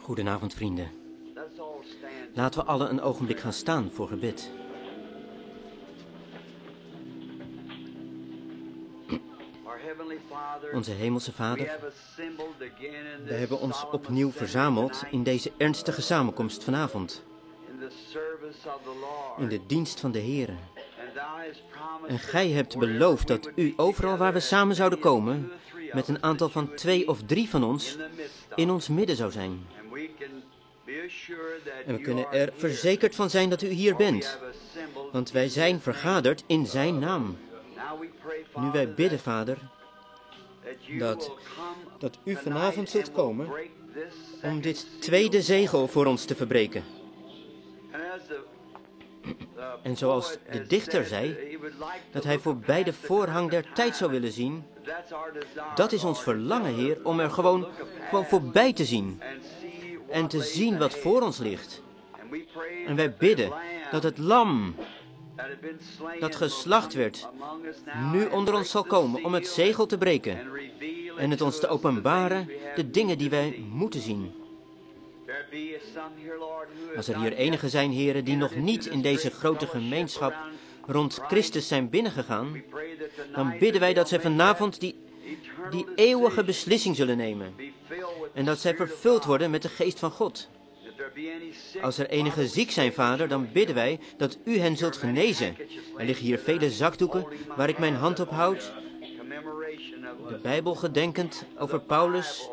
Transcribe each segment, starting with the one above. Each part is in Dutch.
Goedenavond, vrienden. Laten we allen een ogenblik gaan staan voor gebed. Onze Hemelse Vader, we hebben ons opnieuw verzameld in deze ernstige samenkomst vanavond. In de dienst van de Heere. En Gij hebt beloofd dat U overal waar we samen zouden komen, met een aantal van 2 of 3 van ons, in ons midden zou zijn. En we kunnen er verzekerd van zijn dat U hier bent, want wij zijn vergaderd in Zijn naam. Nu wij bidden, Vader, dat U vanavond zult komen om dit tweede zegel voor ons te verbreken. En zoals de dichter zei, dat hij voorbij de voorhang der tijd zou willen zien, dat is ons verlangen, Heer, om er gewoon voorbij te zien. En te zien wat voor ons ligt. En wij bidden dat het lam dat geslacht werd, nu onder ons zal komen om het zegel te breken. En het ons te openbaren, de dingen die wij moeten zien. Als er hier enigen zijn, heren, die nog niet in deze grote gemeenschap rond Christus zijn binnengegaan, dan bidden wij dat zij vanavond die eeuwige beslissing zullen nemen. En dat zij vervuld worden met de geest van God. Als er enigen ziek zijn, Vader, dan bidden wij dat U hen zult genezen. Er liggen hier vele zakdoeken waar ik mijn hand op houd. De Bijbel gedenkend over Paulus,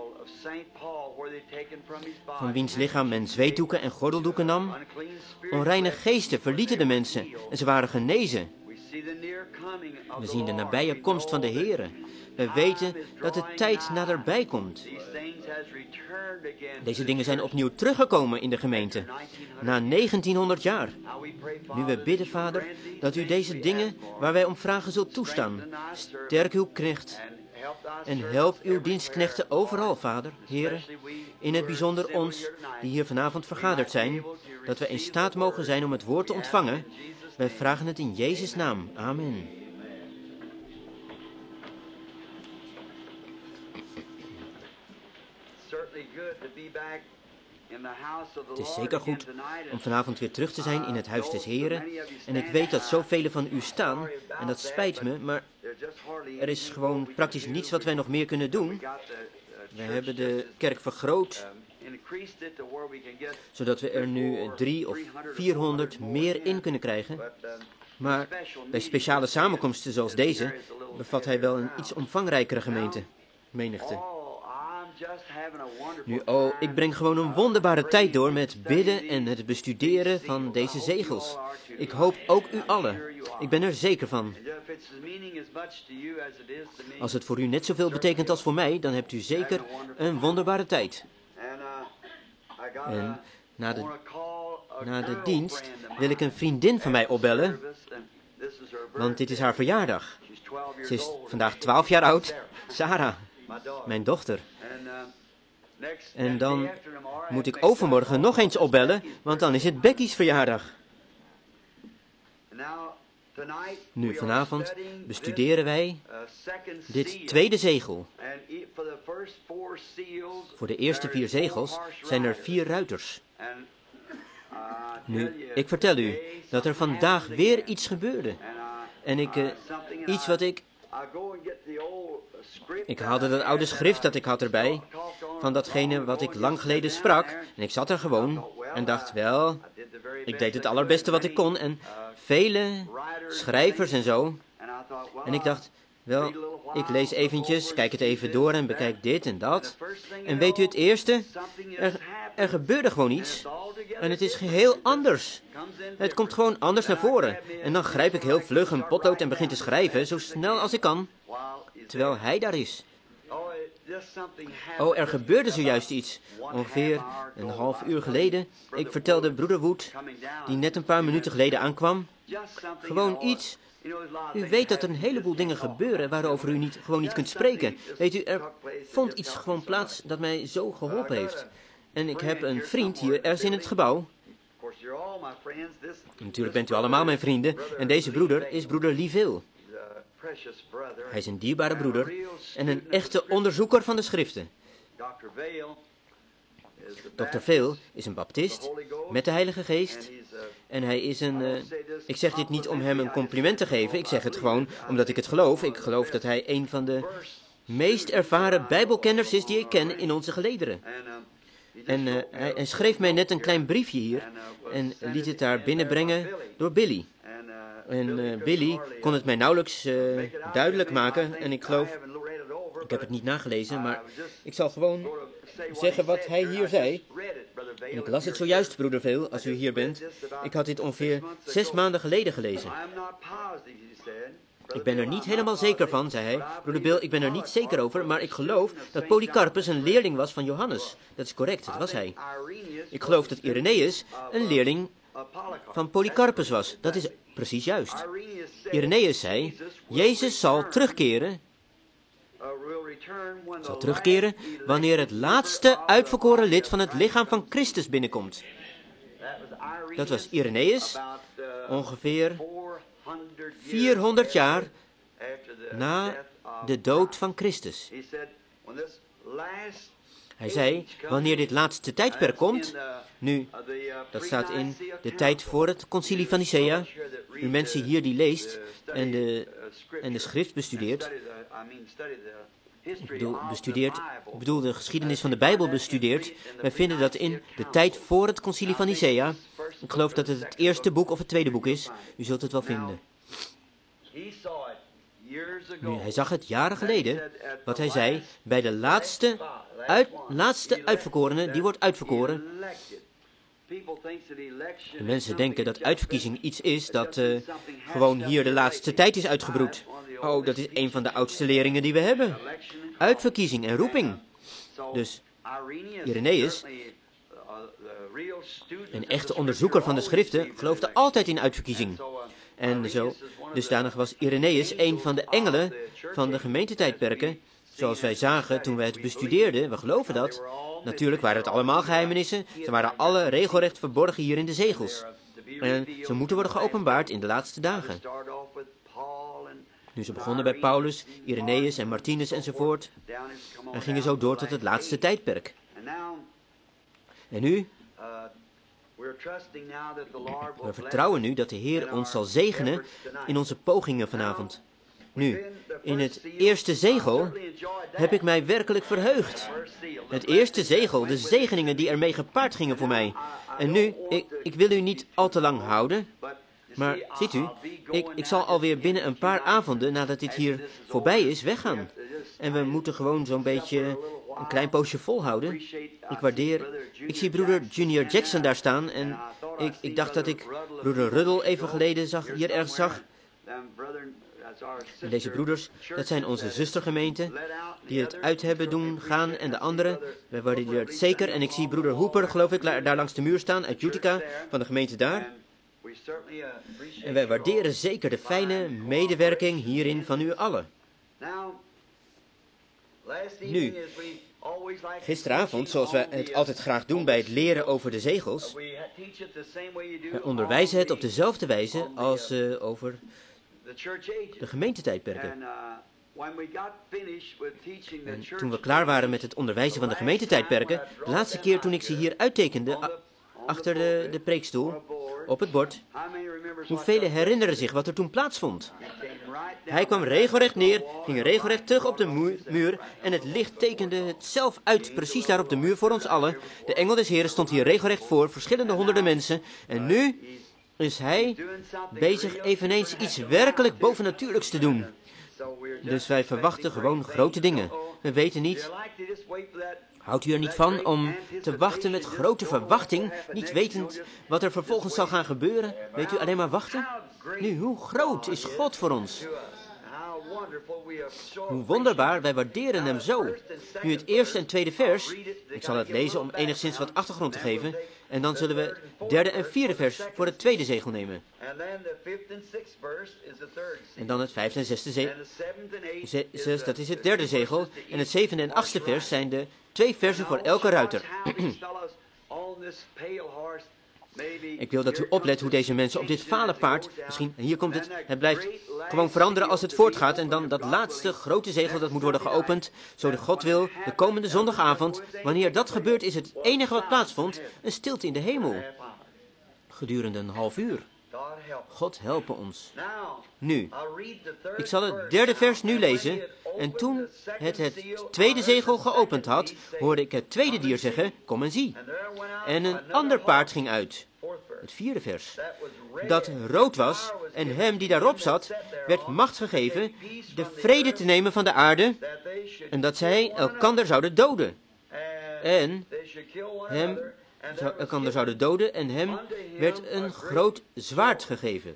van wiens lichaam men zweetdoeken en gordeldoeken nam. Onreine geesten verlieten de mensen en ze waren genezen. We zien de nabije komst van de Heere. We weten dat de tijd naderbij komt. Deze dingen zijn opnieuw teruggekomen in de gemeente, na 1900 jaar. Nu we bidden, Vader, dat U deze dingen waar wij om vragen zult toestaan. Sterk uw knecht en help uw dienstknechten overal, Vader, Heere. In het bijzonder ons, die hier vanavond vergaderd zijn, dat we in staat mogen zijn om het woord te ontvangen. Wij vragen het in Jezus' naam. Amen. Het is zeker goed om vanavond weer terug te zijn in het huis des Heren. En ik weet dat zoveel van u staan, en dat spijt me, maar er is gewoon praktisch niets wat wij nog meer kunnen doen. We hebben de kerk vergroot, zodat we er nu 300 of 400 meer in kunnen krijgen. Maar bij speciale samenkomsten zoals deze bevat hij wel een iets omvangrijkere menigte. Nu, ik breng gewoon een wonderbare tijd door met bidden en het bestuderen van deze zegels. Ik hoop ook u allen. Ik ben er zeker van. Als het voor u net zoveel betekent als voor mij, dan hebt u zeker een wonderbare tijd. En na de dienst wil ik een vriendin van mij opbellen, want dit is haar verjaardag. Ze is vandaag 12 jaar oud, Sarah, mijn dochter. En dan moet ik overmorgen nog eens opbellen, want dan is het Becky's verjaardag. Nu, vanavond bestuderen wij dit tweede zegel. Voor de eerste 4 zegels zijn er 4 ruiters. Nu, ik vertel u dat er vandaag weer iets gebeurde. En iets wat ik haalde dat oude schrift dat ik had erbij, van datgene wat ik lang geleden sprak. En ik zat er gewoon en dacht, wel, ik deed het allerbeste wat ik kon. En vele schrijvers en zo. En ik dacht, wel, ik lees eventjes, kijk het even door en bekijk dit en dat. En weet u het eerste? Er gebeurde gewoon iets. En het is geheel anders. Het komt gewoon anders naar voren. En dan grijp ik heel vlug een potlood en begin te schrijven, zo snel als ik kan. Terwijl hij daar is. Er gebeurde zojuist iets. Ongeveer een half uur geleden. Ik vertelde broeder Wood, die net een paar minuten geleden aankwam. Gewoon iets. U weet dat er een heleboel dingen gebeuren waarover u gewoon niet kunt spreken. Weet u, er vond iets gewoon plaats dat mij zo geholpen heeft. En ik heb een vriend hier ergens in het gebouw. Natuurlijk bent u allemaal mijn vrienden. En deze broeder is broeder Lieville. Hij is een dierbare broeder en een echte onderzoeker van de schriften. Dr. Phil is een baptist met de Heilige Geest. En hij is ik zeg dit niet om hem een compliment te geven. Ik zeg het gewoon omdat ik het geloof. Ik geloof dat hij een van de meest ervaren Bijbelkenners is die ik ken in onze gelederen. En hij schreef mij net een klein briefje hier en liet het daar binnenbrengen door Billy. En Billy kon het mij nauwelijks duidelijk maken en ik geloof, ik heb het niet nagelezen, maar ik zal gewoon zeggen wat hij hier zei. En ik las het zojuist, broeder Phil, als u hier bent. Ik had dit ongeveer 6 maanden geleden gelezen. Ik ben er niet helemaal zeker van, zei hij. Broeder Bill, ik ben er niet zeker over, maar ik geloof dat Polycarpus een leerling was van Johannes. Dat is correct, dat was hij. Ik geloof dat Irenaeus een leerling van Polycarpus was. Dat is precies juist. Irenaeus zei, Jezus zal terugkeren wanneer het laatste uitverkoren lid van het lichaam van Christus binnenkomt. Dat was Irenaeus, ongeveer 400 jaar na de dood van Christus. Hij zei, wanneer dit laatste tijdperk komt, nu, dat staat in de tijd voor het concilie van Nicea, u mensen hier die leest en de schrift bestudeert, ik bedoel de geschiedenis van de Bijbel bestudeert, wij vinden dat in de tijd voor het concilie van Nicea, ik geloof dat het eerste boek of het tweede boek is, u zult het wel vinden. Nu, hij zag het jaren geleden, wat hij zei, bij de laatste uitverkorene, die wordt uitverkoren. De mensen denken dat uitverkiezing iets is dat gewoon hier de laatste tijd is uitgebroed. Oh, dat is een van de oudste leringen die we hebben. Uitverkiezing en roeping. Dus Irenaeus, een echte onderzoeker van de schriften, geloofde altijd in uitverkiezing. En zo, dusdanig was Irenaeus een van de engelen van de gemeentetijdperken. Zoals wij zagen toen wij het bestudeerden, we geloven dat. Natuurlijk waren het allemaal geheimenissen. Ze waren alle regelrecht verborgen hier in de zegels. En ze moeten worden geopenbaard in de laatste dagen. Nu ze begonnen bij Paulus, Irenaeus en Martinus enzovoort. En gingen zo door tot het laatste tijdperk. En nu? We vertrouwen nu dat de Heer ons zal zegenen in onze pogingen vanavond. Nu, in het eerste zegel heb ik mij werkelijk verheugd. Het eerste zegel, de zegeningen die ermee gepaard gingen voor mij. En nu, ik wil u niet al te lang houden, maar ziet u, ik zal alweer binnen een paar avonden nadat dit hier voorbij is weggaan. En we moeten gewoon zo'n beetje een klein poosje volhouden. Ik zie broeder Junior Jackson daar staan en ik dacht dat ik broeder Ruddle even geleden hier ergens zag. En deze broeders, dat zijn onze zustergemeenten, die het uit hebben doen gaan en de anderen. Wij waarderen het zeker en ik zie broeder Hooper, geloof ik, daar langs de muur staan uit Utica, van de gemeente daar. En wij waarderen zeker de fijne medewerking hierin van u allen. Nu, gisteravond, zoals wij het altijd graag doen bij het leren over de zegels, wij onderwijzen het op dezelfde wijze als over de gemeentetijdperken. En toen we klaar waren met het onderwijzen van de gemeentetijdperken, de laatste keer toen ik ze hier uittekende, achter de preekstoel, op het bord, hoeveel herinneren zich wat er toen plaatsvond? Hij kwam regelrecht neer, ging regelrecht terug op de muur en het licht tekende het zelf uit, precies daar op de muur voor ons allen. De engel des Heren stond hier regelrecht voor, verschillende honderden mensen. En nu is hij bezig eveneens iets werkelijk bovennatuurlijks te doen. Dus wij verwachten gewoon grote dingen. We weten niet. Houdt u er niet van om te wachten met grote verwachting, niet wetend wat er vervolgens zal gaan gebeuren? Weet u, alleen maar wachten? Nu, hoe groot is God voor ons? Hoe wonderbaar, wij waarderen hem zo. Nu het eerste en tweede vers, ik zal het lezen om enigszins wat achtergrond te geven, en dan zullen we het derde en vierde vers voor het tweede zegel nemen. En dan het vijfde en zesde zegel, dat is het derde zegel, en het zevende en achtste vers zijn de 2 versen voor elke ruiter. Ik wil dat u oplet hoe deze mensen op dit fale paard, misschien, hier komt het blijft gewoon veranderen als het voortgaat. En dan dat laatste grote zegel dat moet worden geopend, zo de God wil, de komende zondagavond. Wanneer dat gebeurt is het enige wat plaatsvond, een stilte in de hemel. Gedurende een half uur. God helpen ons. Nu, ik zal het derde vers nu lezen. En toen het tweede zegel geopend had, hoorde ik het tweede dier zeggen, kom en zie. En een ander paard ging uit. Het vierde vers. Dat rood was en hem die daarop zat, werd macht gegeven de vrede te nemen van de aarde en dat zij elkander zouden doden. En elkander zouden doden en hem werd een groot zwaard gegeven.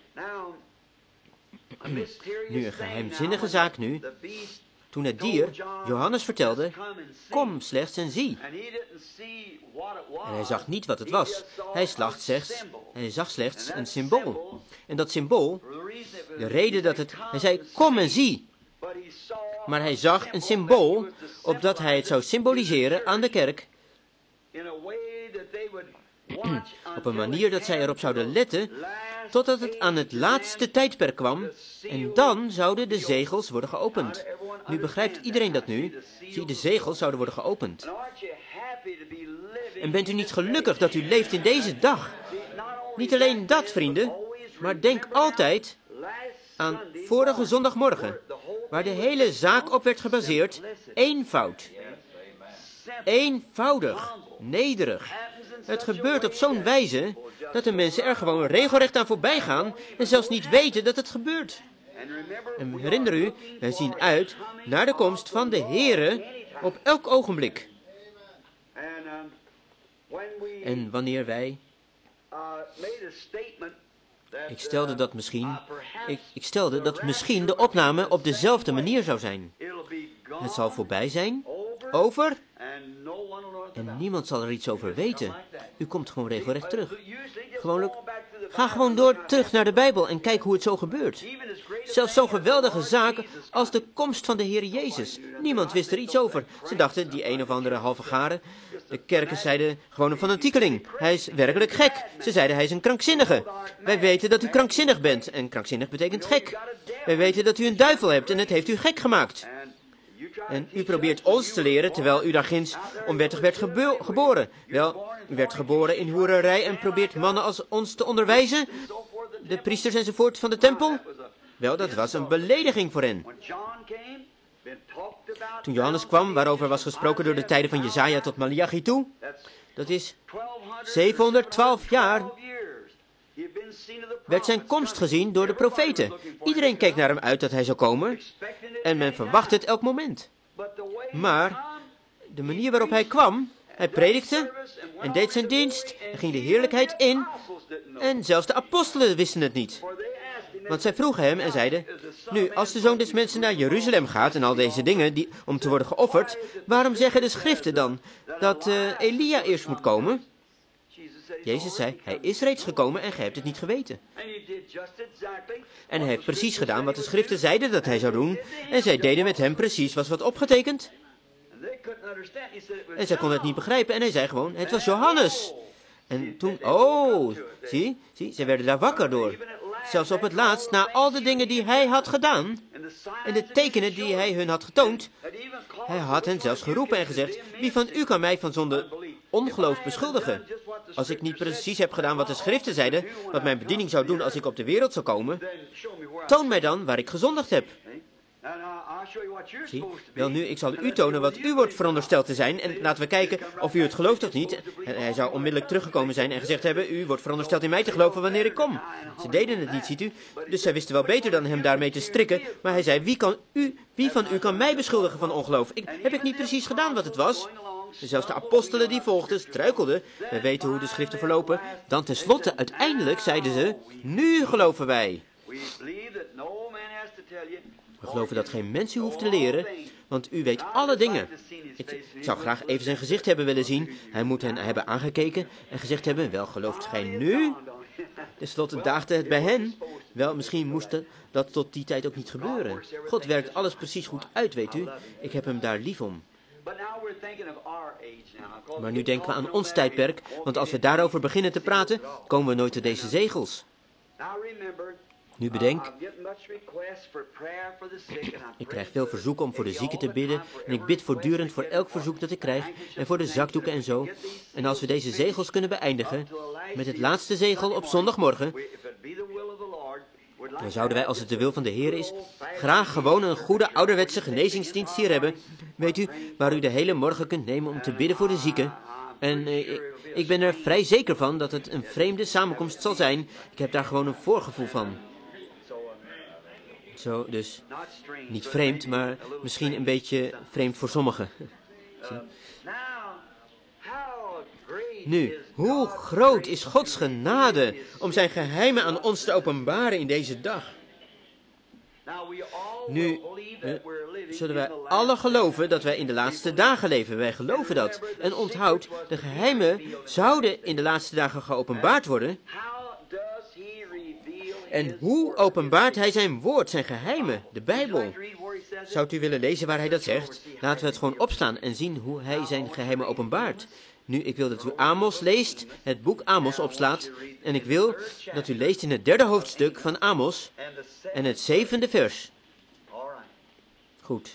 Nu een geheimzinnige zaak nu. Toen het dier Johannes vertelde, kom slechts en zie. En hij zag niet wat het was. Hij zag slechts een symbool. En dat symbool, de reden dat hij zei, kom en zie. Maar hij zag een symbool, opdat hij het zou symboliseren aan de kerk. Op een manier dat zij erop zouden letten, totdat het aan het laatste tijdperk kwam, en dan zouden de zegels worden geopend. Nu begrijpt iedereen dat nu. Zie, de zegels zouden worden geopend. En bent u niet gelukkig dat u leeft in deze dag? Niet alleen dat, vrienden, maar denk altijd aan vorige zondagmorgen, waar de hele zaak op werd gebaseerd, eenvoud. Eenvoudig, nederig. Het gebeurt op zo'n wijze dat de mensen er gewoon regelrecht aan voorbij gaan en zelfs niet weten dat het gebeurt. En herinner u, wij zien uit naar de komst van de Heere op elk ogenblik. En wanneer wij... Ik stelde dat misschien de opname op dezelfde manier zou zijn. Het zal voorbij zijn, over, en niemand zal er iets over weten. U komt gewoon regelrecht terug. Ga gewoon terug naar de Bijbel en kijk hoe het zo gebeurt. Zelfs zo'n geweldige zaak als de komst van de Heer Jezus. Niemand wist er iets over. Ze dachten, die een of andere halve garen. De kerken zeiden gewoon een fanatiekeling. Hij is werkelijk gek. Ze zeiden, hij is een krankzinnige. Wij weten dat u krankzinnig bent. En krankzinnig betekent gek. Wij weten dat u een duivel hebt en het heeft u gek gemaakt. En u probeert ons te leren, terwijl u daar ginds onwettig werd geboren. Wel, u werd geboren in hoererij en probeert mannen als ons te onderwijzen, de priesters enzovoort van de tempel. Wel, dat was een belediging voor hen. Toen Johannes kwam, waarover was gesproken door de tijden van Jesaja tot Maleachi toe, dat is 712 jaar, werd zijn komst gezien door de profeten. Iedereen keek naar hem uit dat hij zou komen en men verwachtte het elk moment. Maar de manier waarop hij kwam, hij predikte en deed zijn dienst en ging de heerlijkheid in en zelfs de apostelen wisten het niet. Want zij vroegen hem en zeiden, nu als de Zoon des Mensen naar Jeruzalem gaat en al deze dingen om te worden geofferd, waarom zeggen de schriften dan dat Elia eerst moet komen? Jezus zei, hij is reeds gekomen en gij hebt het niet geweten. En hij heeft precies gedaan wat de schriften zeiden dat hij zou doen. En zij deden met hem precies wat opgetekend. En zij konden het niet begrijpen en hij zei gewoon, het was Johannes. En toen, zie, zij werden daar wakker door. Zelfs op het laatst, na al de dingen die hij had gedaan en de tekenen die hij hun had getoond, hij had hen zelfs geroepen en gezegd, wie van u kan mij van zonde ongeloof beschuldigen? Als ik niet precies heb gedaan wat de schriften zeiden, wat mijn bediening zou doen als ik op de wereld zou komen, toon mij dan waar ik gezondigd heb. Zie, wel nu, ik zal u tonen wat u wordt verondersteld te zijn en laten we kijken of u het gelooft of niet. En hij zou onmiddellijk teruggekomen zijn en gezegd hebben, u wordt verondersteld in mij te geloven wanneer ik kom. Ze deden het niet, ziet u. Dus zij wisten wel beter dan hem daarmee te strikken, maar hij zei, wie van u kan mij beschuldigen van ongeloof? Heb ik niet precies gedaan wat het was? Zelfs de apostelen die volgden, struikelden. We weten hoe de schriften verlopen. Dan tenslotte, uiteindelijk zeiden ze, nu geloven wij. We geloven dat geen mens u hoeft te leren, want u weet alle dingen. Ik zou graag even zijn gezicht hebben willen zien. Hij moet hen hebben aangekeken en gezegd hebben, wel gelooft gij nu? Ten slotte daagde het bij hen. Wel, misschien moest dat tot die tijd ook niet gebeuren. God werkt alles precies goed uit, weet u. Ik heb hem daar lief om. Maar nu denken we aan ons tijdperk, want als we daarover beginnen te praten, komen we nooit tot deze zegels. Nu bedenk, ik krijg veel verzoeken om voor de zieken te bidden en ik bid voortdurend voor elk verzoek dat ik krijg en voor de zakdoeken en zo. En als we deze zegels kunnen beëindigen met het laatste zegel op zondagmorgen, dan zouden wij, als het de wil van de Heer is, graag gewoon een goede ouderwetse genezingsdienst hier hebben. Weet u, waar u de hele morgen kunt nemen om te bidden voor de zieken. En ik ben er vrij zeker van dat het een vreemde samenkomst zal zijn. Ik heb daar gewoon een voorgevoel van. Zo, dus niet vreemd, maar misschien een beetje vreemd voor sommigen. Nu, hoe groot is Gods genade om zijn geheimen aan ons te openbaren in deze dag? Nu zullen wij alle geloven dat wij in de laatste dagen leven. Wij geloven dat. En onthoud, de geheimen zouden in de laatste dagen geopenbaard worden. En hoe openbaart hij zijn woord, zijn geheimen, de Bijbel? Zou u willen lezen waar hij dat zegt? Laten we het gewoon opslaan en zien hoe hij zijn geheimen openbaart. Nu, ik wil dat u Amos leest, het boek Amos opslaat. En ik wil dat u leest in het 3e hoofdstuk van Amos en het 7e vers. Goed.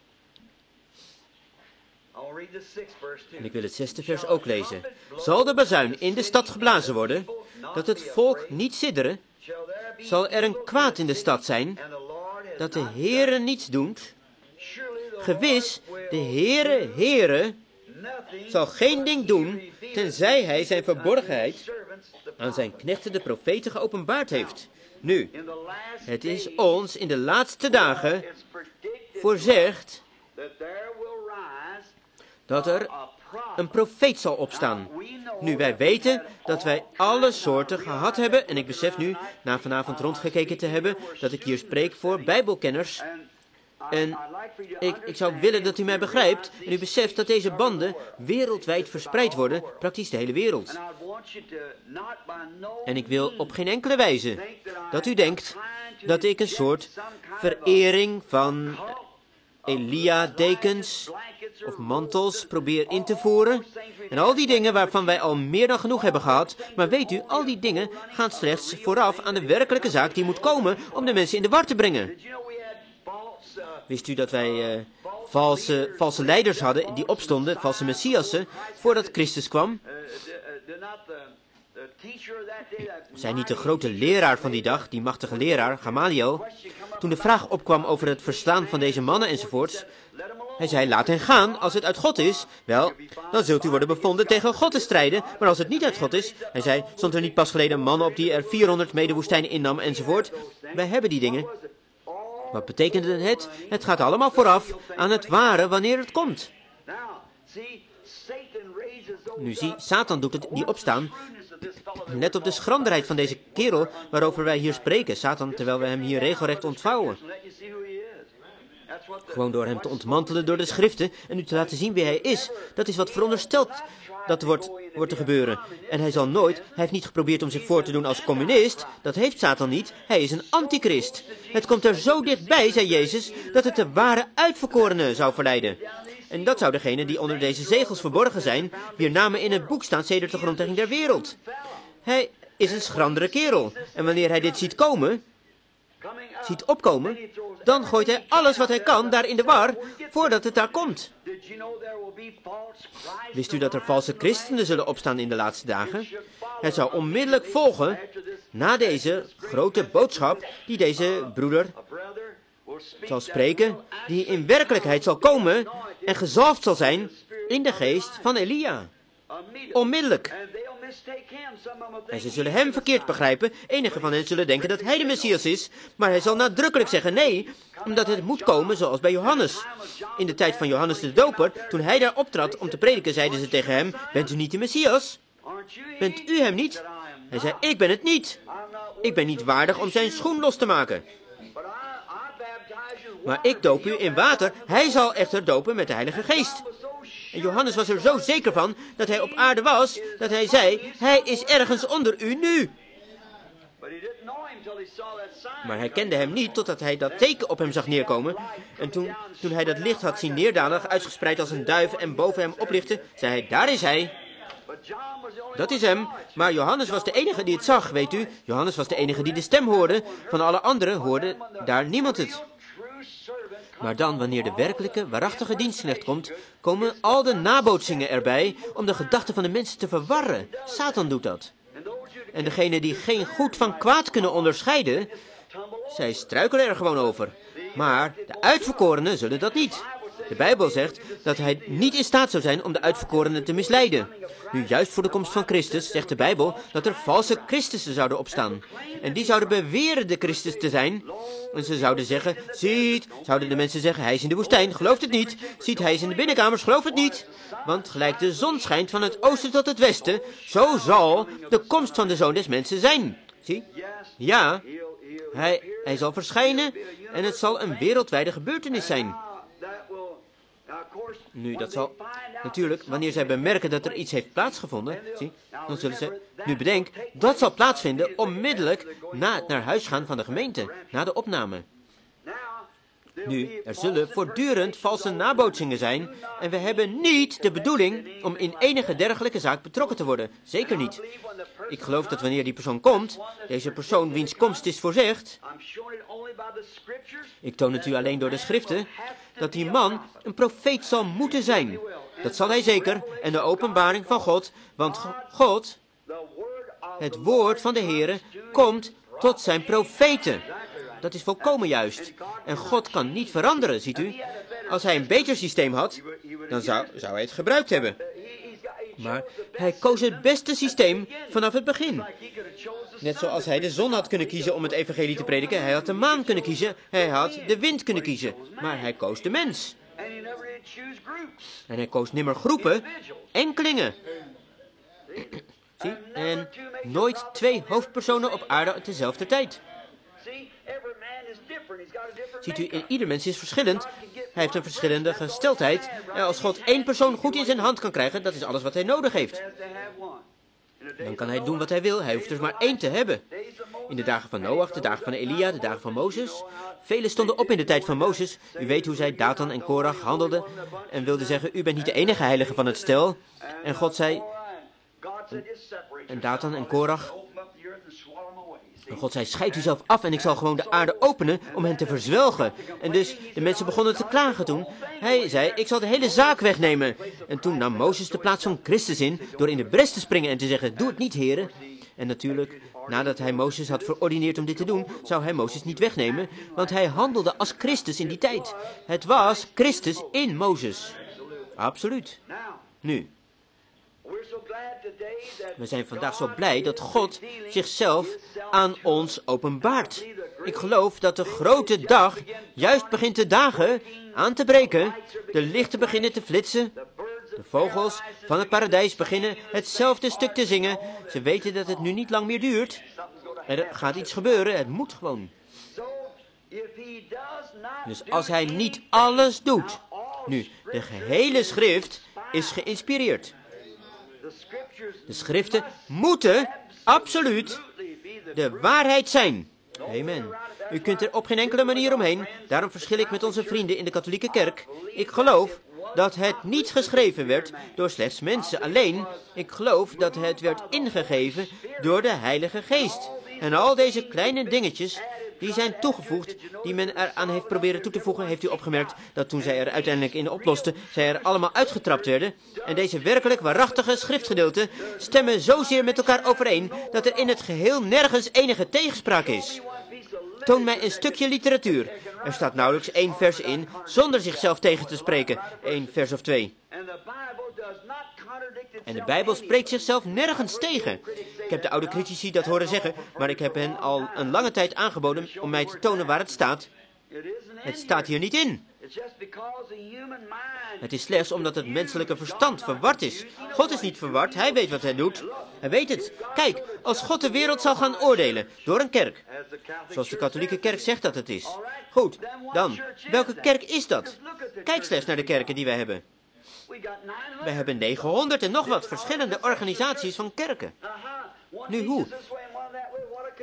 En ik wil het 6e vers ook lezen. Zal de bazuin in de stad geblazen worden, dat het volk niet sidderen? Zal er een kwaad in de stad zijn, dat de Heere niets doet? Gewis, de Heere zal geen ding doen, tenzij hij zijn verborgenheid aan zijn knechten de profeten geopenbaard heeft. Nu, het is ons in de laatste dagen voorzegd dat er een profeet zal opstaan. Nu, wij weten dat wij alle soorten gehad hebben, en ik besef nu, na vanavond rondgekeken te hebben, dat ik hier spreek voor bijbelkenners. En ik zou willen dat u mij begrijpt en u beseft dat deze banden wereldwijd verspreid worden, praktisch de hele wereld. En ik wil op geen enkele wijze dat u denkt dat ik een soort verering van Elia-dekens of mantels probeer in te voeren. En al die dingen waarvan wij al meer dan genoeg hebben gehad. Maar weet u, al die dingen gaan slechts vooraf aan de werkelijke zaak die moet komen om de mensen in de war te brengen. Wist u dat wij valse leiders hadden die opstonden, valse messiassen, voordat Christus kwam? Zijn niet de grote leraar van die dag, die machtige leraar, Gamaliel, toen de vraag opkwam over het verslaan van deze mannen enzovoorts, hij zei, laat hen gaan, als het uit God is, wel, dan zult u worden bevonden tegen God te strijden, maar als het niet uit God is, hij zei, stond er niet pas geleden mannen op die er 400 medewoestijnen innam enzovoort, wij hebben die dingen. Wat betekende het? Het gaat allemaal vooraf aan het ware wanneer het komt. Nu zie, Satan doet het die opstaan. Let op de schranderheid van deze kerel waarover wij hier spreken. Satan, terwijl we hem hier regelrecht ontvouwen. Gewoon door hem te ontmantelen door de schriften en u te laten zien wie hij is. Dat is wat verondersteld dat wordt te gebeuren. En hij heeft niet geprobeerd om zich voor te doen als communist. Dat heeft Satan niet. Hij is een antichrist. Het komt er zo dichtbij, zei Jezus, dat het de ware uitverkorenen zou verleiden. En dat zou degene die onder deze zegels verborgen zijn, wier namen in het boek staan sedert de grondlegging der wereld. Hij is een schrandere kerel. En wanneer hij dit ziet opkomen, dan gooit hij alles wat hij kan daar in de war, voordat het daar komt. Wist u dat er valse christenen zullen opstaan in de laatste dagen? Het zou onmiddellijk volgen, na deze grote boodschap, die deze broeder zal spreken, die in werkelijkheid zal komen en gezalfd zal zijn in de geest van Elia. Onmiddellijk. En ze zullen hem verkeerd begrijpen. Enigen van hen zullen denken dat hij de Messias is, maar hij zal nadrukkelijk zeggen nee, omdat het moet komen zoals bij Johannes. In de tijd van Johannes de Doper, toen hij daar optrad om te prediken, zeiden ze tegen hem, bent u niet de Messias? Bent u hem niet? Hij zei, ik ben het niet. Ik ben niet waardig om zijn schoen los te maken. Maar ik doop u in water, hij zal echter dopen met de Heilige Geest. En Johannes was er zo zeker van dat hij op aarde was, dat hij zei, hij is ergens onder u nu. Maar hij kende hem niet totdat hij dat teken op hem zag neerkomen. En toen hij dat licht had zien neerdalen, uitgespreid als een duif en boven hem oplichtte, zei hij, daar is hij. Dat is hem. Maar Johannes was de enige die het zag, weet u. Johannes was de enige die de stem hoorde. Van alle anderen hoorde daar niemand het. Maar dan, wanneer de werkelijke, waarachtige dienstknecht komt, komen al de nabootsingen erbij om de gedachten van de mensen te verwarren. Satan doet dat. En degenen die geen goed van kwaad kunnen onderscheiden, zij struikelen er gewoon over. Maar de uitverkorenen zullen dat niet. De Bijbel zegt dat hij niet in staat zou zijn om de uitverkorenen te misleiden. Nu, juist voor de komst van Christus zegt de Bijbel dat er valse Christussen zouden opstaan. En die zouden beweren de Christus te zijn. En ze zouden zeggen, ziet, zouden de mensen zeggen, hij is in de woestijn, gelooft het niet. Ziet, hij is in de binnenkamers, gelooft het niet. Want gelijk de zon schijnt van het oosten tot het westen, zo zal de komst van de Zoon des Mensen zijn. Zie? Ja, hij zal verschijnen en het zal een wereldwijde gebeurtenis zijn. Nu, dat zal natuurlijk, wanneer zij bemerken dat er iets heeft plaatsgevonden, zie, dan zullen ze, nu bedenk, dat zal plaatsvinden onmiddellijk na het naar huis gaan van de gemeente, na de opname. Nu, er zullen voortdurend valse nabootsingen zijn en we hebben niet de bedoeling om in enige dergelijke zaak betrokken te worden. Zeker niet. Ik geloof dat wanneer die persoon komt, deze persoon wiens komst is voorzegd, ik toon het u alleen door de schriften, dat die man een profeet zal moeten zijn. Dat zal hij zeker, en de openbaring van God, want God, het woord van de Heere, komt tot zijn profeten. Dat is volkomen juist. En God kan niet veranderen, ziet u. Als hij een beter systeem had, dan zou hij het gebruikt hebben. Maar hij koos het beste systeem vanaf het begin. Net zoals hij de zon had kunnen kiezen om het evangelie te prediken, hij had de maan kunnen kiezen, hij had de wind kunnen kiezen. Maar hij koos de mens. En hij koos nimmer groepen, enkelingen. Zie? En nooit twee hoofdpersonen op aarde op dezelfde tijd. Ziet u, ieder mens is verschillend. Hij heeft een verschillende gesteldheid. En als God één persoon goed in zijn hand kan krijgen, dat is alles wat hij nodig heeft. Dan kan hij doen wat hij wil. Hij hoeft er maar één te hebben. In de dagen van Noach, de dagen van Elia, de dagen van Mozes. Velen stonden op in de tijd van Mozes. U weet hoe zij, Dathan en Korach, handelden en wilden zeggen, u bent niet de enige heilige van het stel. En God zei, en Dathan en Korach, en God zei, scheid u zelf af en ik zal gewoon de aarde openen om hen te verzwelgen. En dus de mensen begonnen te klagen toen. Hij zei, ik zal de hele zaak wegnemen. En toen nam Mozes de plaats van Christus in door in de bres te springen en te zeggen, doe het niet, heren. En natuurlijk, nadat hij Mozes had verordineerd om dit te doen, zou hij Mozes niet wegnemen, want hij handelde als Christus in die tijd. Het was Christus in Mozes. Absoluut. Nu, we zijn vandaag zo blij dat God zichzelf aan ons openbaart. Ik geloof dat de grote dag juist begint te dagen, aan te breken, de lichten beginnen te flitsen, de vogels van het paradijs beginnen hetzelfde stuk te zingen. Ze weten dat het nu niet lang meer duurt. Er gaat iets gebeuren, het moet gewoon. Dus als hij niet alles doet, nu, de gehele schrift is geïnspireerd. De schriften moeten absoluut de waarheid zijn. Amen. U kunt er op geen enkele manier omheen. Daarom verschil ik met onze vrienden in de katholieke kerk. Ik geloof dat het niet geschreven werd door slechts mensen alleen. Ik geloof dat het werd ingegeven door de Heilige Geest. En al deze kleine dingetjes, die zijn toegevoegd, die men eraan heeft proberen toe te voegen. Heeft u opgemerkt dat toen zij er uiteindelijk in oplosten, zij er allemaal uitgetrapt werden? En deze werkelijk waarachtige schriftgedeelten stemmen zozeer met elkaar overeen, dat er in het geheel nergens enige tegenspraak is. Toon mij een stukje literatuur. Er staat nauwelijks 1 vers in, zonder zichzelf tegen te spreken. 1 vers of 2. En de Bijbel spreekt zichzelf nergens tegen. Ik heb de oude critici dat horen zeggen, maar ik heb hen al een lange tijd aangeboden om mij te tonen waar het staat. Het staat hier niet in. Het is slechts omdat het menselijke verstand verward is. God is niet verward, hij weet wat hij doet. Hij weet het. Kijk, als God de wereld zal gaan oordelen door een kerk, zoals de katholieke kerk zegt dat het is. Goed, dan, welke kerk is dat? Kijk slechts naar de kerken die wij hebben. We hebben 900 en nog wat verschillende organisaties van kerken. Nu hoe?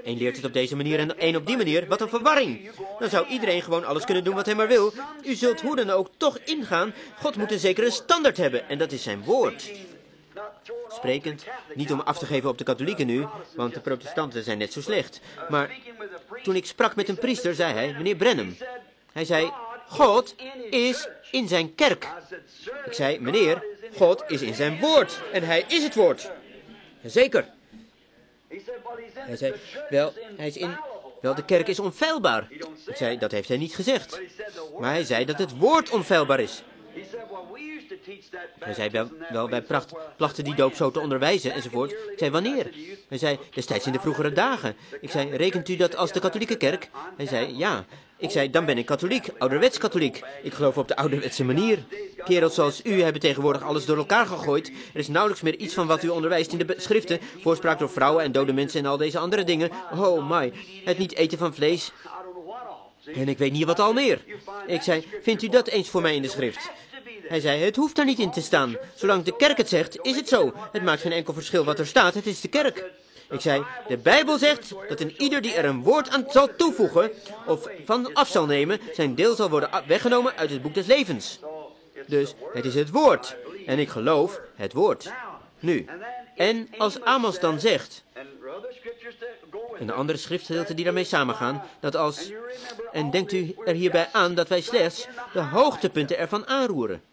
Eén leert het op deze manier en één op die manier. Wat een verwarring. Dan zou iedereen gewoon alles kunnen doen wat hij maar wil. U zult hoe dan ook toch ingaan. God moet een zekere standaard hebben en dat is zijn woord. Sprekend, niet om af te geven op de katholieken nu, want de protestanten zijn net zo slecht. Maar toen ik sprak met een priester, zei hij, meneer Branham. Hij zei, God is in zijn kerk. Ik zei, meneer, God is in zijn woord. En hij is het woord. Jazeker. Hij zei, wel, de kerk is onfeilbaar. Ik zei, dat heeft hij niet gezegd. Maar hij zei dat het woord onfeilbaar is. Hij zei, wel wij plachten die doop zo te onderwijzen enzovoort. Ik zei, wanneer? Hij zei, destijds in de vroegere dagen. Ik zei, rekent u dat als de katholieke kerk? Hij zei, ja. Ik zei, dan ben ik katholiek, ouderwets katholiek. Ik geloof op de ouderwetse manier. Kerels zoals u hebben tegenwoordig alles door elkaar gegooid. Er is nauwelijks meer iets van wat u onderwijst in de schriften. Voorspraak door vrouwen en dode mensen en al deze andere dingen. Oh my, het niet eten van vlees. En ik weet niet wat al meer. Ik zei, vindt u dat eens voor mij in de schrift? Hij zei, het hoeft daar niet in te staan. Zolang de kerk het zegt, is het zo. Het maakt geen enkel verschil wat er staat, het is de kerk. Ik zei, de Bijbel zegt dat een ieder die er een woord aan zal toevoegen of van af zal nemen, zijn deel zal worden weggenomen uit het boek des levens. Dus het is het woord. En ik geloof het woord. Nu, en als Amos dan zegt, en de andere schriftgedeelten die daarmee samengaan, dat als, en denkt u er hierbij aan dat wij slechts de hoogtepunten ervan aanroeren.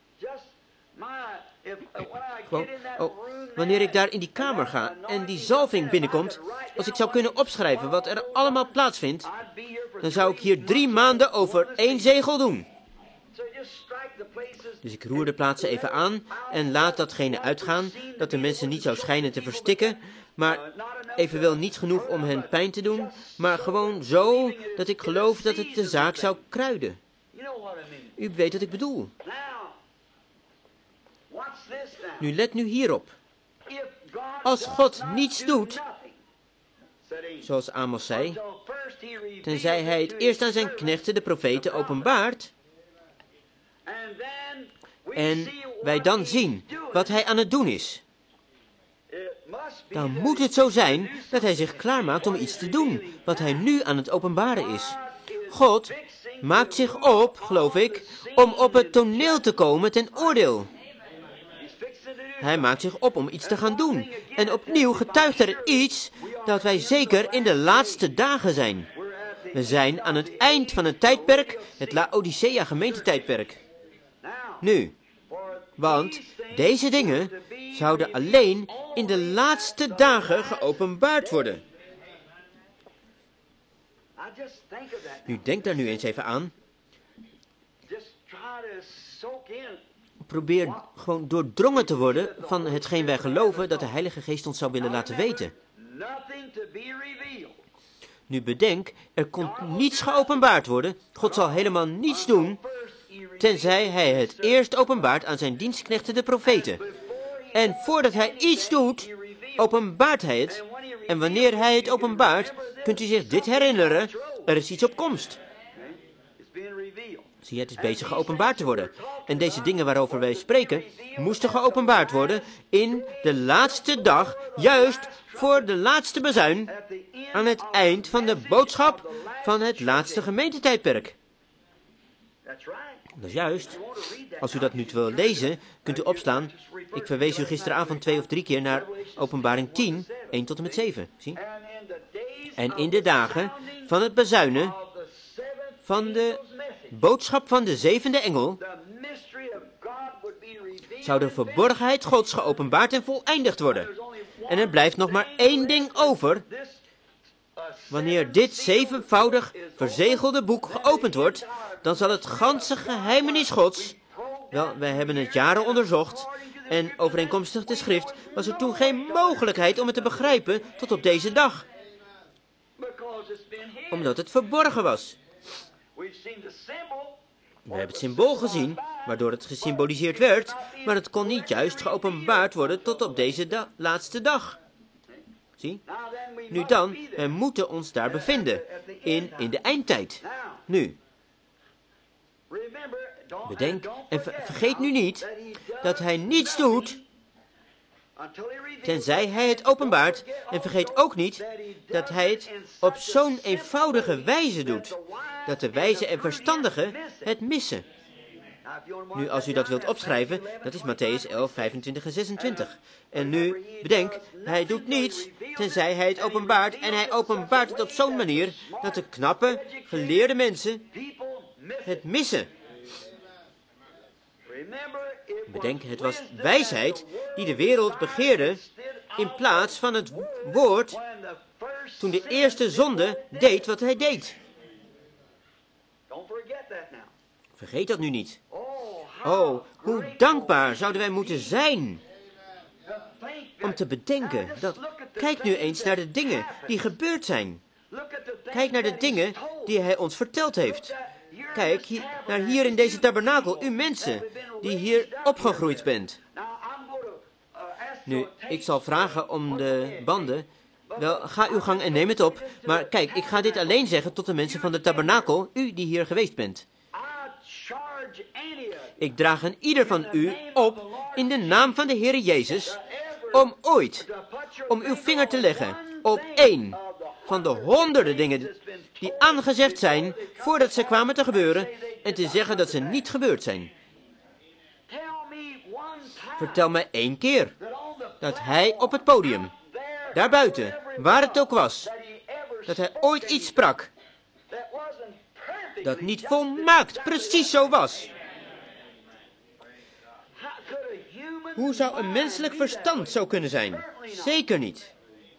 Gewoon, wanneer ik daar in die kamer ga en die zalving binnenkomt, als ik zou kunnen opschrijven wat er allemaal plaatsvindt, dan zou ik hier 3 maanden over 1 zegel doen. Dus ik roer de plaatsen even aan en laat datgene uitgaan, dat de mensen niet zou schijnen te verstikken, maar evenwel niet genoeg om hen pijn te doen, maar gewoon zo dat ik geloof dat het de zaak zou kruiden. U weet wat ik bedoel. Nu let nu hierop. Als God niets doet, zoals Amos zei, tenzij hij het eerst aan zijn knechten, de profeten, openbaart, en wij dan zien wat hij aan het doen is, dan moet het zo zijn dat hij zich klaarmaakt om iets te doen, wat hij nu aan het openbaren is. God maakt zich op, geloof ik, om op het toneel te komen ten oordeel. Hij maakt zich op om iets te gaan doen. En opnieuw getuigt er iets dat wij zeker in de laatste dagen zijn. We zijn aan het eind van het tijdperk, het Laodicea gemeentetijdperk. Nu, want deze dingen zouden alleen in de laatste dagen geopenbaard worden. Nu, denk daar nu eens even aan. Probeer gewoon doordrongen te worden van hetgeen wij geloven dat de Heilige Geest ons zou willen laten weten. Nu bedenk, er komt niets geopenbaard worden. God zal helemaal niets doen, tenzij hij het eerst openbaart aan zijn dienstknechten de profeten. En voordat hij iets doet, openbaart hij het. En wanneer hij het openbaart, kunt u zich dit herinneren, er is iets op komst. Zie je, het is bezig geopenbaard te worden. En deze dingen waarover wij spreken, moesten geopenbaard worden in de laatste dag, juist voor de laatste bazuin, aan het eind van de boodschap van het laatste gemeentetijdperk. Dat is juist. Als u dat nu wil lezen, kunt u opslaan. Ik verwees u gisteravond 2 of 3 keer naar Openbaring 10, 1 tot en met 7. Zie? En in de dagen van het bazuinen van de boodschap van de 7e engel zou de verborgenheid Gods geopenbaard en voleindigd worden. En er blijft nog maar 1 ding over. Wanneer dit 7voudig verzegelde boek geopend wordt, dan zal het ganse geheimenis Gods, wel, wij hebben het jaren onderzocht, en overeenkomstig de schrift was er toen geen mogelijkheid om het te begrijpen tot op deze dag. Omdat het verborgen was. We hebben het symbool gezien, waardoor het gesymboliseerd werd, maar het kon niet juist geopenbaard worden tot op deze laatste dag. Zie? Nu dan, wij moeten ons daar bevinden, in de eindtijd. Nu. Bedenk, en vergeet nu niet, dat hij niets doet, tenzij hij het openbaart. En vergeet ook niet dat hij het op zo'n eenvoudige wijze doet, dat de wijze en verstandigen het missen. Nu, als u dat wilt opschrijven, dat is Mattheüs 11, 25 en 26. En nu, bedenk, hij doet niets, tenzij hij het openbaart. En hij openbaart het op zo'n manier, dat de knappe, geleerde mensen het missen. Bedenk, het was wijsheid die de wereld begeerde, in plaats van het woord, toen de eerste zonde deed wat hij deed. Vergeet dat nu niet. Oh, hoe dankbaar zouden wij moeten zijn om te bedenken dat... Kijk nu eens naar de dingen die gebeurd zijn. Kijk naar de dingen die hij ons verteld heeft. Kijk naar hier in deze tabernakel, u mensen die hier opgegroeid bent. Nu, ik zal vragen om de banden. Wel, ga uw gang en neem het op. Maar kijk, ik ga dit alleen zeggen tot de mensen van de tabernakel, u die hier geweest bent. Ik draag aan ieder van u op in de naam van de Heer Jezus om uw vinger te leggen op één van de honderden dingen die aangezegd zijn voordat ze kwamen te gebeuren en te zeggen dat ze niet gebeurd zijn. Vertel mij 1 keer dat hij op het podium, daarbuiten, waar het ook was, dat hij ooit iets sprak dat niet volmaakt precies zo was. Hoe zou een menselijk verstand zo kunnen zijn? Zeker niet.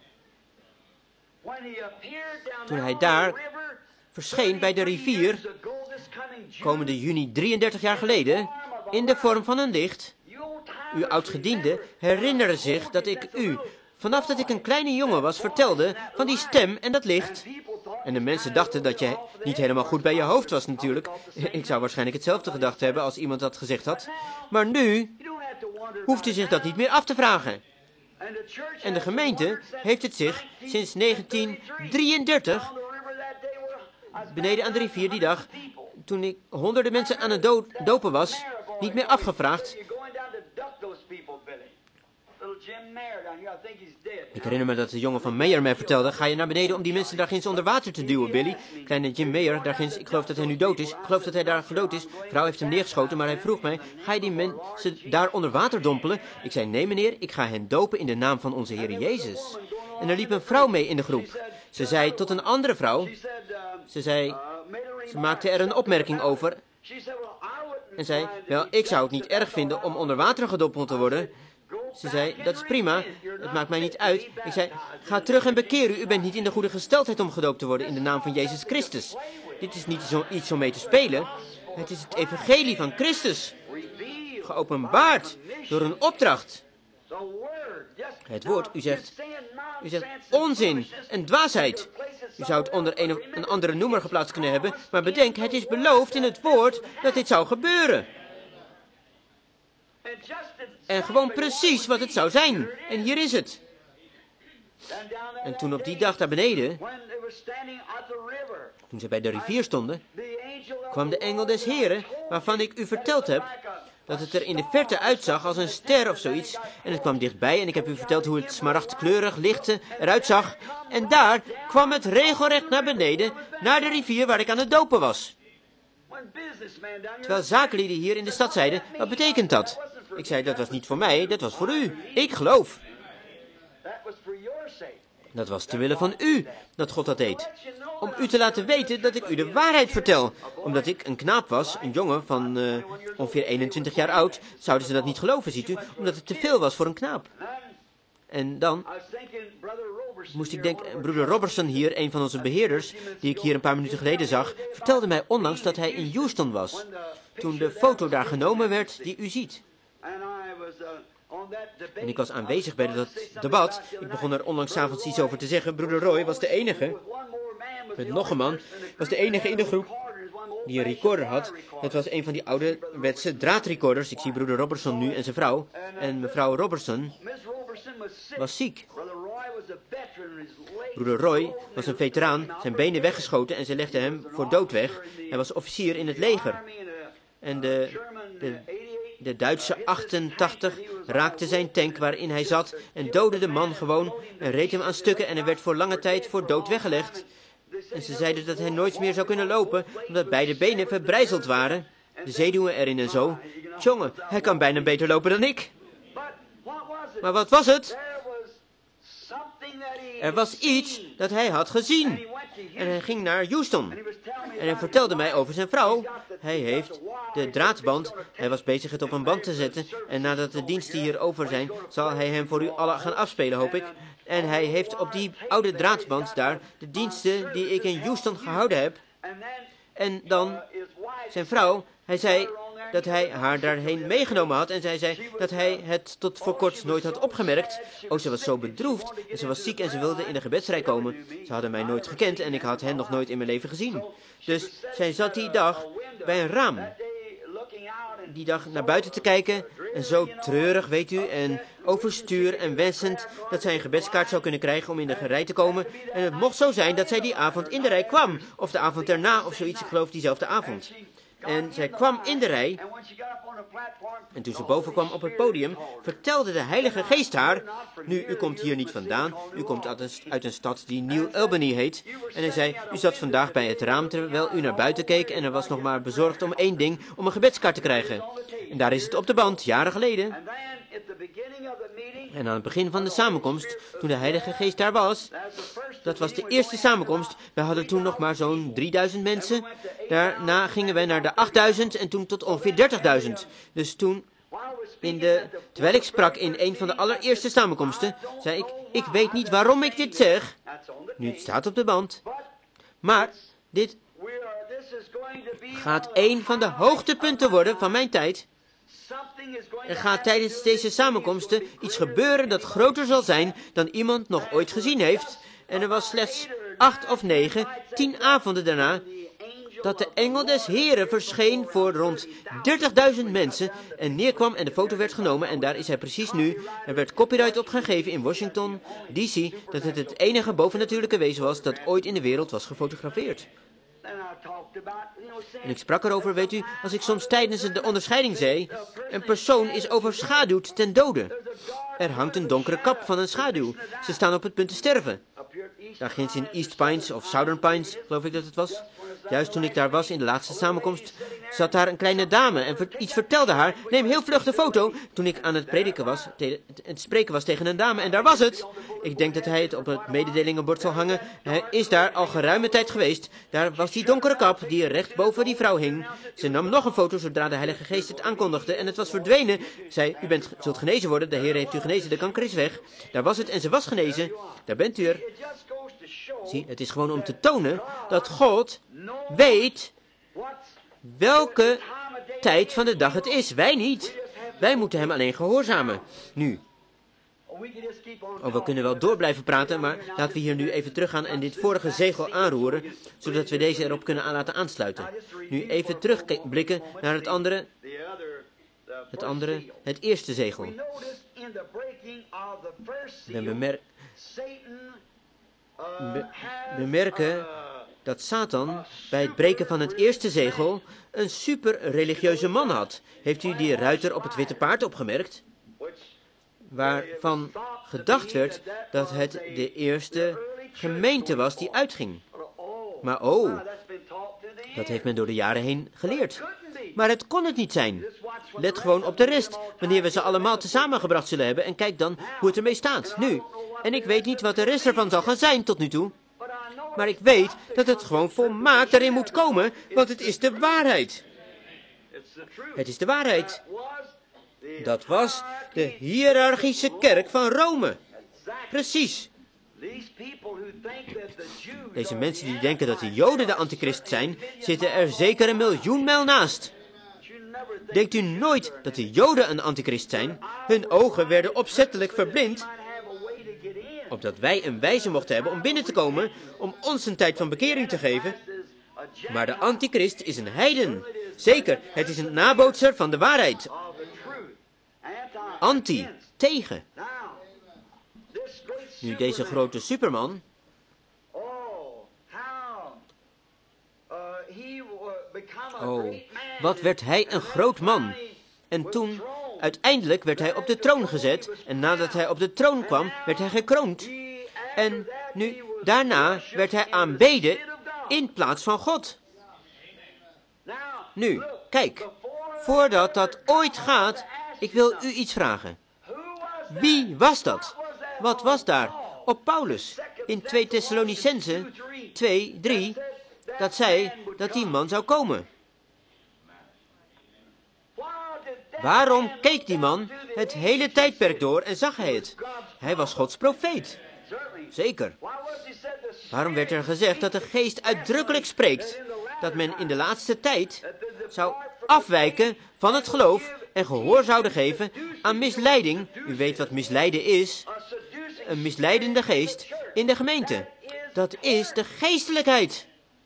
Toen hij daar verscheen bij de rivier, komende juni 33 jaar geleden, in de vorm van een licht. Uw oudgediende herinnerde zich dat ik u, vanaf dat ik een kleine jongen was, vertelde van die stem en dat licht. En de mensen dachten dat je niet helemaal goed bij je hoofd was natuurlijk. Ik zou waarschijnlijk hetzelfde gedacht hebben als iemand dat gezegd had. Maar nu hoeft u zich dat niet meer af te vragen. En de gemeente heeft het zich sinds 1933, beneden aan de rivier die dag, toen ik honderden mensen aan het dopen was, niet meer afgevraagd. Ik herinner me dat de jongen van Meyer mij vertelde, ga je naar beneden om die mensen daar ginds onder water te duwen, Billy? Kleine Jim Meyer, daar ginds, ik geloof dat hij nu dood is. Ik geloof dat hij daar gedood is. Vrouw heeft hem neergeschoten, maar hij vroeg mij, ga je die mensen daar onder water dompelen? Ik zei, nee meneer, ik ga hen dopen in de naam van onze Heer Jezus. En er liep een vrouw mee in de groep. Ze zei tot een andere vrouw, ze maakte er een opmerking over en zei, wel, ik zou het niet erg vinden om onder water gedompeld te worden. Ze zei, dat is prima, het maakt mij niet uit. Ik zei, ga terug en bekeer u, u bent niet in de goede gesteldheid om gedoopt te worden in de naam van Jezus Christus. Dit is niet iets om mee te spelen, het is het evangelie van Christus, geopenbaard door een opdracht. Het woord, u zegt onzin en dwaasheid. U zou het onder een andere noemer geplaatst kunnen hebben, maar bedenk, het is beloofd in het woord dat dit zou gebeuren. En gewoon precies wat het zou zijn. En hier is het. En toen op die dag daar beneden, toen ze bij de rivier stonden, kwam de engel des Heren, waarvan ik u verteld heb, dat het er in de verte uitzag als een ster of zoiets. En het kwam dichtbij en ik heb u verteld hoe het smaragdkleurig lichte eruit zag. En daar kwam het regelrecht naar beneden, naar de rivier waar ik aan het dopen was. Terwijl zakenlieden hier in de stad zeiden, wat betekent dat? Ik zei, dat was niet voor mij, dat was voor u. Ik geloof. Dat was terwille van u dat God dat deed. Om u te laten weten dat ik u de waarheid vertel. Omdat ik een knaap was, een jongen van ongeveer 21 jaar oud, zouden ze dat niet geloven, ziet u, omdat het te veel was voor een knaap. En dan moest ik denken, broeder Robertson hier, een van onze beheerders, die ik hier een paar minuten geleden zag, vertelde mij onlangs dat hij in Houston was, toen de foto daar genomen werd die u ziet. En ik was aanwezig bij dat debat. Ik begon er onlangs 's avonds iets over te zeggen. Broeder Roy was de enige, met nog een man, was de enige in de groep die een recorder had. Het was een van die ouderwetse draadrecorders. Ik zie broeder Robertson nu en zijn vrouw. En mevrouw Robertson was ziek. Broeder Roy was een veteraan, zijn benen weggeschoten en ze legde hem voor dood weg. Hij was officier in het leger. En de De Duitse 88 raakte zijn tank waarin hij zat en doodde de man gewoon en reed hem aan stukken en hij werd voor lange tijd voor dood weggelegd. En ze zeiden dat hij nooit meer zou kunnen lopen, omdat beide benen verbrijzeld waren. De zenuwen erin en zo. Jongen, hij kan bijna beter lopen dan ik. Maar wat was het? Er was iets dat hij had gezien. En hij ging naar Houston. En hij vertelde mij over zijn vrouw. Hij heeft de draadband. Hij was bezig het op een band te zetten. En nadat de diensten hier over zijn, zal hij hem voor u allen gaan afspelen, hoop ik. En hij heeft op die oude draadband daar de diensten die ik in Houston gehouden heb. En dan zijn vrouw, hij zei dat hij haar daarheen meegenomen had. En zij zei dat hij het tot voor kort nooit had opgemerkt. Oh, ze was zo bedroefd. En ze was ziek en ze wilde in de gebedsrij komen. Ze hadden mij nooit gekend en ik had hen nog nooit in mijn leven gezien. Dus zij zat die dag bij een raam. Die dag naar buiten te kijken. En zo treurig, weet u. En overstuur en wensend dat zij een gebedskaart zou kunnen krijgen om in de rij te komen. En het mocht zo zijn dat zij die avond in de rij kwam. Of de avond erna of zoiets, ik geloof diezelfde avond. En zij kwam in de rij. En toen ze boven kwam op het podium, vertelde de Heilige Geest haar. Nu, u komt hier niet vandaan. U komt uit een stad die New Albany heet. En hij zei, u zat vandaag bij het raam terwijl u naar buiten keek. En er was nog maar bezorgd om één ding, om een gebedskaart te krijgen. En daar is het op de band, jaren geleden. En aan het begin van de samenkomst, toen de Heilige Geest daar was, dat was de eerste samenkomst. We hadden toen nog maar zo'n 3000 mensen. Daarna gingen we naar de 8000 en toen tot ongeveer 30.000. Dus toen, terwijl ik sprak in een van de allereerste samenkomsten, zei ik weet niet waarom ik dit zeg. Nu, het staat op de band. Maar dit gaat een van de hoogtepunten worden van mijn tijd. Er gaat tijdens deze samenkomsten iets gebeuren dat groter zal zijn dan iemand nog ooit gezien heeft. En er was slechts 8 of 9, 10 avonden daarna, dat de engel des Heren verscheen voor rond 30.000 mensen en neerkwam en de foto werd genomen en daar is hij precies nu. Er werd copyright opgegeven in Washington, D.C. dat het het enige bovennatuurlijke wezen was dat ooit in de wereld was gefotografeerd. En ik sprak erover, weet u, als ik soms tijdens de onderscheiding zei, een persoon is overschaduwd ten dode. Er hangt een donkere kap van een schaduw. Ze staan op het punt te sterven. Daar ginds in East Pines of Southern Pines, geloof ik dat het was. Juist toen ik daar was in de laatste samenkomst, zat daar een kleine dame en iets vertelde haar. Neem heel vlug de foto. Toen ik aan het het spreken was tegen een dame en daar was het. Ik denk dat hij het op het mededelingenbord zal hangen. Hij is daar al geruime tijd geweest. Daar was die donkere kap die recht boven die vrouw hing. Ze nam nog een foto zodra de Heilige Geest het aankondigde en het was verdwenen. Zei, zult genezen worden, de Heer heeft u genezen, de kanker is weg. Daar was het en ze was genezen. Daar bent u er. Zie, het is gewoon om te tonen dat God weet welke tijd van de dag het is. Wij niet. Wij moeten hem alleen gehoorzamen. Nu. Oh, we kunnen wel door blijven praten, maar laten we hier nu even teruggaan en dit vorige zegel aanroeren, zodat we deze erop kunnen laten aansluiten. Nu even terugblikken naar het eerste zegel. We merken dat Satan bij het breken van het eerste zegel een super religieuze man had. Heeft u die ruiter op het witte paard opgemerkt? Waarvan gedacht werd dat het de eerste gemeente was die uitging. Maar dat heeft men door de jaren heen geleerd. Maar het kon het niet zijn. Let gewoon op de rest, wanneer we ze allemaal tezamen zullen hebben en kijk dan hoe het ermee staat, nu. En ik weet niet wat de rest ervan zal gaan zijn tot nu toe. Maar ik weet dat het gewoon volmaakt erin moet komen, want het is de waarheid. Het is de waarheid. Dat was de hiërarchische kerk van Rome. Precies. Deze mensen die denken dat de Joden de antichrist zijn, zitten er zeker 1 miljoen mijl naast. Denkt u nooit dat de Joden een antichrist zijn? Hun ogen werden opzettelijk verblind, opdat wij een wijze mochten hebben om binnen te komen, om ons een tijd van bekering te geven. Maar de antichrist is een heiden. Zeker, het is een nabootser van de waarheid. Anti, tegen. Nu deze grote superman. Oh, wat werd hij een groot man. En toen, uiteindelijk werd hij op de troon gezet. En nadat hij op de troon kwam, werd hij gekroond. En nu, daarna werd hij aanbeden in plaats van God. Nu, kijk, voordat dat ooit gaat, ik wil u iets vragen. Wie was dat? Wat was daar op Paulus? In 2 Thessalonicenzen 2:3, dat zei dat die man zou komen. Waarom keek die man het hele tijdperk door en zag hij het? Hij was Gods profeet. Zeker. Waarom werd er gezegd dat de geest uitdrukkelijk spreekt dat men in de laatste tijd zou afwijken van het geloof en gehoor zouden geven aan misleiding? U weet wat misleiden is. Een misleidende geest in de gemeente. Dat is de geestelijkheid.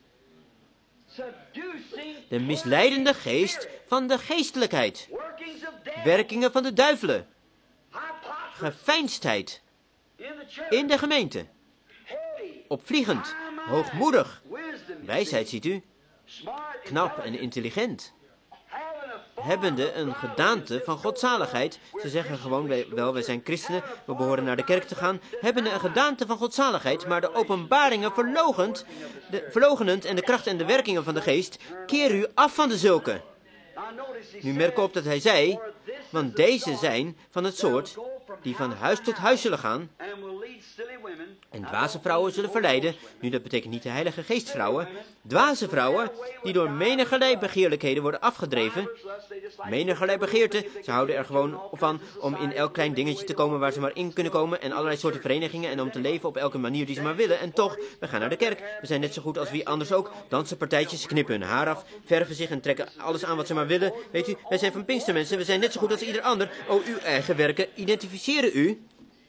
De misleidende geest van de geestelijkheid. Werkingen van de duivelen. Geveinsdheid in de gemeente. Opvliegend, hoogmoedig. Wijsheid, ziet u. Knap en intelligent. Hebbende een gedaante van godzaligheid. Ze zeggen gewoon wel, wij zijn christenen, we behoren naar de kerk te gaan. Hebbende een gedaante van godzaligheid, maar de openbaringen verloochenend en de kracht en de werkingen van de geest, keer u af van de zulke. Nu merk op dat hij zei, want deze zijn van het soort die van huis tot huis zullen gaan en dwaze vrouwen zullen verleiden. Nu, dat betekent niet de Heilige Geestvrouwen. Dwaze vrouwen die door menigerlei begeerlijkheden worden afgedreven. Menigerlei begeerte. Ze houden er gewoon van om in elk klein dingetje te komen waar ze maar in kunnen komen. En allerlei soorten verenigingen en om te leven op elke manier die ze maar willen. En toch, we gaan naar de kerk. We zijn net zo goed als wie anders ook. Dansenpartijtjes, ze knippen hun haar af, verven zich en trekken alles aan wat ze maar willen. Weet u, wij zijn van Pinkstermensen. We zijn net zo goed als ieder ander. Oh, uw eigen werken identificeren u.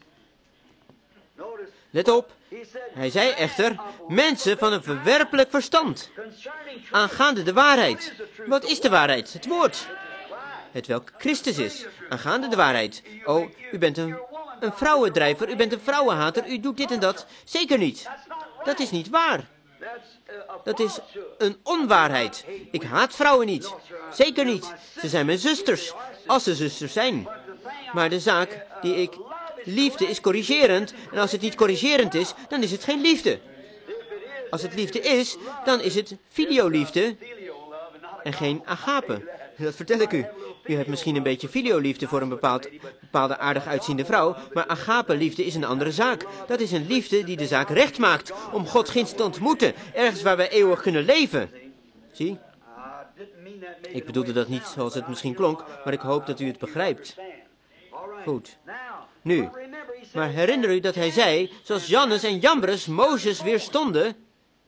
Let op, hij zei echter, mensen van een verwerpelijk verstand, aangaande de waarheid. Wat is de waarheid? Het woord. Het welk Christus is, aangaande de waarheid. Oh, u bent een vrouwendrijver, u bent een vrouwenhater, u doet dit en dat. Zeker niet. Dat is niet waar. Dat is een onwaarheid. Ik haat vrouwen niet. Zeker niet. Ze zijn mijn zusters, als ze zusters zijn. Maar de zaak die ik... Liefde is corrigerend en als het niet corrigerend is, dan is het geen liefde. Als het liefde is, dan is het filioliefde en geen agape. Dat vertel ik u. U hebt misschien een beetje filioliefde voor een bepaalde aardig uitziende vrouw, maar agape-liefde is een andere zaak. Dat is een liefde die de zaak recht maakt om God ginds te ontmoeten, ergens waar wij eeuwig kunnen leven. Zie? Ik bedoelde dat niet zoals het misschien klonk, maar ik hoop dat u het begrijpt. Goed. Nu, maar herinner u dat hij zei, zoals Jannes en Jambres Mozes weerstonden,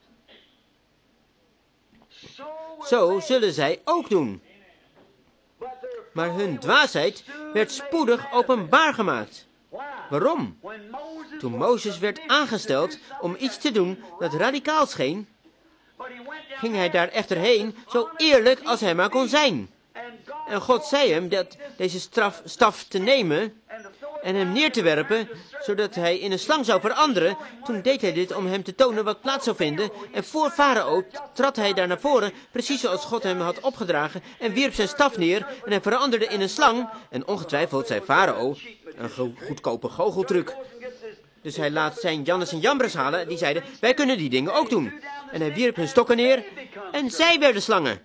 zo zullen zij ook doen. Maar hun dwaasheid werd spoedig openbaar gemaakt. Waarom? Toen Mozes werd aangesteld om iets te doen dat radicaal scheen, ging hij daar echter heen zo eerlijk als hij maar kon zijn. En God zei hem dat deze staf te nemen en hem neer te werpen, zodat hij in een slang zou veranderen. Toen deed hij dit om hem te tonen wat plaats zou vinden. En voor Farao trad hij daar naar voren, precies zoals God hem had opgedragen, en wierp zijn staf neer en hij veranderde in een slang. En ongetwijfeld zei Farao, een goedkope goocheltruc. Dus hij laat zijn Jannes en Jambres halen, die zeiden, wij kunnen die dingen ook doen. En hij wierp hun stokken neer en zij werden slangen.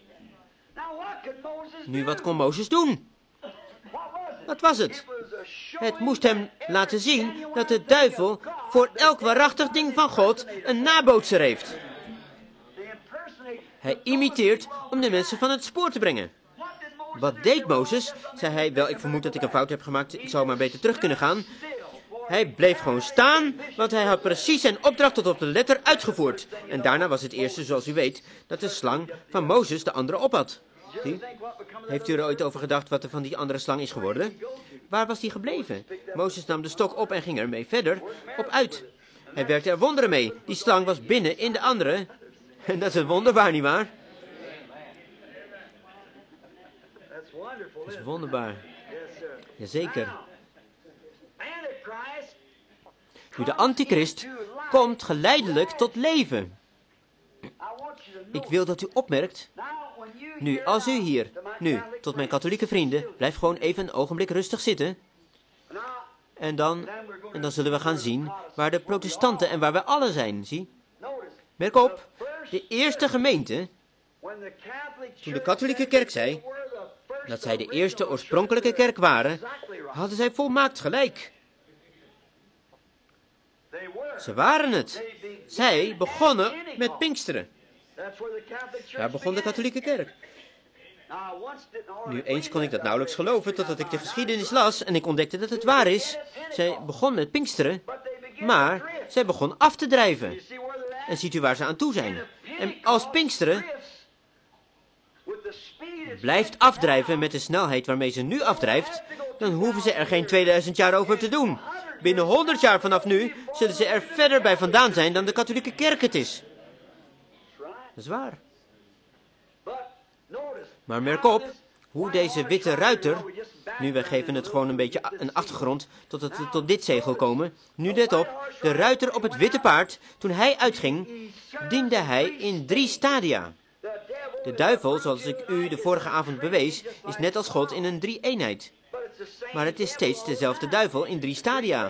Nu, wat kon Mozes doen? Wat was het? Het moest hem laten zien dat de duivel voor elk waarachtig ding van God een nabootser heeft. Hij imiteert om de mensen van het spoor te brengen. Wat deed Mozes? Zei hij, wel, ik vermoed dat ik een fout heb gemaakt, ik zou maar beter terug kunnen gaan. Hij bleef gewoon staan, want hij had precies zijn opdracht tot op de letter uitgevoerd. En daarna was het eerste, zoals u weet, dat de slang van Mozes de andere op had. Zie? Heeft u er ooit over gedacht wat er van die andere slang is geworden? Waar was die gebleven? Mozes nam de stok op en ging ermee verder op uit. Hij werkte er wonderen mee. Die slang was binnen in de andere. En dat is een wonderbaar, nietwaar? Dat is wonderbaar. Jazeker. Nu, de antichrist komt geleidelijk tot leven. Ik wil dat u opmerkt, nu, als u hier Nu, tot mijn katholieke vrienden, blijf gewoon even een ogenblik rustig zitten. En dan zullen we gaan zien waar de protestanten en waar wij allen zijn, zie. Merk op, de eerste gemeente, toen de katholieke kerk zei dat zij de eerste oorspronkelijke kerk waren, hadden zij volmaakt gelijk. Ze waren het. Zij begonnen met Pinksteren. Daar begon de katholieke kerk. Nu eens kon ik dat nauwelijks geloven, totdat ik de geschiedenis las en ik ontdekte dat het waar is. Zij begon met Pinksteren, maar zij begon af te drijven. En ziet u waar ze aan toe zijn. En als Pinksteren blijft afdrijven met de snelheid waarmee ze nu afdrijft, dan hoeven ze er geen 2000 jaar over te doen. Binnen 100 jaar vanaf nu zullen ze er verder bij vandaan zijn dan de katholieke kerk het is. Dat is waar. Maar merk op hoe deze witte ruiter, nu we geven het gewoon een beetje een achtergrond tot we tot dit zegel komen. Nu let op, de ruiter op het witte paard, toen hij uitging, diende hij in 3 stadia. De duivel, zoals ik u de vorige avond bewees, is net als God in een 3-eenheid. Maar het is steeds dezelfde duivel in 3 stadia.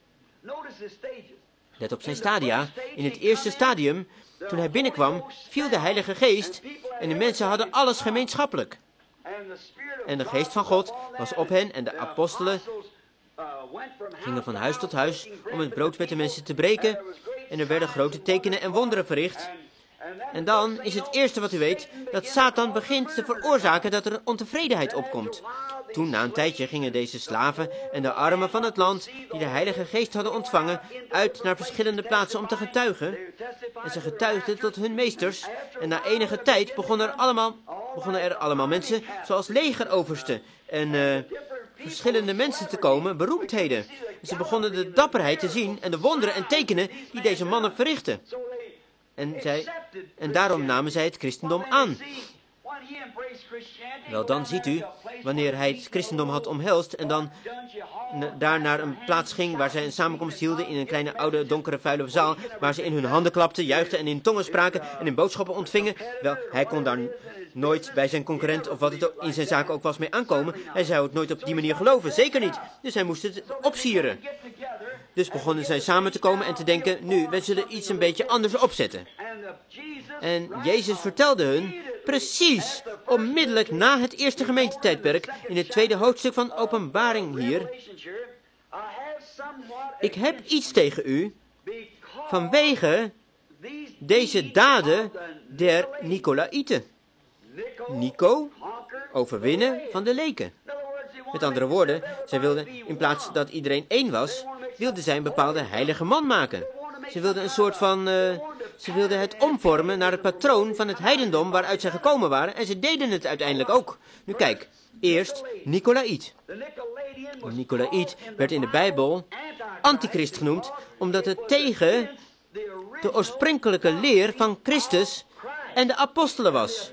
Let op zijn stadia. In het eerste stadium, toen hij binnenkwam, viel de Heilige Geest en de mensen hadden alles gemeenschappelijk. En de geest van God was op hen en de apostelen gingen van huis tot huis om het brood met de mensen te breken. En er werden grote tekenen en wonderen verricht. En dan is het eerste wat u weet, dat Satan begint te veroorzaken dat er ontevredenheid opkomt. Toen, na een tijdje, gingen deze slaven en de armen van het land, die de Heilige Geest hadden ontvangen, uit naar verschillende plaatsen om te getuigen. En ze getuigden tot hun meesters. En na enige tijd begonnen er allemaal mensen, zoals legeroversten en verschillende mensen te komen, beroemdheden. En ze begonnen de dapperheid te zien en de wonderen en tekenen die deze mannen verrichtten. En daarom namen zij het christendom aan. Wel, dan ziet u, wanneer hij het christendom had omhelst en dan daar naar een plaats ging waar zij een samenkomst hielden in een kleine oude donkere vuile zaal, waar ze in hun handen klapten, juichten en in tongen spraken en in boodschappen ontvingen. Wel, hij kon daar nooit bij zijn concurrent of wat het in zijn zaak ook was mee aankomen. Hij zou het nooit op die manier geloven, zeker niet. Dus hij moest het opsieren. Dus begonnen zij samen te komen en te denken, nu, we zullen iets een beetje anders opzetten. En Jezus vertelde hun, precies, onmiddellijk na het eerste gemeentetijdperk, in het 2e hoofdstuk van Openbaring hier. Ik heb iets tegen u, vanwege deze daden der Nicolaïten. Nico, overwinnen van de leken. Met andere woorden, zij wilden, in plaats dat iedereen één was, wilden zij een bepaalde heilige man maken. Ze wilden een soort van, ze wilden het omvormen naar het patroon van het heidendom waaruit zij gekomen waren. En ze deden het uiteindelijk ook. Nu kijk, eerst Nicolaït. Nicolaït werd in de Bijbel antichrist genoemd, omdat het tegen de oorspronkelijke leer van Christus en de apostelen was.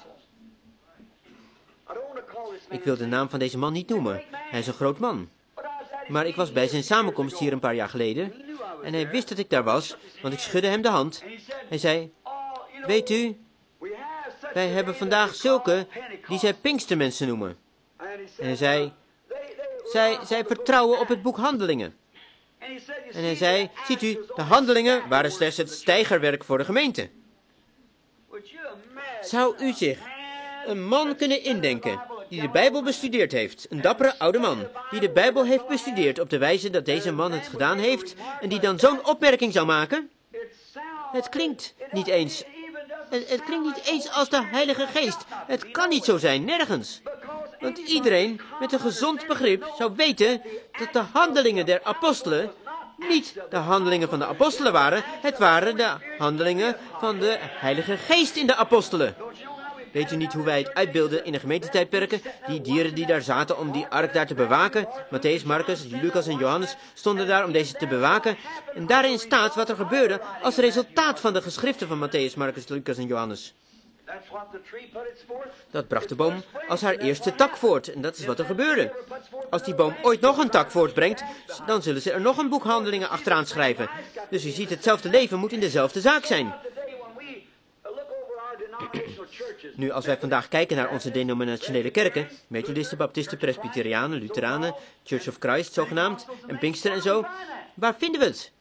Ik wil de naam van deze man niet noemen. Hij is een groot man. Maar ik was bij zijn samenkomst hier een paar jaar geleden. En hij wist dat ik daar was, want ik schudde hem de hand. Hij zei, weet u, wij hebben vandaag zulke die zij Pinkstermensen noemen. En hij zei, zij vertrouwen op het boek Handelingen. En hij zei, ziet u, de Handelingen waren slechts het steigerwerk voor de gemeente. Zou u zich een man kunnen indenken die de Bijbel bestudeerd heeft, een dappere oude man, die de Bijbel heeft bestudeerd op de wijze dat deze man het gedaan heeft, en die dan zo'n opmerking zou maken? Het klinkt niet eens. Het klinkt niet eens als de Heilige Geest. Het kan niet zo zijn, nergens. Want iedereen met een gezond begrip zou weten dat de handelingen der apostelen niet de handelingen van de apostelen waren. Het waren de handelingen van de Heilige Geest in de apostelen. Weet u niet hoe wij het uitbeelden in de gemeentetijdperken? Die dieren die daar zaten om die ark daar te bewaken. Matthäus, Marcus, Lucas en Johannes stonden daar om deze te bewaken. En daarin staat wat er gebeurde als resultaat van de geschriften van Matthäus, Marcus, Lucas en Johannes. Dat bracht de boom als haar eerste tak voort. En dat is wat er gebeurde. Als die boom ooit nog een tak voortbrengt, dan zullen ze er nog een boek Handelingen achteraan schrijven. Dus u ziet, hetzelfde leven moet in dezelfde zaak zijn. Nu, als wij vandaag kijken naar onze denominationele kerken, Methodisten, Baptisten, Presbyterianen, Lutheranen, Church of Christ zogenaamd, en Pinkster en zo, waar vinden we het?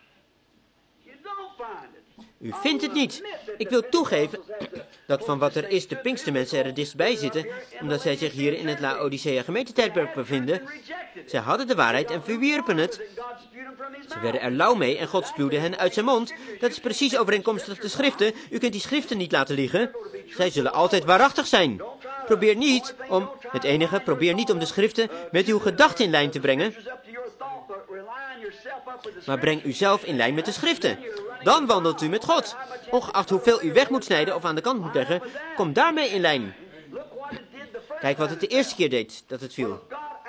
U vindt het niet. Ik wil toegeven dat van wat er is de Pinkstermensen er het dichtstbij zitten, omdat zij zich hier in het Laodicea gemeentetijdperk bevinden. Zij hadden de waarheid en verwierpen het. Ze werden er lauw mee en God spuwde hen uit zijn mond. Dat is precies overeenkomstig de schriften. U kunt die schriften niet laten liegen. Zij zullen altijd waarachtig zijn. Probeer niet om de schriften met uw gedachten in lijn te brengen, maar breng uzelf in lijn met de schriften. Dan wandelt u met God. Ongeacht hoeveel u weg moet snijden of aan de kant moet leggen, kom daarmee in lijn. Kijk wat het de eerste keer deed dat het viel.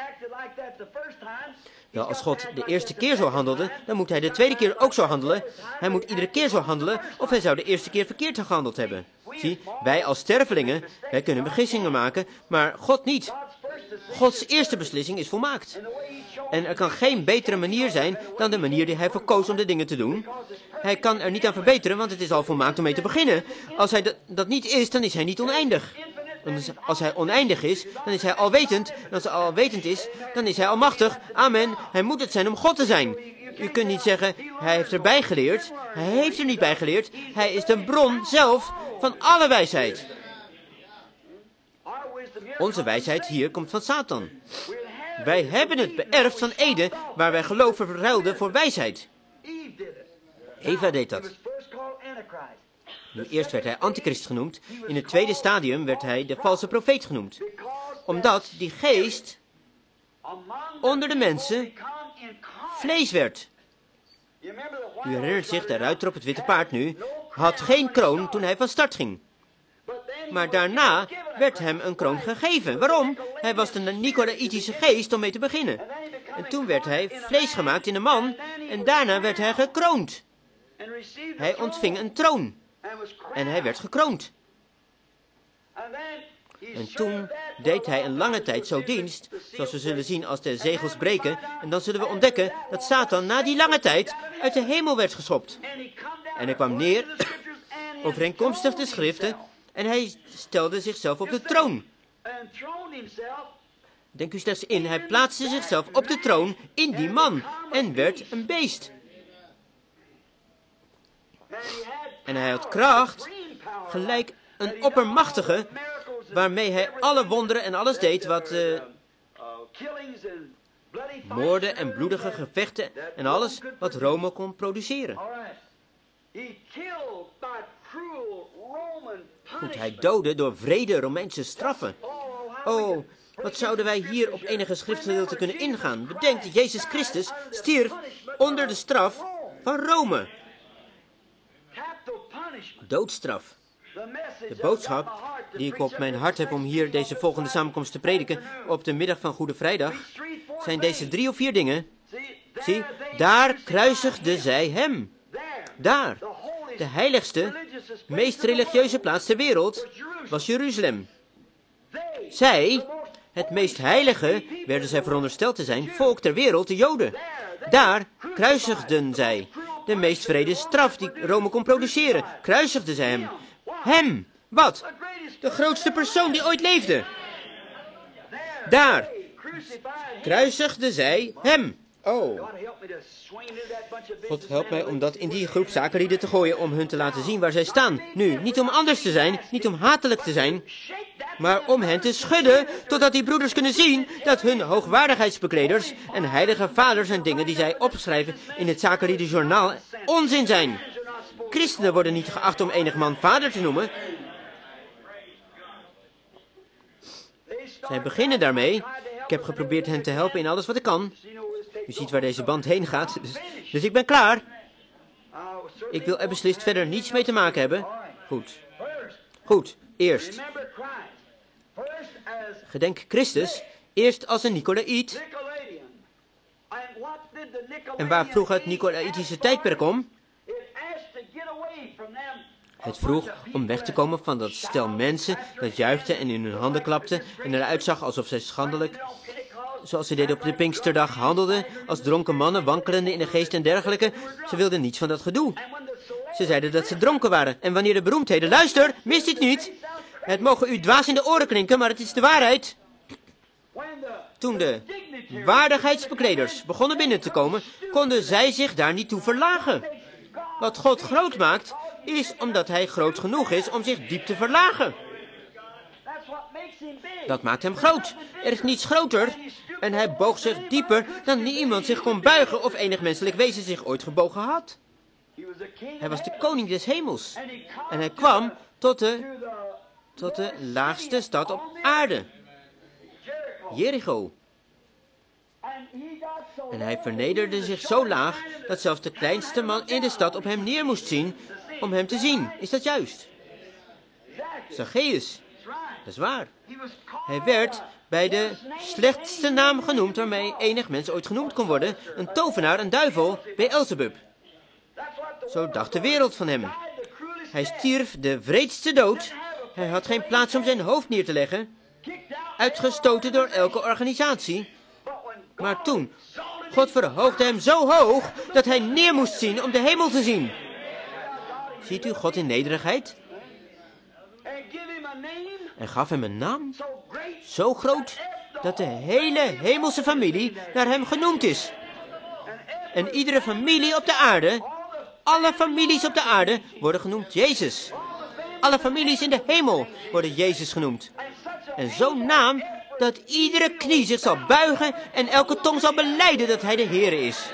Wel, als God de eerste keer zo handelde, dan moet hij de tweede keer ook zo handelen. Hij moet iedere keer zo handelen, of hij zou de eerste keer verkeerd gehandeld hebben. Zie, wij als stervelingen, wij kunnen begissingen maken, maar God niet. Gods eerste beslissing is volmaakt. En er kan geen betere manier zijn dan de manier die hij verkoos om de dingen te doen. Hij kan er niet aan verbeteren, want het is al volmaakt om mee te beginnen. Als hij dat niet is, dan is hij niet oneindig. Als hij oneindig is, dan is hij alwetend. En als hij alwetend is, dan is hij almachtig. Amen. Hij moet het zijn om God te zijn. U kunt niet zeggen, hij heeft erbij geleerd. Hij heeft er niet bij geleerd. Hij is de bron zelf van alle wijsheid. Onze wijsheid hier komt van Satan. Wij hebben het beërfd van Eden, waar wij geloof verruilden voor wijsheid. Eva deed dat. Nu, eerst werd hij antichrist genoemd. In het tweede stadium werd hij de valse profeet genoemd. Omdat die geest onder de mensen vlees werd. U herinnert zich, de ruiter op het witte paard nu, had geen kroon toen hij van start ging. Maar daarna werd hem een kroon gegeven. Waarom? Hij was de Nicolaïtische geest om mee te beginnen. En toen werd hij vlees gemaakt in een man en daarna werd hij gekroond. Hij ontving een troon en hij werd gekroond. En toen deed hij een lange tijd zo dienst, zoals we zullen zien als de zegels breken. En dan zullen we ontdekken dat Satan na die lange tijd uit de hemel werd geschopt. En hij kwam neer, overeenkomstig de schriften, en hij stelde zichzelf op de troon. Denk u slechts in, hij plaatste zichzelf op de troon in die man en werd een beest. En hij had kracht, gelijk een oppermachtige, waarmee hij alle wonderen en alles deed wat moorden en bloedige gevechten en alles wat Rome kon produceren. Goed, hij doodde door wrede Romeinse straffen. Oh, wat zouden wij hier op enige schriftgedeelte kunnen ingaan? Bedenk dat Jezus Christus stierf onder de straf van Rome. Doodstraf. De boodschap die ik op mijn hart heb om hier deze volgende samenkomst te prediken op de middag van Goede Vrijdag, zijn deze 3 of 4 dingen. Zie, daar kruisigden zij hem. Daar, de heiligste, meest religieuze plaats ter wereld, was Jeruzalem. Zij, het meest heilige, werden zij verondersteld te zijn, volk ter wereld, de Joden. Daar kruisigden zij. De meest wrede straf die Rome kon produceren, kruisigden zij hem. Hem, wat? De grootste persoon die ooit leefde. Daar kruisigden zij hem. Oh. God help mij om dat in die groep zakenlieden te gooien, om hun te laten zien waar zij staan. Nu, niet om anders te zijn, niet om hatelijk te zijn, maar om hen te schudden, totdat die broeders kunnen zien dat hun hoogwaardigheidsbekleders en heilige vaders en dingen die zij opschrijven in het zakenliedenjournaal onzin zijn. Christenen worden niet geacht om enig man vader te noemen. Zij beginnen daarmee. Ik heb geprobeerd hen te helpen in alles wat ik kan. U ziet waar deze band heen gaat, dus ik ben klaar. Ik wil er beslist verder niets mee te maken hebben. Goed, eerst. Gedenk Christus, eerst als een Nicolaït. En waar vroeg het Nicolaïtische tijdperk om? Het vroeg om weg te komen van dat stel mensen dat juichte en in hun handen klapte en eruit zag alsof zij schandelijk, zoals ze deden op de Pinksterdag, handelden als dronken mannen, wankelende in de geest en dergelijke. Ze wilden niets van dat gedoe. Ze zeiden dat ze dronken waren. En wanneer de beroemdheden, luister, mis dit niet. Het mogen u dwaas in de oren klinken, maar het is de waarheid. Toen de waardigheidsbekleders begonnen binnen te komen, konden zij zich daar niet toe verlagen. Wat God groot maakt, is omdat hij groot genoeg is om zich diep te verlagen. Dat maakt hem groot. Er is niets groter. En hij boog zich dieper dan iemand zich kon buigen of enig menselijk wezen zich ooit gebogen had. Hij was de koning des hemels. En hij kwam tot de laagste stad op aarde. Jericho. En hij vernederde zich zo laag dat zelfs de kleinste man in de stad op hem neer moest zien om hem te zien. Is dat juist? Zacchaeus. Dat is waar. Hij werd bij de slechtste naam genoemd waarmee enig mens ooit genoemd kon worden. Een tovenaar, een duivel, Beelzebub. Zo dacht de wereld van hem. Hij stierf de wreedste dood. Hij had geen plaats om zijn hoofd neer te leggen. Uitgestoten door elke organisatie. Maar toen, God verhoogde hem zo hoog dat hij neer moest zien om de hemel te zien. Ziet u God in nederigheid? En gaf hem een naam, zo groot, dat de hele hemelse familie naar hem genoemd is. En iedere familie op de aarde, alle families op de aarde, worden genoemd Jezus. Alle families in de hemel worden Jezus genoemd. En zo'n naam dat iedere knie zich zal buigen en elke tong zal belijden dat hij de Heere is.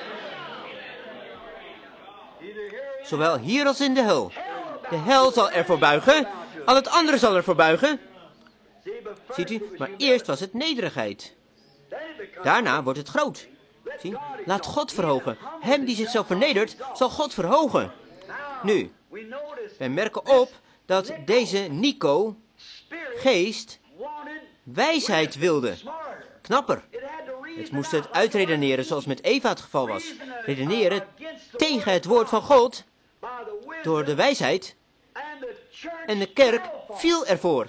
Zowel hier als in de hel. De hel zal ervoor buigen, al het andere zal ervoor buigen. Ziet u, maar eerst was het nederigheid. Daarna wordt het groot. Zie, laat God verhogen. Hem die zichzelf vernedert, zal God verhogen. Nu, wij merken op dat deze Nico, geest, wijsheid wilde. Knapper. Het moest het uitredeneren zoals met Eva het geval was. Redeneren tegen het woord van God door de wijsheid. En de kerk viel ervoor.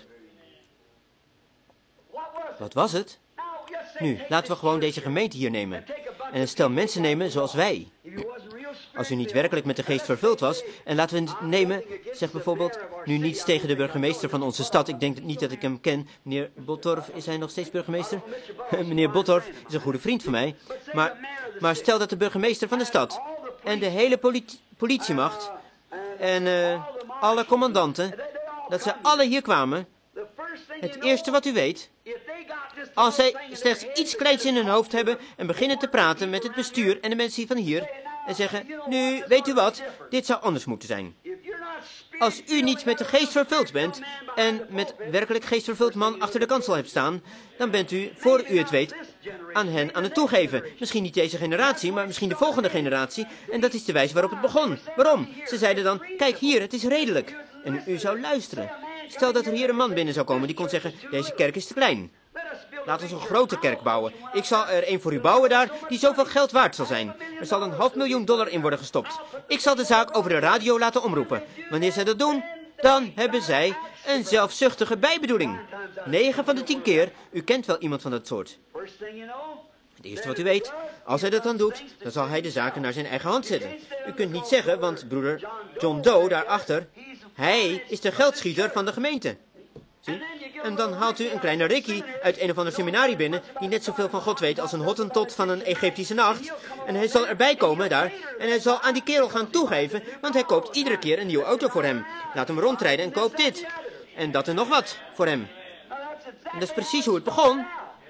Wat was het? Nu, laten we gewoon deze gemeente hier nemen. En een stel mensen nemen zoals wij. Als u niet werkelijk met de geest vervuld was. En laten we het nemen, zeg bijvoorbeeld, nu niets tegen de burgemeester van onze stad. Ik denk niet dat ik hem ken. Meneer Bottorff, is hij nog steeds burgemeester? Meneer Bottorff is een goede vriend van mij. Maar stel dat de burgemeester van de stad en de hele politiemacht en alle commandanten, dat ze alle hier kwamen. Het eerste wat u weet, als zij slechts iets kleins in hun hoofd hebben en beginnen te praten met het bestuur en de mensen van hier en zeggen, nu, weet u wat, dit zou anders moeten zijn. Als u niet met de geest vervuld bent en met werkelijk geestvervuld man achter de kansel hebt staan, dan bent u, voor u het weet, aan hen aan het toegeven. Misschien niet deze generatie, maar misschien de volgende generatie. En dat is de wijze waarop het begon. Waarom? Ze zeiden dan, kijk hier, het is redelijk. En u zou luisteren. Stel dat er hier een man binnen zou komen die kon zeggen, deze kerk is te klein. Laat ons een grote kerk bouwen. Ik zal er een voor u bouwen daar, die zoveel geld waard zal zijn. Er zal $500.000 in worden gestopt. Ik zal de zaak over de radio laten omroepen. Wanneer zij dat doen, dan hebben zij een zelfzuchtige bijbedoeling. 9 van de 10 keer, u kent wel iemand van dat soort. Het eerste wat u weet, als hij dat dan doet, dan zal hij de zaken naar zijn eigen hand zetten. U kunt niet zeggen, want broeder John Doe daarachter, hij is de geldschieter van de gemeente. Zie? En dan haalt u een kleine Ricky uit een of ander seminarie binnen, die net zoveel van God weet als een hottentot van een Egyptische nacht. En hij zal erbij komen daar, en hij zal aan die kerel gaan toegeven, want hij koopt iedere keer een nieuwe auto voor hem. Laat hem rondrijden en koopt dit. En dat en nog wat voor hem. En dat is precies hoe het begon.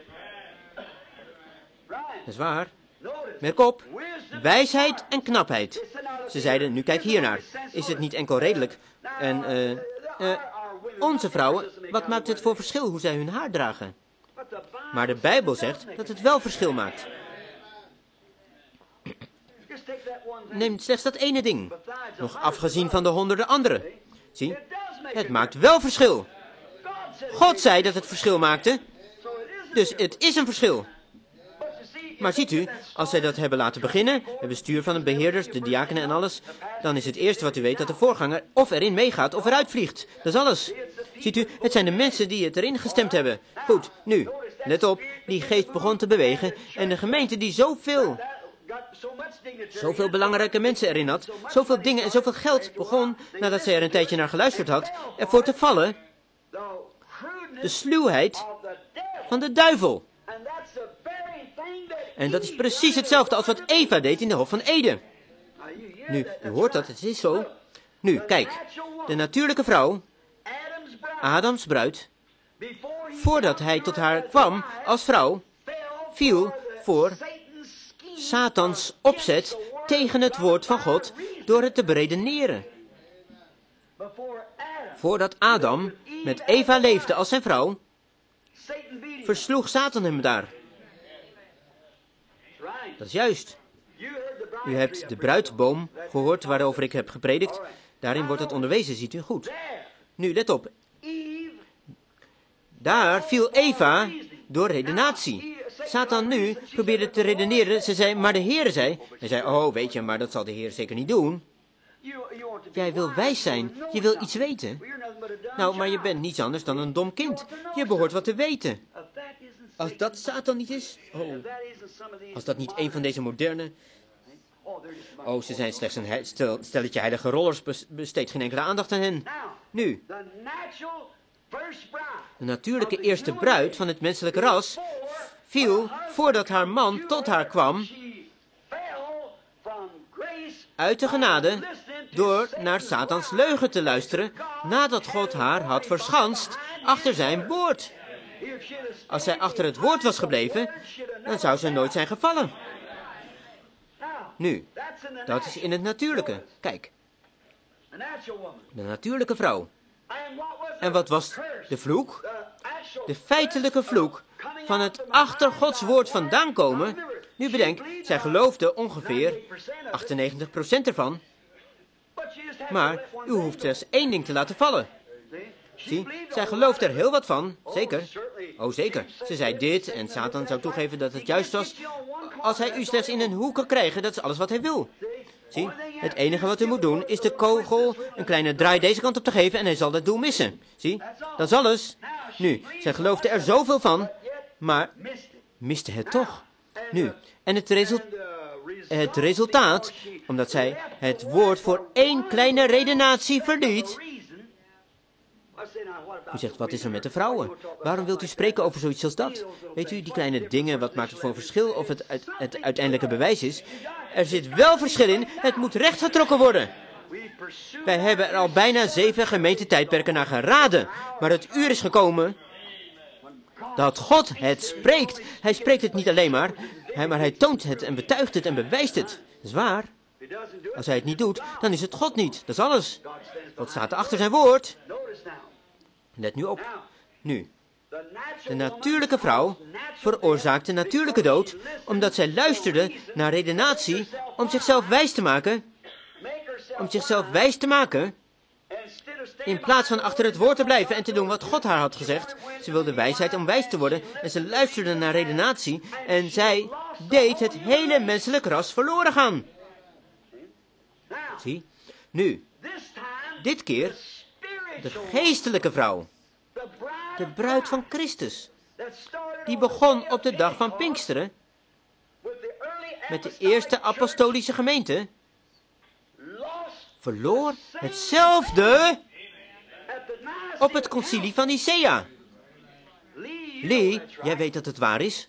Dat is waar. Merk op, wijsheid en knapheid. Ze zeiden, nu kijk hier naar. Is het niet enkel redelijk? En onze vrouwen, wat maakt het voor verschil hoe zij hun haar dragen? Maar de Bijbel zegt dat het wel verschil maakt. Neem slechts dat ene ding. Nog afgezien van de honderden anderen. Zie, het maakt wel verschil. God zei dat het verschil maakte. Dus het is een verschil. Maar ziet u, als zij dat hebben laten beginnen, het bestuur van de beheerders, de diakenen en alles, dan is het eerste wat u weet dat de voorganger of erin meegaat of eruit vliegt. Dat is alles. Ziet u, het zijn de mensen die het erin gestemd hebben. Goed, nu, let op, die geest begon te bewegen en de gemeente die zoveel belangrijke mensen erin had, zoveel dingen en zoveel geld begon, nadat zij er een tijdje naar geluisterd had, ervoor te vallen. De sluwheid van de duivel. En dat is precies hetzelfde als wat Eva deed in de Hof van Eden. Nu, u hoort dat, het is zo. Nu, kijk, de natuurlijke vrouw, Adams bruid, voordat hij tot haar kwam als vrouw, viel voor Satans opzet tegen het woord van God door het te beredeneren. Voordat Adam met Eva leefde als zijn vrouw, versloeg Satan hem daar. Dat is juist. U hebt de bruidboom gehoord waarover ik heb gepredikt. Daarin wordt het onderwezen, ziet u goed. Nu, let op. Daar viel Eva door redenatie. Satan nu probeerde te redeneren. Ze zei, maar de Heer zei. Hij zei, oh, weet je, maar dat zal de Heer zeker niet doen. Jij wil wijs zijn. Je wil iets weten. Nou, maar je bent niets anders dan een dom kind. Je behoort wat te weten. Als dat Satan niet is. Oh, als dat niet een van deze moderne. Oh, ze zijn slechts een stelletje heilige rollers. Besteedt geen enkele aandacht aan hen. Nu. De natuurlijke eerste bruid van het menselijke ras viel voordat haar man tot haar kwam uit de genade door naar Satans leugen te luisteren nadat God haar had verschanst achter zijn woord. Als zij achter het woord was gebleven, dan zou ze nooit zijn gevallen. Nu, dat is in het natuurlijke. Kijk, de natuurlijke vrouw. En wat was de vloek? De feitelijke vloek van het achter Gods woord vandaan komen. Nu bedenk, zij geloofde ongeveer 98% ervan. Maar u hoeft slechts één ding te laten vallen. Zie, zij gelooft er heel wat van, zeker. Oh, zeker. Ze zei dit en Satan zou toegeven dat het juist was. Als hij u slechts in een hoek kan krijgen, dat is alles wat hij wil. Zie, het enige wat u moet doen is de kogel een kleine draai deze kant op te geven en hij zal dat doel missen. Zie, dat is alles. Nu, zij geloofde er zoveel van, maar miste het toch. Nu, en het resultaat, omdat zij het woord voor één kleine redenatie verliet. U zegt, wat is er met de vrouwen? Waarom wilt u spreken over zoiets als dat? Weet u, die kleine dingen, wat maakt het voor een verschil of het uiteindelijke bewijs is? Er zit wel verschil in, het moet rechtgetrokken worden. Wij hebben er al bijna 7 gemeentetijdperken naar geraden, maar het uur is gekomen dat God het spreekt. Hij spreekt het niet alleen maar hij toont het en betuigt het en bewijst het. Dat is waar. Als hij het niet doet, dan is het God niet. Dat is alles. God staat achter zijn woord. Let nu op. Nu, de natuurlijke vrouw veroorzaakte natuurlijke dood, omdat zij luisterde naar redenatie om zichzelf wijs te maken. In plaats van achter het woord te blijven en te doen wat God haar had gezegd. Ze wilde wijsheid om wijs te worden en ze luisterde naar redenatie en zij deed het hele menselijk ras verloren gaan. Zie, nu, dit keer de geestelijke vrouw, de bruid van Christus, die begon op de dag van Pinksteren met de eerste apostolische gemeente, verloor hetzelfde op het concilie van Nicea. Lee, jij weet dat het waar is.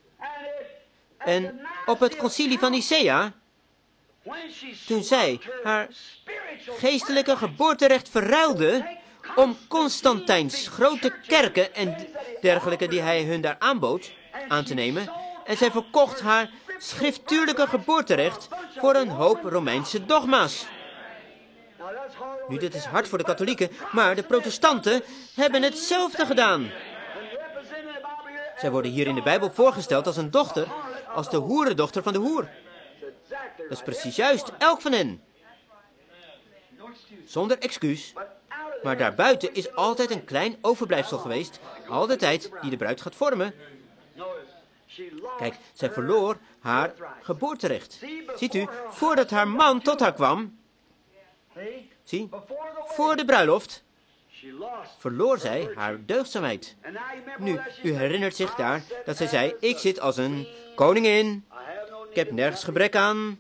En op het concilie van Nicea, toen zij haar geestelijke geboorterecht verruilde om Constantijns grote kerken en dergelijke die hij hun daar aanbood aan te nemen, en zij verkocht haar schriftuurlijke geboorterecht voor een hoop Romeinse dogma's. Nu, dit is hard voor de katholieken, maar de protestanten hebben hetzelfde gedaan. Zij worden hier in de Bijbel voorgesteld als een dochter, als de hoerendochter van de hoer. Dat is precies juist, elk van hen. Zonder excuus. Maar daarbuiten is altijd een klein overblijfsel geweest, al de tijd die de bruid gaat vormen. Kijk, zij verloor haar geboorterecht. Ziet u, voordat haar man tot haar kwam, zie, voor de bruiloft, verloor zij haar deugdzaamheid. Nu, u herinnert zich daar dat zij zei, ik zit als een koningin, ik heb nergens gebrek aan.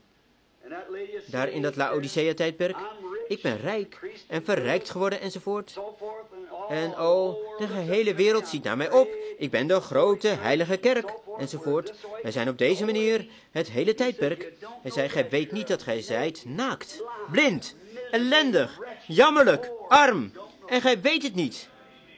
Daar in dat Laodicea-tijdperk, ik ben rijk en verrijkt geworden enzovoort. En oh, de gehele wereld ziet naar mij op. Ik ben de grote heilige kerk. Enzovoort. Wij zijn op deze manier het hele tijdperk. Hij zei, gij weet niet dat gij zijt naakt, blind, ellendig, jammerlijk, arm. En gij weet het niet.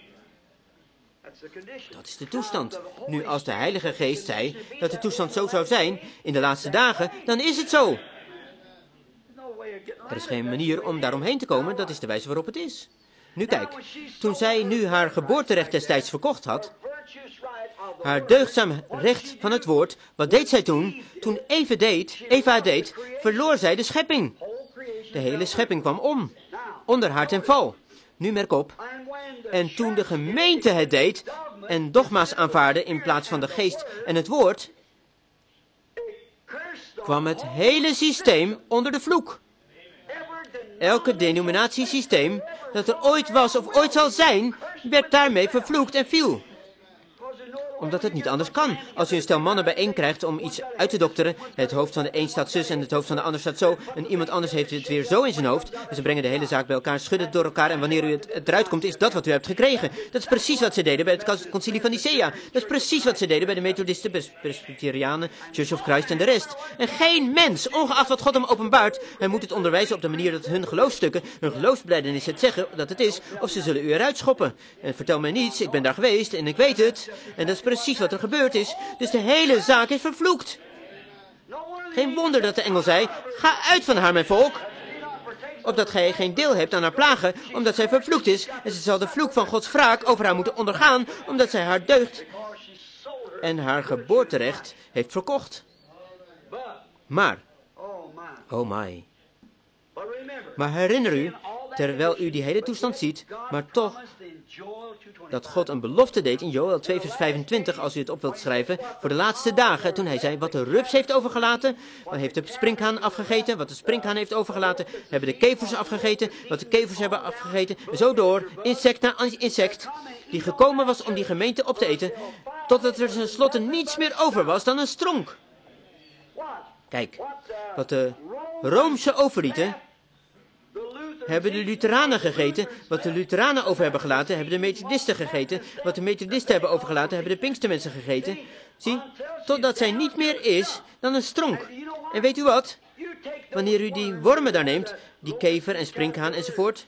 Dat is de toestand. Nu, als de Heilige Geest zei dat de toestand zo zou zijn in de laatste dagen, dan is het zo. Er is geen manier om daaromheen te komen, dat is de wijze waarop het is. Nu kijk, toen zij nu haar geboorterecht destijds verkocht had, haar deugdzaam recht van het woord, wat deed zij toen? Toen Eva deed, verloor zij de schepping. De hele schepping kwam om, onder haar ten val. Nu merk op, en toen de gemeente het deed en dogma's aanvaarde in plaats van de geest en het woord, kwam het hele systeem onder de vloek. Elke denominatiesysteem dat er ooit was of ooit zal zijn, werd daarmee vervloekt en viel. Omdat het niet anders kan. Als u een stel mannen bijeen krijgt om iets uit te dokteren, het hoofd van de een staat zus en het hoofd van de ander staat zo, en iemand anders heeft het weer zo in zijn hoofd, en ze brengen de hele zaak bij elkaar, schudden het door elkaar, en wanneer u het eruit komt, is dat wat u hebt gekregen. Dat is precies wat ze deden bij het concilie van Nicea. Dat is precies wat ze deden bij de Methodisten, Presbyterianen, Church of Christ en de rest. En geen mens, ongeacht wat God hem openbaart, hij moet het onderwijzen op de manier dat hun geloofstukken, hun geloofsbelijdenis het zeggen dat het is, of ze zullen u eruit schoppen. En vertel mij niets, ik ben daar geweest en ik weet het. En dat is precies wat er gebeurd is. Dus de hele zaak is vervloekt. Geen wonder dat de engel zei, ga uit van haar, mijn volk. Opdat gij geen deel hebt aan haar plagen, omdat zij vervloekt is. En ze zal de vloek van Gods wraak over haar moeten ondergaan, omdat zij haar deugd en haar geboorterecht heeft verkocht. Maar, oh my. Maar herinner u, terwijl u die hele toestand ziet, maar toch dat God een belofte deed in Joël 2 vers 25, als u het op wilt schrijven, voor de laatste dagen, toen hij zei, wat de rups heeft overgelaten, wat heeft de sprinkhaan afgegeten, wat de sprinkhaan heeft overgelaten, hebben de kevers afgegeten, wat de kevers hebben afgegeten, en zo door, insect na insect, die gekomen was om die gemeente op te eten, totdat er tenslotte niets meer over was dan een stronk. Kijk, wat de Roomse overlieten, hebben de Lutheranen gegeten. Wat de Lutheranen over hebben gelaten, hebben de Methodisten gegeten. Wat de Methodisten hebben overgelaten, hebben de Pinkstermensen gegeten. Zie, totdat zij niet meer is dan een stronk. En weet u wat? Wanneer u die wormen daar neemt, die kever en sprinkhaan enzovoort,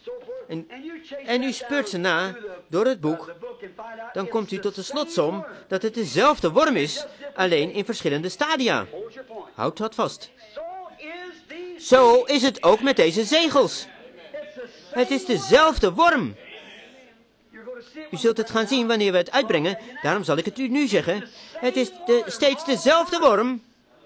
en u speurt ze na door het boek, dan komt u tot de slotsom dat het dezelfde worm is, alleen in verschillende stadia. Houd dat vast. Zo is het ook met deze zegels. Het is dezelfde worm. U zult het gaan zien wanneer we het uitbrengen. Daarom zal ik het u nu zeggen. Het is steeds dezelfde worm.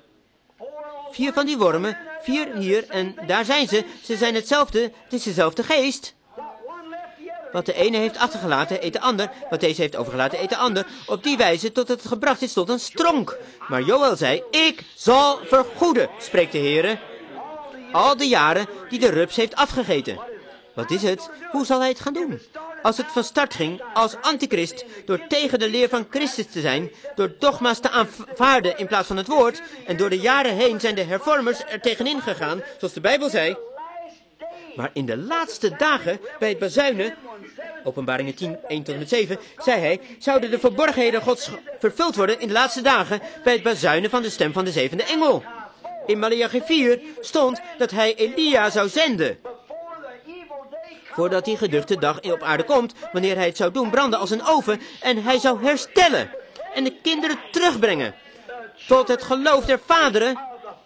4 van die wormen, 4 hier en daar zijn ze. Ze zijn hetzelfde. Het is dezelfde geest. Wat de ene heeft achtergelaten, eet de ander. Wat deze heeft overgelaten, eet de ander. Op die wijze tot het gebracht is tot een stronk. Maar Joël zei, ik zal vergoeden, spreekt de Heere, al de jaren die de rups heeft afgegeten. Wat is het? Hoe zal hij het gaan doen? Als het van start ging als antichrist, door tegen de leer van Christus te zijn, door dogma's te aanvaarden in plaats van het woord, en door de jaren heen zijn de hervormers er tegenin gegaan, zoals de Bijbel zei. Maar in de laatste dagen, bij het bazuinen, Openbaringen 10, 1 tot en met 7, zei hij, zouden de verborgenheden Gods vervuld worden in de laatste dagen, bij het bazuinen van de stem van de zevende engel. In Maleachi 4 stond dat hij Elia zou zenden. Voordat die geduchte dag op aarde komt, wanneer hij het zou doen branden als een oven, en hij zou herstellen en de kinderen terugbrengen tot het geloof der vaderen,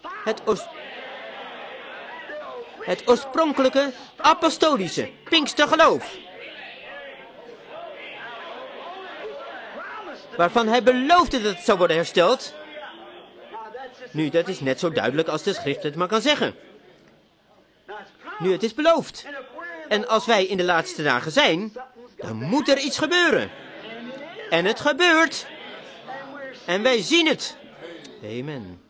het oorspronkelijke apostolische Pinkstergeloof, waarvan hij beloofde dat het zou worden hersteld. Nu, dat is net zo duidelijk als de schrift het maar kan zeggen. Nu, het is beloofd. En als wij in de laatste dagen zijn, dan moet er iets gebeuren. En het gebeurt. En wij zien het. Amen.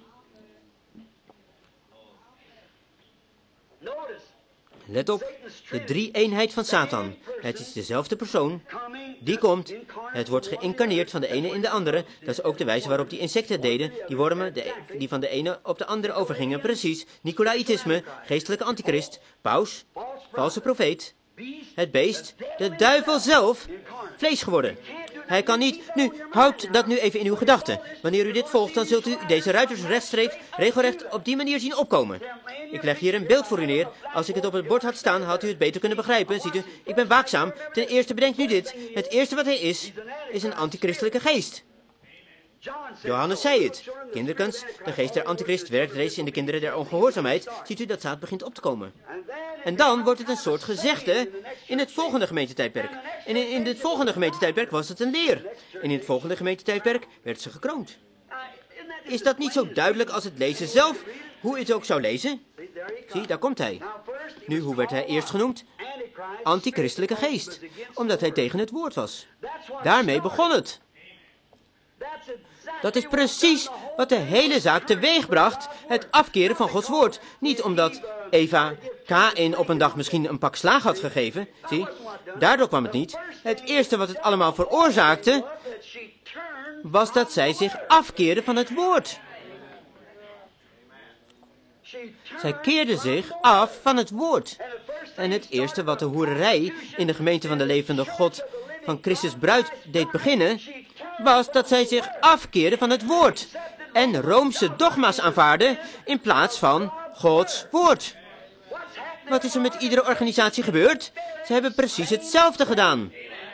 Let op, de drie-eenheid van Satan. Het is dezelfde persoon. Die komt. Het wordt geïncarneerd van de ene in de andere. Dat is ook de wijze waarop die insecten het deden. Die wormen, die van de ene op de andere overgingen. Precies. Nicolaïtisme, geestelijke antichrist, paus, valse profeet, het beest, de duivel zelf, vlees geworden. Hij kan niet... Nu, houd dat nu even in uw gedachten. Wanneer u dit volgt, dan zult u deze ruiters rechtstreeks, regelrecht op die manier zien opkomen. Ik leg hier een beeld voor u neer. Als ik het op het bord had staan, had u het beter kunnen begrijpen. Ziet u, ik ben waakzaam. Ten eerste bedenk nu dit. Het eerste wat hij is een antichristelijke geest. Johannes zei het. Kinderkens, de geest der antichrist werkt reeds in de kinderen der ongehoorzaamheid. Ziet u, dat zaad begint op te komen. En dan wordt het een soort gezegde in het volgende gemeentetijdperk. En in het volgende gemeentetijdperk was het een leer. En in het volgende gemeentetijdperk werd ze gekroond. Is dat niet zo duidelijk als het lezen zelf, hoe u het ook zou lezen? Zie, daar komt hij. Nu, hoe werd hij eerst genoemd? Antichristelijke geest. Omdat hij tegen het woord was. Daarmee begon het. Dat is precies wat de hele zaak teweegbracht, het afkeren van Gods woord. Niet omdat Eva Kaïn op een dag misschien een pak slaag had gegeven. Zie, daardoor kwam het niet. Het eerste wat het allemaal veroorzaakte, was dat zij zich afkeerde van het woord. Zij keerde zich af van het woord. En het eerste wat de hoererij in de gemeente van de levende God van Christus bruid deed beginnen, was dat zij zich afkeerde van het woord en Roomse dogma's aanvaarde in plaats van Gods woord. Wat is er met iedere organisatie gebeurd? Ze hebben precies hetzelfde gedaan.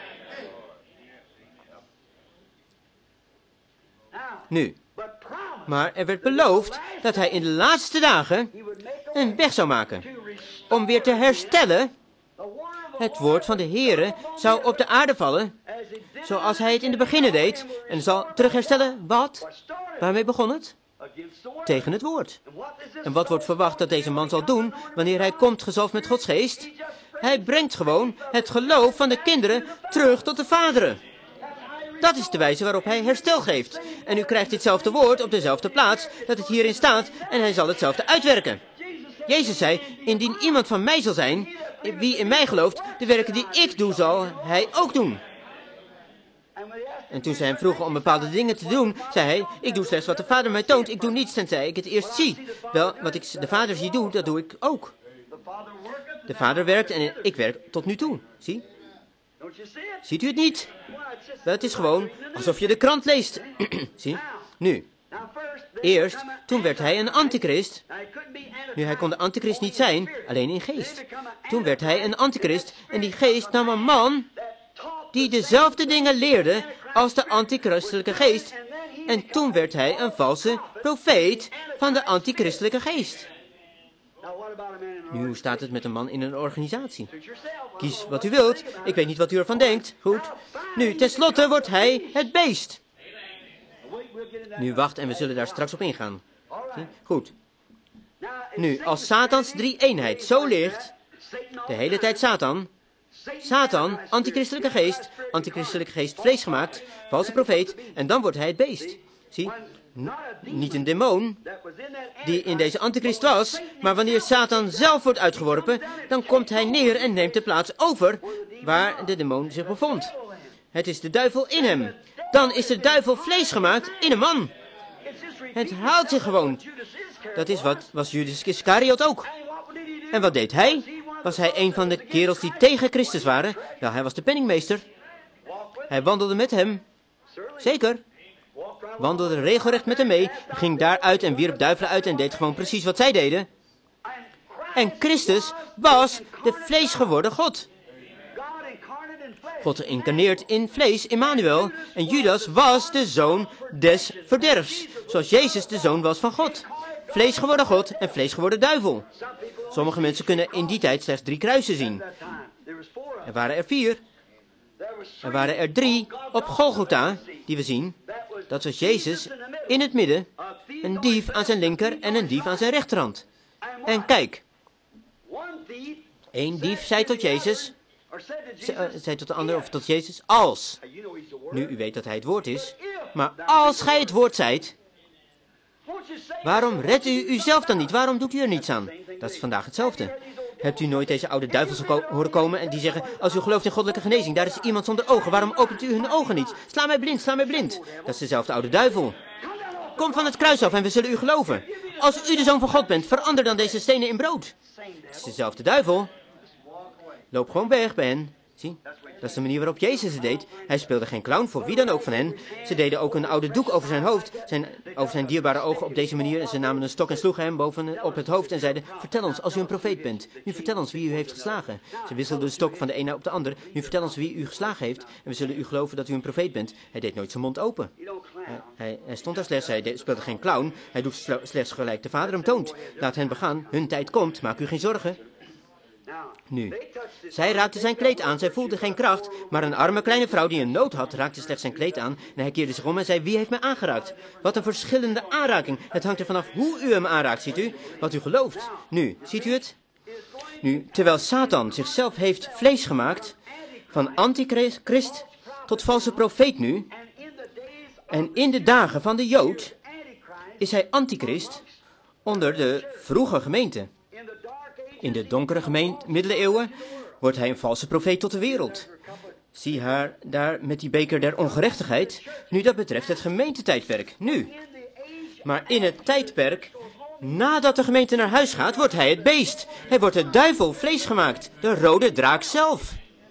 Nu, maar er werd beloofd dat hij in de laatste dagen een weg zou maken om weer te herstellen. Het woord van de Heere zou op de aarde vallen, zoals hij het in de beginnen deed, en zal terugherstellen wat? Waarmee begon het? Tegen het woord. En wat wordt verwacht dat deze man zal doen wanneer hij komt gezalfd met Gods geest? Hij brengt gewoon het geloof van de kinderen terug tot de vaderen. Dat is de wijze waarop hij herstel geeft. En u krijgt ditzelfde woord op dezelfde plaats dat het hierin staat en hij zal hetzelfde uitwerken. Jezus zei, indien iemand van mij zal zijn, wie in mij gelooft, de werken die ik doe, zal hij ook doen. En toen ze hem vroegen om bepaalde dingen te doen, zei hij, ik doe slechts wat de Vader mij toont, ik doe niets tenzij ik het eerst zie. Wel, wat ik de Vader zie doen, dat doe ik ook. De Vader werkt en ik werk tot nu toe. Zie? Ziet u het niet? Wel, het is gewoon alsof je de krant leest. Zie? Nu. Eerst, toen werd hij een antichrist. Nu, hij kon de antichrist niet zijn, alleen in geest. Toen werd hij een antichrist en die geest nam een man die dezelfde dingen leerde als de antichristelijke geest. En toen werd hij een valse profeet van de antichristelijke geest. Nu, hoe staat het met een man in een organisatie? Kies wat u wilt. Ik weet niet wat u ervan denkt. Goed. Nu, tenslotte wordt hij het beest. Nu, wacht en we zullen daar straks op ingaan. Goed. Nu, als Satans drie-eenheid zo ligt, de hele tijd Satan, antichristelijke geest vlees gemaakt, valse profeet, en dan wordt hij het beest. Zie, niet een demon die in deze antichrist was, maar wanneer Satan zelf wordt uitgeworpen, dan komt hij neer en neemt de plaats over waar de demon zich bevond. Het is de duivel in hem. Dan is de duivel vlees gemaakt in een man. Het haalt zich gewoon. Dat is wat was Judas Iscariot ook. En wat deed hij? Was hij een van de kerels die tegen Christus waren? Wel, hij was de penningmeester. Hij wandelde met hem. Zeker. Wandelde regelrecht met hem mee. Ging daaruit en wierp duivelen uit en deed gewoon precies wat zij deden. En Christus was de vlees geworden God. God geïncarneerd in vlees, Emmanuel. En Judas was de zoon des verderfs. Zoals Jezus de zoon was van God. Vlees geworden God en vlees geworden duivel. Sommige mensen kunnen in die tijd slechts 3 kruisen zien. Er waren er 4. Er waren er 3 op Golgotha, die we zien. Dat was Jezus in het midden, een dief aan zijn linker en een dief aan zijn rechterhand. En kijk, 1 dief zei tot Jezus, zei tot de ander of tot Jezus, als. Nu, u weet dat hij het woord is, maar als gij het woord zijt, waarom redt u uzelf dan niet? Waarom doet u er niets aan? Dat is vandaag hetzelfde. Hebt u nooit deze oude duivels horen komen en die zeggen, als u gelooft in goddelijke genezing, daar is iemand zonder ogen, waarom opent u hun ogen niet? Sla mij blind, sla mij blind. Dat is dezelfde oude duivel. Kom van het kruis af en we zullen u geloven. Als u de zoon van God bent, verander dan deze stenen in brood. Het is dezelfde duivel. Loop gewoon weg bij hen. Zie, dat is de manier waarop Jezus het deed. Hij speelde geen clown voor wie dan ook van hen. Ze deden ook een oude doek over zijn hoofd, over zijn dierbare ogen op deze manier. En ze namen een stok en sloegen hem boven op het hoofd en zeiden, vertel ons als u een profeet bent. Nu vertel ons wie u heeft geslagen. Ze wisselden de stok van de ene op de ander. Nu vertel ons wie u geslagen heeft en we zullen u geloven dat u een profeet bent. Hij deed nooit zijn mond open. Hij stond daar slechts, hij speelde geen clown. Hij doet slechts gelijk de Vader hem toont. Laat hen begaan, hun tijd komt, maak u geen zorgen. Nu, zij raakte zijn kleed aan, zij voelde geen kracht, maar een arme kleine vrouw die een nood had, raakte slechts zijn kleed aan en hij keerde zich om en zei, wie heeft mij aangeraakt? Wat een verschillende aanraking, het hangt er vanaf hoe u hem aanraakt, ziet u, wat u gelooft. Nu, ziet u het? Nu, terwijl Satan zichzelf heeft vlees gemaakt, van antichrist tot valse profeet nu, en in de dagen van de Jood is hij antichrist onder de vroege gemeente. In de donkere middeleeuwen wordt hij een valse profeet tot de wereld. Zie haar daar met die beker der ongerechtigheid. Nu, dat betreft het gemeentetijdperk. Nu. Maar in het tijdperk, nadat de gemeente naar huis gaat, wordt hij het beest. Hij wordt de duivel vlees gemaakt. De rode draak zelf.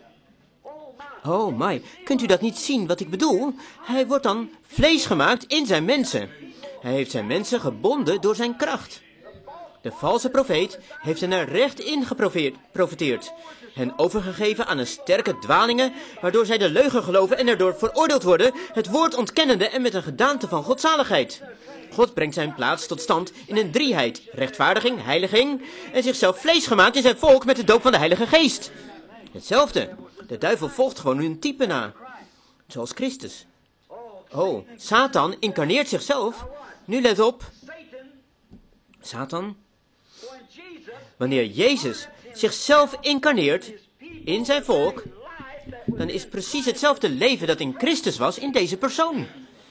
Oh my, kunt u dat niet zien wat ik bedoel? Hij wordt dan vlees gemaakt in zijn mensen. Hij heeft zijn mensen gebonden door zijn kracht. De valse profeet heeft hen er recht in geprofeteerd, hen overgegeven aan een sterke dwalingen, waardoor zij de leugen geloven en erdoor veroordeeld worden, het woord ontkennende en met een gedaante van godzaligheid. God brengt zijn plaats tot stand in een drieheid, rechtvaardiging, heiliging, en zichzelf vlees gemaakt in zijn volk met de doop van de Heilige Geest. Hetzelfde, de duivel volgt gewoon een type na, zoals Christus. Oh, Satan incarneert zichzelf. Nu let op, Satan, wanneer Jezus zichzelf incarneert in zijn volk, dan is precies hetzelfde leven dat in Christus was in deze persoon.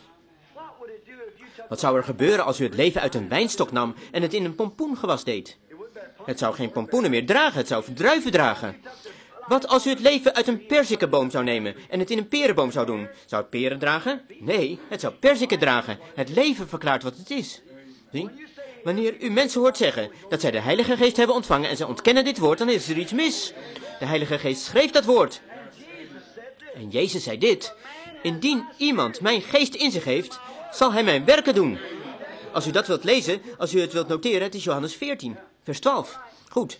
Wat zou er gebeuren als u het leven uit een wijnstok nam en het in een pompoengewas deed? Het zou geen pompoenen meer dragen, het zou druiven dragen. Wat als u het leven uit een perzikenboom zou nemen en het in een perenboom zou doen? Zou het peren dragen? Nee, het zou perziken dragen. Het leven verklaart wat het is. Zie? Wanneer u mensen hoort zeggen dat zij de Heilige Geest hebben ontvangen en zij ontkennen dit woord, dan is er iets mis. De Heilige Geest schreef dat woord. En Jezus zei dit, indien iemand mijn geest in zich heeft, zal hij mijn werken doen. Als u dat wilt lezen, als u het wilt noteren, het is Johannes 14, vers 12. Goed.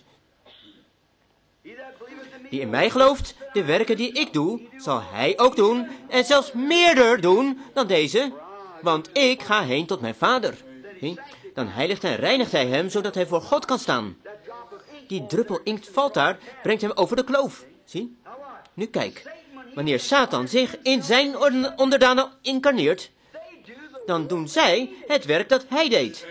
Die in mij gelooft, de werken die ik doe, zal hij ook doen en zelfs meerder doen dan deze, want ik ga heen tot mijn Vader. Zie? Dan heiligt en reinigt hij hem, zodat hij voor God kan staan. Die druppel inkt valt daar, brengt hem over de kloof. Zie? Nu kijk, wanneer Satan zich in zijn onderdanen incarneert, dan doen zij het werk dat hij deed.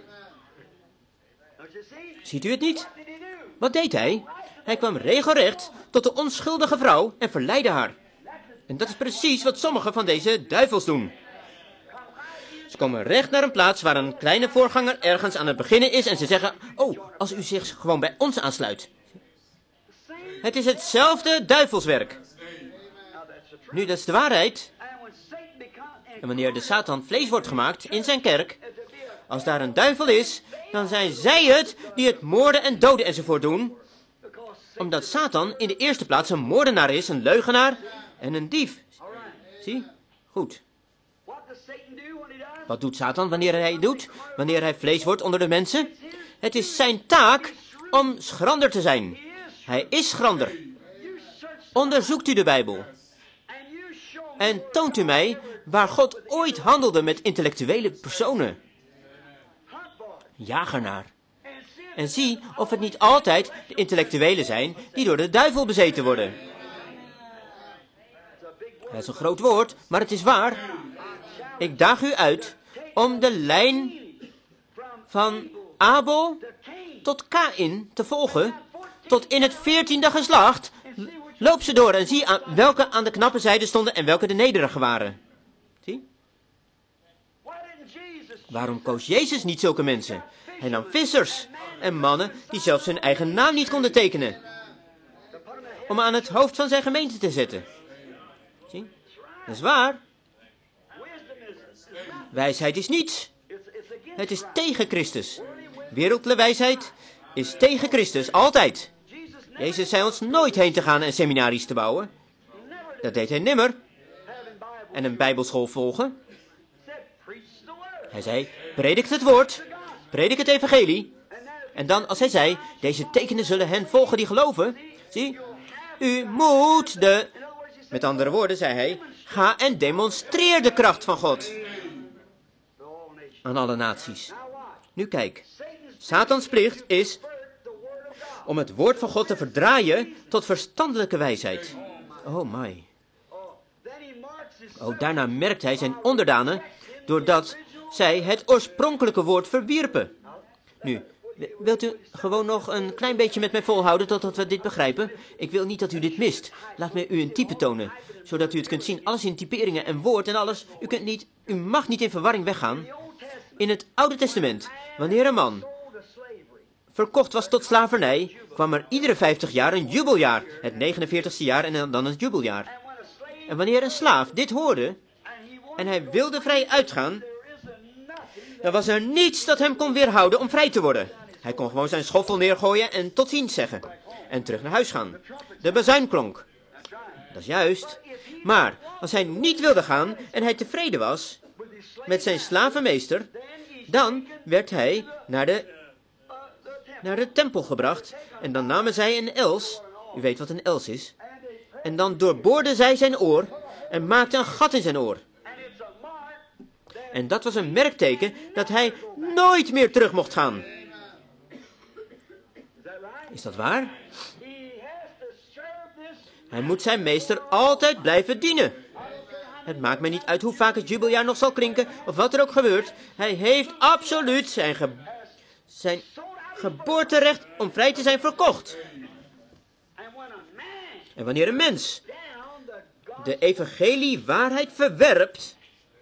Ziet u het niet? Wat deed hij? Hij kwam regelrecht tot de onschuldige vrouw en verleidde haar. En dat is precies wat sommige van deze duivels doen. Ze komen recht naar een plaats waar een kleine voorganger ergens aan het beginnen is en ze zeggen, oh, als u zich gewoon bij ons aansluit. Het is hetzelfde duivelswerk. Nu, dat is de waarheid. En wanneer de Satan vlees wordt gemaakt in zijn kerk, als daar een duivel is, dan zijn zij het die het moorden en doden enzovoort doen. Omdat Satan in de eerste plaats een moordenaar is, een leugenaar en een dief. Zie? Goed. Wat doet Satan wanneer hij doet? Wanneer hij vlees wordt onder de mensen? Het is zijn taak om schrander te zijn. Hij is schrander. Onderzoekt u de Bijbel. En toont u mij waar God ooit handelde met intellectuele personen. Jaag ernaar. En zie of het niet altijd de intellectuelen zijn die door de duivel bezeten worden. Dat is een groot woord, maar het is waar. Ik daag u uit om de lijn van Abel tot Kaïn te volgen, tot in het 14e geslacht. Loop ze door en zie welke aan de knappe zijde stonden en welke de nederige waren. Zie? Waarom koos Jezus niet zulke mensen? Hij nam vissers en mannen die zelfs hun eigen naam niet konden tekenen, om aan het hoofd van zijn gemeente te zetten. Zie? Dat is waar. Wijsheid is niets. Het is tegen Christus. Wereldlijke wijsheid is tegen Christus, altijd. Jezus zei ons nooit heen te gaan en seminaries te bouwen. Dat deed hij nimmer. En een bijbelschool volgen. Hij zei, predik het woord, predik het evangelie. En dan, als hij zei, deze tekenen zullen hen volgen die geloven. Zie, u moet met andere woorden, zei hij, ga en demonstreer de kracht van God. Aan alle naties. Nu kijk, Satans plicht is om het woord van God te verdraaien tot verstandelijke wijsheid. Oh my. Oh, daarna merkt hij zijn onderdanen doordat zij het oorspronkelijke woord verwierpen. Nu, wilt u gewoon nog een klein beetje met mij volhouden totdat we dit begrijpen? Ik wil niet dat u dit mist. Laat mij u een type tonen, zodat u het kunt zien. Alles in typeringen en woord en alles. U mag niet in verwarring weggaan. In het Oude Testament, wanneer een man verkocht was tot slavernij, kwam er iedere 50 jaar een jubeljaar. Het 49ste jaar en dan het jubeljaar. En wanneer een slaaf dit hoorde en hij wilde vrij uitgaan, dan was er niets dat hem kon weerhouden om vrij te worden. Hij kon gewoon zijn schoffel neergooien en tot ziens zeggen. En terug naar huis gaan. De bazuin klonk. Dat is juist. Maar als hij niet wilde gaan en hij tevreden was met zijn slavenmeester, dan werd hij naar de tempel gebracht. En dan namen zij een els. U weet wat een els is. En dan doorboorden zij zijn oor en maakten een gat in zijn oor. En dat was een merkteken dat hij nooit meer terug mocht gaan. Is dat waar? Hij moet zijn meester altijd blijven dienen. Het maakt mij niet uit hoe vaak het jubeljaar nog zal klinken of wat er ook gebeurt. Hij heeft absoluut zijn geboorterecht om vrij te zijn verkocht. En wanneer een mens de evangelie waarheid verwerpt,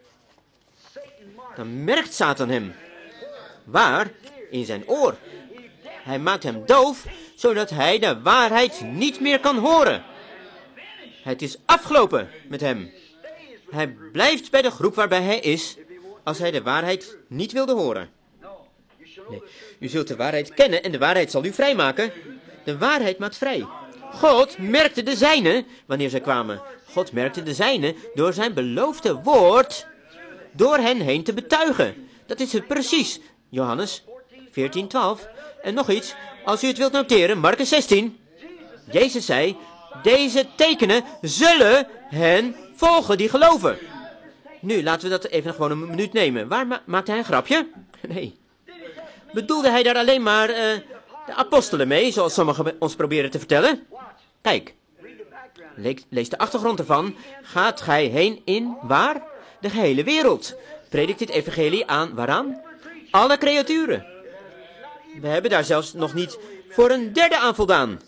dan merkt Satan hem. Waar? In zijn oor. Hij maakt hem doof, zodat hij de waarheid niet meer kan horen. Het is afgelopen met hem. Hij blijft bij de groep waarbij hij is, als hij de waarheid niet wilde horen. Nee, u zult de waarheid kennen en de waarheid zal u vrijmaken. De waarheid maakt vrij. God merkte de zijnen wanneer ze kwamen. God merkte de zijnen door zijn beloofde woord door hen heen te betuigen. Dat is het precies. Johannes 14:12. En nog iets, als u het wilt noteren, Markus 16. Jezus zei, deze tekenen zullen hen volgen die geloven. Nu, laten we dat even gewoon een minuut nemen. Waar maakte hij een grapje? Nee. Bedoelde hij daar alleen maar de apostelen mee, zoals sommigen ons proberen te vertellen? Kijk, lees de achtergrond ervan. Gaat gij heen in waar? De gehele wereld. Predikt dit evangelie aan, waaraan? Alle creaturen. We hebben daar zelfs nog niet voor een derde aan voldaan.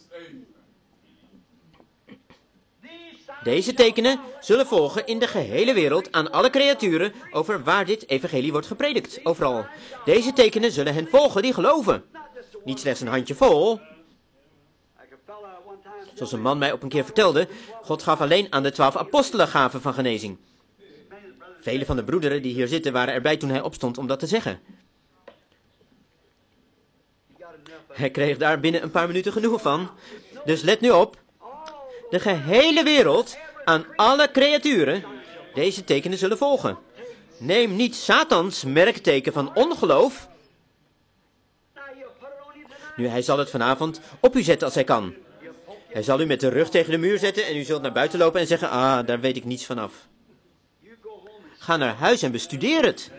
Deze tekenen zullen volgen in de gehele wereld aan alle creaturen over waar dit evangelie wordt gepredikt. Overal. Deze tekenen zullen hen volgen die geloven. Niet slechts een handjevol. Zoals een man mij op een keer vertelde, God gaf alleen aan de 12 apostelen gaven van genezing. Vele van de broederen die hier zitten waren erbij toen hij opstond om dat te zeggen. Hij kreeg daar binnen een paar minuten genoeg van. Dus let nu op. De gehele wereld aan alle creaturen deze tekenen zullen volgen. Neem niet Satans merkteken van ongeloof. Nu, hij zal het vanavond op u zetten als hij kan. Hij zal u met de rug tegen de muur zetten en u zult naar buiten lopen en zeggen, daar weet ik niets vanaf. Ga naar huis en bestudeer het.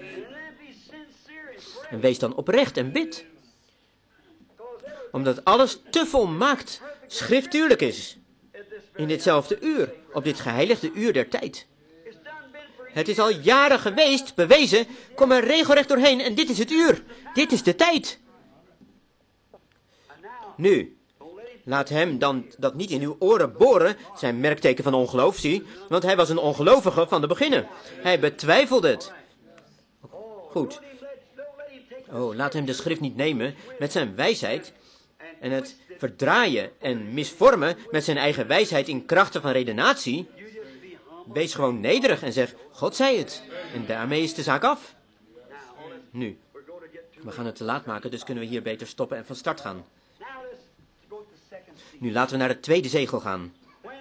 En wees dan oprecht en bid. Omdat alles te volmaakt schriftuurlijk is. In ditzelfde uur, op dit geheiligde uur der tijd. Het is al jaren geweest, bewezen, kom er regelrecht doorheen en dit is het uur. Dit is de tijd. Nu, laat hem dan dat niet in uw oren boren, zijn merkteken van ongeloof, zie, want hij was een ongelovige van de beginnen. Hij betwijfelde het. Goed. Oh, laat hem de schrift niet nemen met zijn wijsheid en het verdraaien en misvormen met zijn eigen wijsheid in krachten van redenatie. Wees gewoon nederig en zeg, God zei het. En daarmee is de zaak af. Nu, we gaan het te laat maken, dus kunnen we hier beter stoppen en van start gaan. Nu laten we naar het tweede zegel gaan.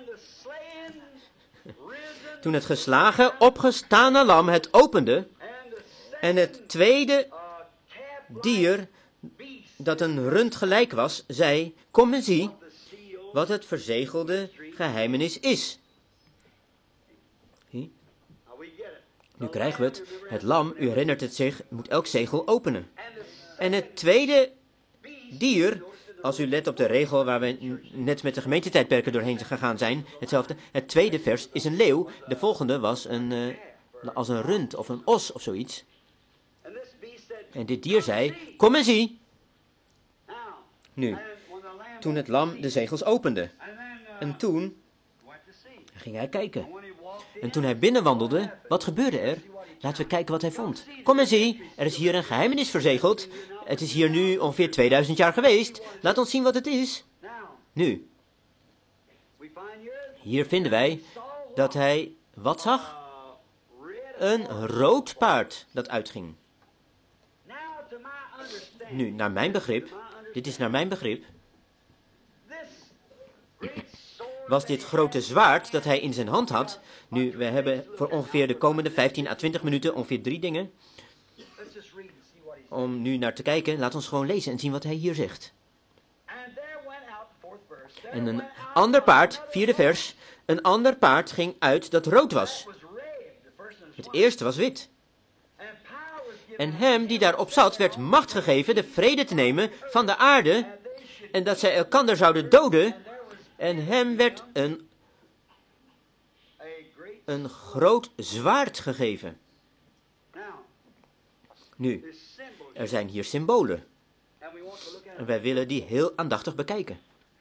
Toen het geslagen, opgestane lam het opende en het tweede dier, dat een rund gelijk was, zei, kom en zie wat het verzegelde geheimenis is. Zie? Nu krijgen we het. Het lam, u herinnert het zich, moet elk zegel openen. En het tweede dier, als u let op de regel waar we net met de gemeentetijdperken doorheen gegaan zijn, hetzelfde. Het tweede vers is een leeuw, de volgende was als een rund of een os of zoiets. En dit dier zei, kom en zie. Nu, toen het lam de zegels opende. En toen ging hij kijken. En toen hij binnenwandelde, wat gebeurde er? Laten we kijken wat hij vond. Kom en zie, er is hier een geheimenis verzegeld. Het is hier nu ongeveer 2000 jaar geweest. Laat ons zien wat het is. Nu, hier vinden wij dat hij, wat zag? Een rood paard dat uitging. Nu, naar mijn begrip, dit is naar mijn begrip, was dit grote zwaard dat hij in zijn hand had. Nu, we hebben voor ongeveer de komende 15 à 20 minuten ongeveer 3 dingen om nu naar te kijken. Laat ons gewoon lezen en zien wat hij hier zegt. En een ander paard, 4e vers, een ander paard ging uit dat rood was. Het eerste was wit. En hem die daarop zat werd macht gegeven de vrede te nemen van de aarde en dat zij elkander zouden doden. En hem werd een groot zwaard gegeven. Nu, er zijn hier symbolen. En wij willen die heel aandachtig bekijken.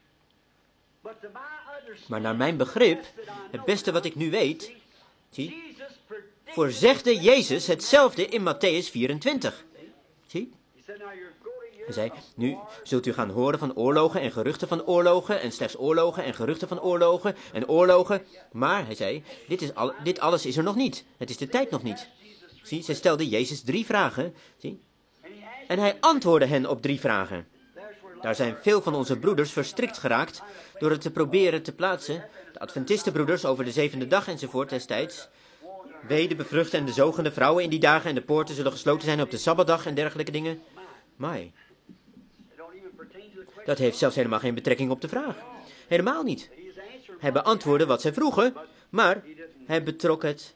Maar naar mijn begrip, het beste wat ik nu weet, zie, voorzegde Jezus hetzelfde in Matthäus 24. Zie? Hij zei, nu zult u gaan horen van oorlogen en geruchten van oorlogen en slechts oorlogen en geruchten van oorlogen en oorlogen. Maar, hij zei, dit alles is er nog niet. Het is de tijd nog niet. Zie, zij stelde Jezus 3 vragen. Zie? En hij antwoordde hen op 3 vragen. Daar zijn veel van onze broeders verstrikt geraakt door het te proberen te plaatsen. De Adventistenbroeders over de 7e dag enzovoort destijds. Wee de bevruchte en de zogende vrouwen in die dagen en de poorten zullen gesloten zijn op de Sabbatdag en dergelijke dingen. Maar dat heeft zelfs helemaal geen betrekking op de vraag. Helemaal niet. Hij beantwoordde wat zij vroegen, maar hij betrok het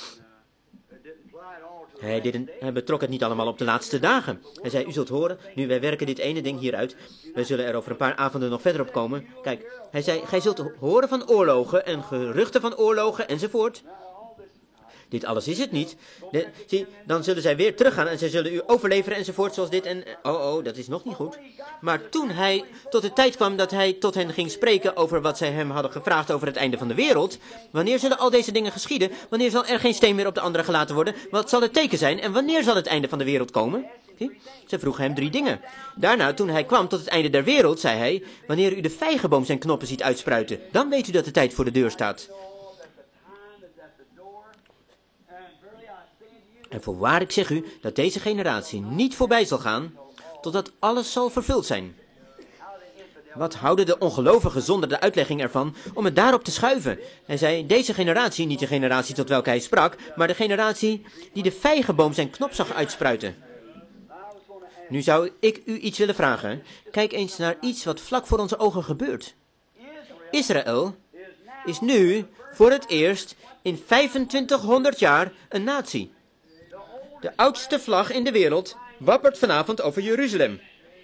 niet allemaal op de laatste dagen. Hij zei, u zult horen, nu wij werken dit ene ding hier uit, wij zullen er over een paar avonden nog verder op komen. Kijk, hij zei, gij zult horen van oorlogen en geruchten van oorlogen enzovoort. Dit alles is het niet. Zie, dan zullen zij weer teruggaan en zij zullen u overleveren enzovoort zoals dit en... dat is nog niet goed. Maar toen hij tot de tijd kwam dat hij tot hen ging spreken over wat zij hem hadden gevraagd over het einde van de wereld. Wanneer zullen al deze dingen geschieden? Wanneer zal er geen steen meer op de andere gelaten worden? Wat zal het teken zijn? En wanneer zal het einde van de wereld komen? Zie? Ze vroegen hem 3 dingen. Daarna, toen hij kwam tot het einde der wereld, zei hij, wanneer u de vijgenboom zijn knoppen ziet uitspruiten, dan weet u dat de tijd voor de deur staat. En voorwaar ik zeg u dat deze generatie niet voorbij zal gaan, totdat alles zal vervuld zijn. Wat houden de ongelovigen zonder de uitlegging ervan om het daarop te schuiven? Hij zei, deze generatie, niet de generatie tot welke hij sprak, maar de generatie die de vijgenboom zijn knop zag uitspruiten. Nu zou ik u iets willen vragen. Kijk eens naar iets wat vlak voor onze ogen gebeurt. Israël is nu voor het eerst in 2500 jaar een natie. De oudste vlag in de wereld wappert vanavond over Jeruzalem.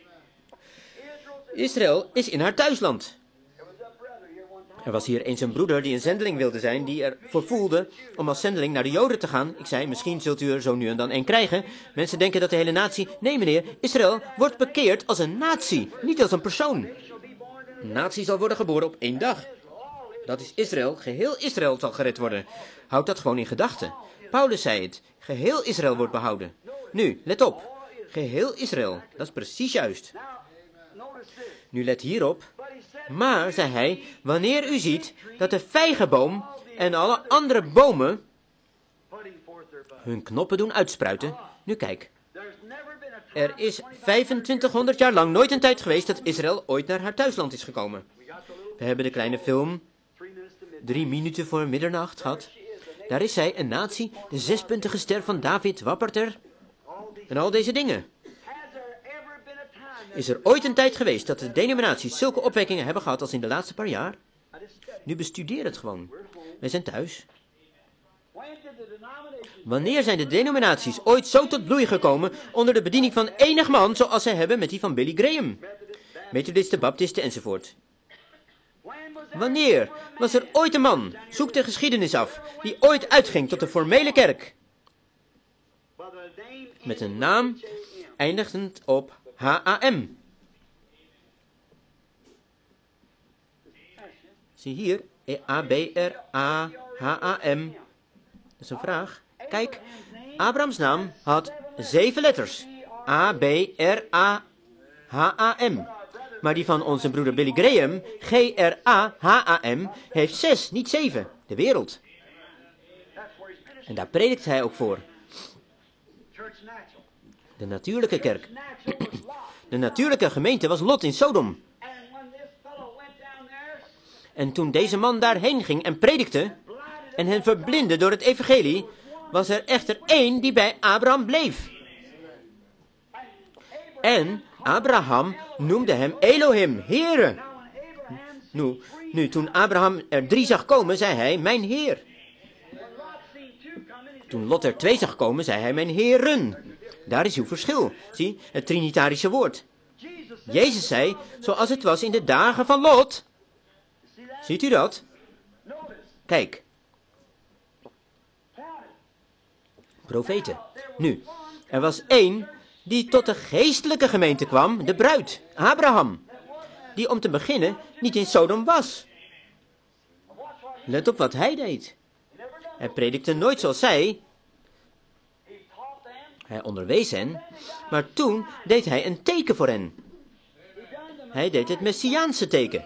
Israël is in haar thuisland. Er was hier eens een broeder die een zendeling wilde zijn, die ervoor voelde om als zendeling naar de Joden te gaan. Ik zei, misschien zult u er zo nu en dan een krijgen. Mensen denken dat de hele natie... Nee meneer, Israël wordt bekeerd als een natie, niet als een persoon. Een natie zal worden geboren op 1 dag. Dat is Israël, geheel Israël zal gered worden. Houd dat gewoon in gedachten. Paulus zei het, geheel Israël wordt behouden. Nu, let op, geheel Israël, dat is precies juist. Nu let hierop. Maar, zei hij, wanneer u ziet dat de vijgenboom en alle andere bomen hun knoppen doen uitspruiten. Nu kijk, er is 2500 jaar lang nooit een tijd geweest dat Israël ooit naar haar thuisland is gekomen. We hebben de kleine film 3 minuten voor middernacht gehad. Daar is zij, een natie, de 6-puntige ster van David wappert er. En al deze dingen. Is er ooit een tijd geweest dat de denominaties zulke opwekkingen hebben gehad als in de laatste paar jaar? Nu bestudeer het gewoon. Wij zijn thuis. Wanneer zijn de denominaties ooit zo tot bloei gekomen onder de bediening van enig man zoals zij hebben met die van Billy Graham? Methodisten, baptisten enzovoort. Wanneer was er ooit een man, zoek de geschiedenis af, die ooit uitging tot de formele kerk? Met een naam eindigend op HAM. Zie hier, ABRAHAM. Dat is een vraag. Kijk, Abrahams naam had 7 letters. ABRAHAM. Maar die van onze broeder Billy Graham, GRAHAM, heeft 6, niet 7. De wereld. En daar predikt hij ook voor. De natuurlijke kerk. De natuurlijke gemeente was Lot in Sodom. En toen deze man daarheen ging en predikte en hen verblindde door het evangelie, was er echter 1 die bij Abraham bleef. En Abraham noemde hem Elohim, Heere. Nu, toen Abraham er 3 zag komen, zei hij, mijn Heer. Toen Lot er 2 zag komen, zei hij, mijn Heeren. Daar is uw verschil. Zie, het trinitarische woord. Jezus zei, zoals het was in de dagen van Lot. Ziet u dat? Kijk. Profeten. Nu, er was 1 die tot de geestelijke gemeente kwam, de bruid, Abraham. Die om te beginnen niet in Sodom was. Let op wat hij deed. Hij predikte nooit zoals zij. Hij onderwees hen, maar toen deed hij een teken voor hen. Hij deed het Messiaanse teken.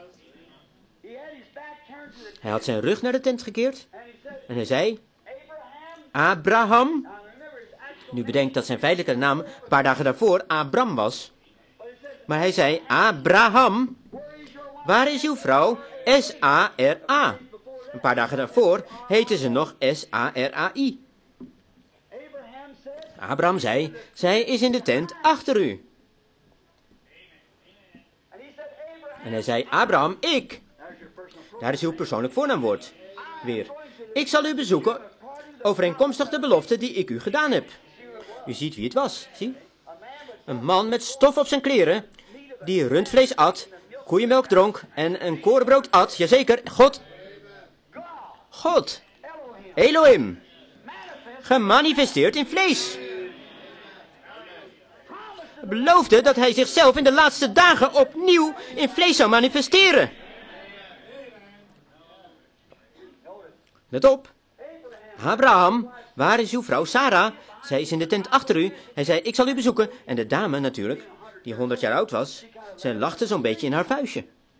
Hij had zijn rug naar de tent gekeerd en hij zei, Abraham. Nu bedenkt dat zijn feitelijke naam een paar dagen daarvoor Abram was. Maar hij zei, Abraham, waar is uw vrouw? S-A-R-A. Een paar dagen daarvoor heette ze nog S-A-R-A-I. Abraham zei, zij is in de tent achter u. En hij zei, Abraham, ik. Daar is uw persoonlijk voornaamwoord. Weer. Ik zal u bezoeken, overeenkomstig de belofte die ik u gedaan heb. U ziet wie het was, zie? Een man met stof op zijn kleren, die rundvlees at, koeienmelk dronk en een korenbrood at. Jazeker, God, Elohim, gemanifesteerd in vlees. Beloofde dat hij zichzelf in de laatste dagen opnieuw in vlees zou manifesteren. Let op. Abraham, waar is uw vrouw Sarah? Zij is in de tent achter u. Hij zei, ik zal u bezoeken. En de dame natuurlijk, die 100 jaar oud was, zij lachte zo'n beetje in haar vuistje.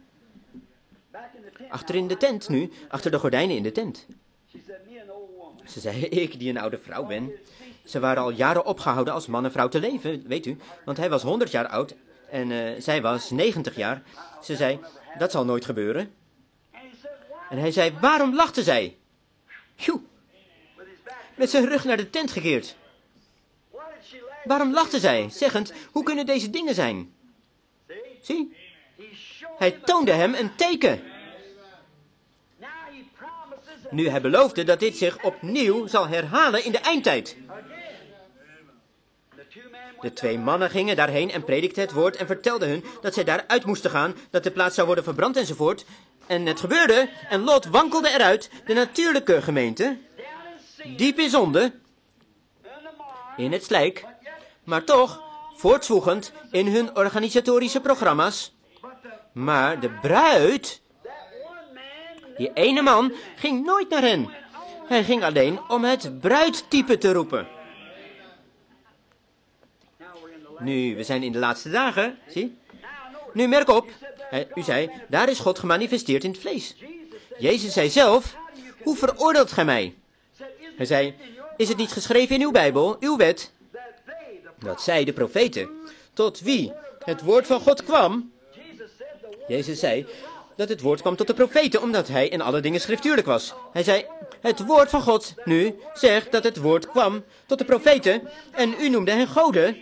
Achter in de tent nu, achter de gordijnen in de tent. Ze zei, ik die een oude vrouw ben. Ze waren al jaren opgehouden als man en vrouw te leven, weet u. Want hij was 100 jaar oud en zij was 90 jaar. Ze zei, dat zal nooit gebeuren. En hij zei, waarom lachte zij? Joe, met zijn rug naar de tent gekeerd. Waarom lachte zij, zeggend, hoe kunnen deze dingen zijn? Zie, hij toonde hem een teken. Nu hij beloofde dat dit zich opnieuw zal herhalen in de eindtijd. De 2 mannen gingen daarheen en predikten het woord en vertelden hun dat zij daaruit moesten gaan, dat de plaats zou worden verbrand enzovoort. En het gebeurde en Lot wankelde eruit, de natuurlijke gemeente, diep in zonde, in het slijk, maar toch voortzwoegend in hun organisatorische programma's. Maar de bruid, die ene man, ging nooit naar hen. Hij ging alleen om het bruidtype te roepen. Nu, we zijn in de laatste dagen, zie. Nu, merk op, u zei, daar is God gemanifesteerd in het vlees. Jezus zei zelf, hoe veroordeelt gij mij? Hij zei, is het niet geschreven in uw Bijbel, uw wet, dat zij, de profeten, tot wie het woord van God kwam? Jezus zei, dat het woord kwam tot de profeten, omdat hij in alle dingen schriftuurlijk was. Hij zei, het woord van God nu zegt dat het woord kwam tot de profeten en u noemde hen goden.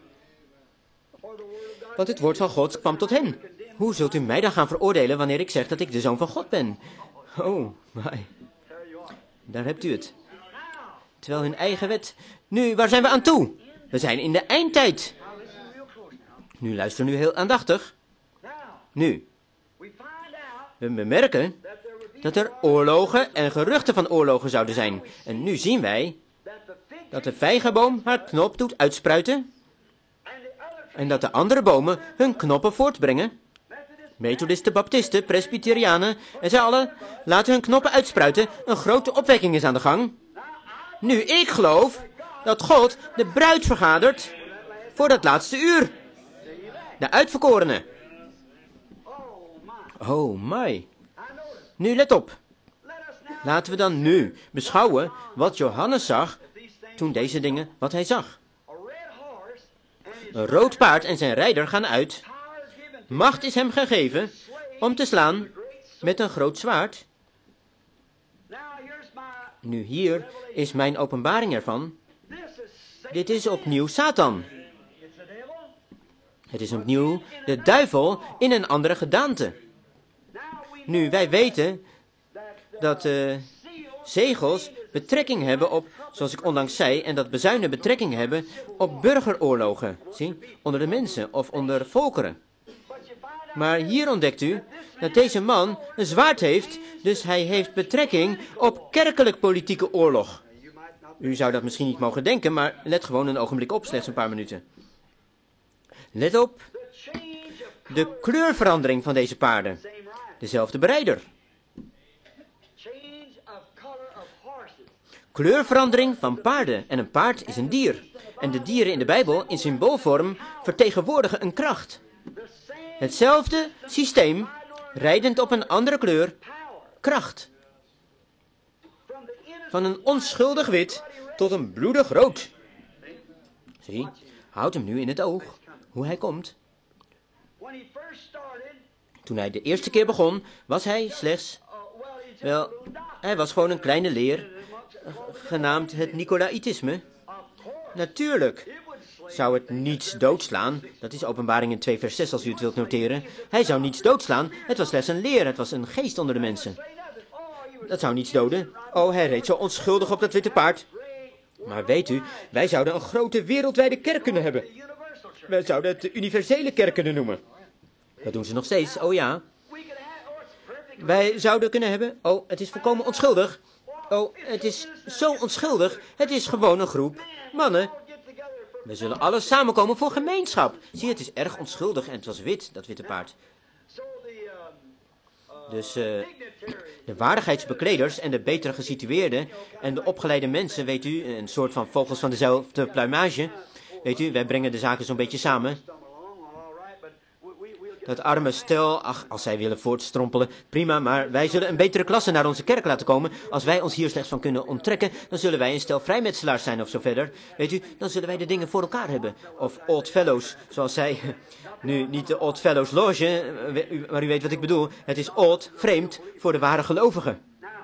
Want het woord van God kwam tot hen. Hoe zult u mij dan gaan veroordelen wanneer ik zeg dat ik de zoon van God ben? Oh, my. Daar hebt u het. Terwijl hun eigen wet. Nu, waar zijn we aan toe? We zijn in de eindtijd. Nu, luister nu heel aandachtig. Nu, we merken dat er oorlogen en geruchten van oorlogen zouden zijn. En nu zien wij dat de vijgenboom haar knop doet uitspruiten en dat de andere bomen hun knoppen voortbrengen. Methodisten, baptisten, presbyterianen en zij allen laten hun knoppen uitspruiten. Een grote opwekking is aan de gang. Nu, ik geloof dat God de bruid vergadert voor dat laatste uur. De uitverkorenen. Oh my. Nu let op. Laten we dan nu beschouwen wat Johannes zag toen deze dingen, wat hij zag. Een rood paard en zijn rijder gaan uit. Macht is hem gegeven om te slaan met een groot zwaard. Nu hier is mijn openbaring ervan. Dit is opnieuw Satan. Het is opnieuw de duivel in een andere gedaante. Nu, wij weten dat zegels betrekking hebben op, zoals ik onlangs zei, en dat bezuinen betrekking hebben op burgeroorlogen. Zie, onder de mensen of onder volkeren. Maar hier ontdekt u dat deze man een zwaard heeft, dus hij heeft betrekking op kerkelijk-politieke oorlog. U zou dat misschien niet mogen denken, maar let gewoon een ogenblik op, slechts een paar minuten. Let op, de kleurverandering van deze paarden. Dezelfde berijder. Kleurverandering van paarden. En een paard is een dier. En de dieren in de Bijbel in symboolvorm vertegenwoordigen een kracht. Hetzelfde systeem, rijdend op een andere kleur, kracht. Van een onschuldig wit tot een bloedig rood. Zie, houd hem nu in het oog, hoe hij komt. Toen hij de eerste keer begon, was hij slechts, wel, hij was gewoon een kleine leer, genaamd het Nicolaïtisme. Natuurlijk zou het niets doodslaan, dat is Openbaringen 2 vers 6 als u het wilt noteren. Hij zou niets doodslaan, het was slechts een leer, het was een geest onder de mensen. Dat zou niets doden. Oh, hij reed zo onschuldig op dat witte paard. Maar weet u, wij zouden een grote wereldwijde kerk kunnen hebben. Wij zouden het de universele kerk kunnen noemen. Dat doen ze nog steeds, oh ja. Wij zouden kunnen hebben, oh, het is volkomen onschuldig. Oh, het is zo onschuldig. Het is gewoon een groep mannen. We zullen alles samenkomen voor gemeenschap. Zie, het is erg onschuldig en het was wit, dat witte paard. Dus de waardigheidsbekleders en de beter gesitueerden en de opgeleide mensen, weet u, een soort van vogels van dezelfde pluimage. Weet u, wij brengen de zaken zo'n beetje samen. Dat arme stel, ach, als zij willen voortstrompelen, prima, maar wij zullen een betere klasse naar onze kerk laten komen. Als wij ons hier slechts van kunnen onttrekken, dan zullen wij een stel vrijmetselaars zijn of zo verder. Weet u, dan zullen wij de dingen voor elkaar hebben. Of Old Fellows, zoals zij, nu niet de Old Fellows Loge, maar u weet wat ik bedoel. Het is old, vreemd, voor de ware gelovigen.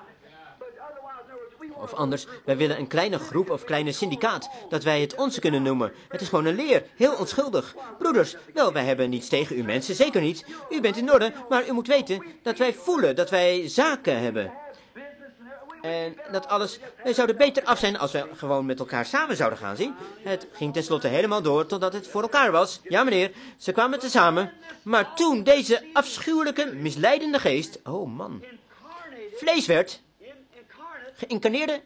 Of anders, wij willen een kleine groep of kleine syndicaat, dat wij het onze kunnen noemen. Het is gewoon een leer, heel onschuldig. Broeders, wel, wij hebben niets tegen u mensen, zeker niet. U bent in orde, maar u moet weten dat wij voelen dat wij zaken hebben. En dat alles, wij zouden beter af zijn als wij gewoon met elkaar samen zouden gaan, zie. Het ging tenslotte helemaal door totdat het voor elkaar was. Ja meneer, ze kwamen tezamen. Maar toen deze afschuwelijke, misleidende geest, oh man, vlees werd, geïncarneerde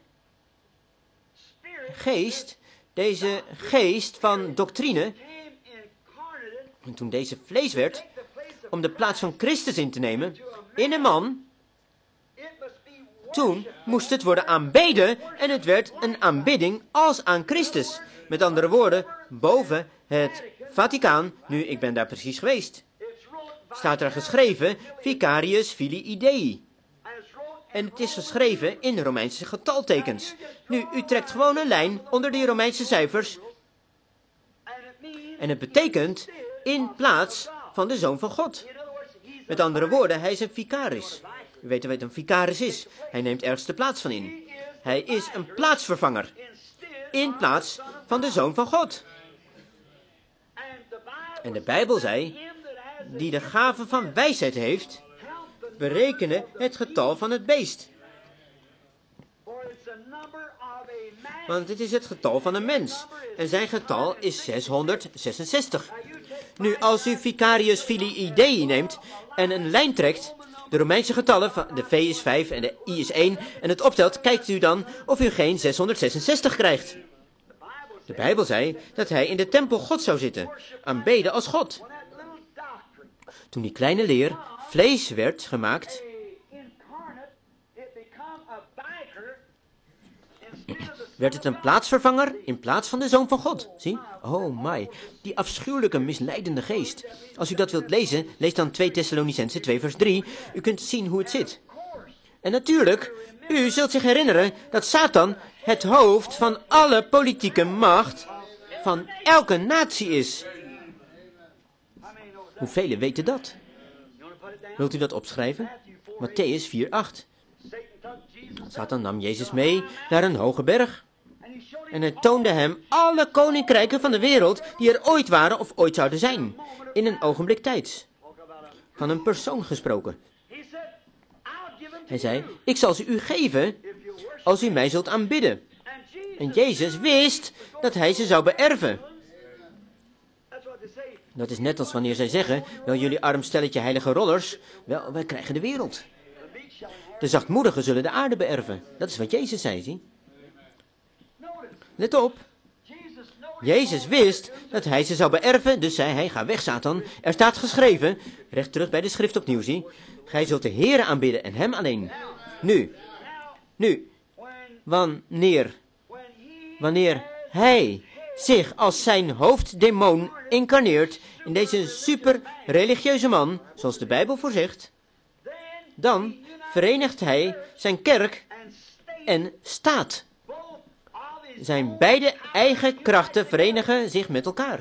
geest, deze geest van doctrine, en toen deze vlees werd, om de plaats van Christus in te nemen, in een man, toen moest het worden aanbeden en het werd een aanbidding als aan Christus. Met andere woorden, boven het Vaticaan, nu ik ben daar precies geweest, staat er geschreven Vicarius Filii Dei. En het is geschreven in de Romeinse getaltekens. Nu, u trekt gewoon een lijn onder die Romeinse cijfers. En het betekent in plaats van de Zoon van God. Met andere woorden, hij is een vicaris. U weet wat een vicaris is. Hij neemt ergens de plaats van in. Hij is een plaatsvervanger. In plaats van de Zoon van God. En de Bijbel zei, die de gave van wijsheid heeft, berekenen het getal van het beest. Want het is het getal van een mens. En zijn getal is 666. Nu, als u Vicarius Filii Dei neemt en een lijn trekt, de Romeinse getallen, de V is 5 en de I is 1, en het optelt, kijkt u dan of u geen 666 krijgt. De Bijbel zei dat hij in de tempel God zou zitten, aanbeden als God. Toen die kleine leer vlees werd gemaakt, werd het een plaatsvervanger in plaats van de Zoon van God. Zie? Oh my, die afschuwelijke misleidende geest. Als u dat wilt lezen, lees dan 2 Thessalonicenzen 2 vers 3. U kunt zien hoe het zit. En natuurlijk, u zult zich herinneren dat Satan het hoofd van alle politieke macht van elke natie is. Hoeveel weten dat? Wilt u dat opschrijven? Matthäus 4:8. Satan nam Jezus mee naar een hoge berg. En hij toonde hem alle koninkrijken van de wereld die er ooit waren of ooit zouden zijn. In een ogenblik tijds. Van een persoon gesproken. Hij zei, ik zal ze u geven als u mij zult aanbidden. En Jezus wist dat hij ze zou beërven. Dat is net als wanneer zij zeggen, wel jullie arm stelletje heilige rollers, wel wij krijgen de wereld. De zachtmoedigen zullen de aarde beërven. Dat is wat Jezus zei, zie. Let op. Jezus wist dat hij ze zou beërven, dus zei hij, ga weg Satan. Er staat geschreven, recht terug bij de schrift opnieuw, zie. Gij zult de Heere aanbidden en hem alleen. Nu, wanneer hij zich als zijn hoofddemon incarneert in deze super religieuze man, zoals de Bijbel voorzegt, dan verenigt hij zijn kerk en staat. Zijn beide eigen krachten verenigen zich met elkaar.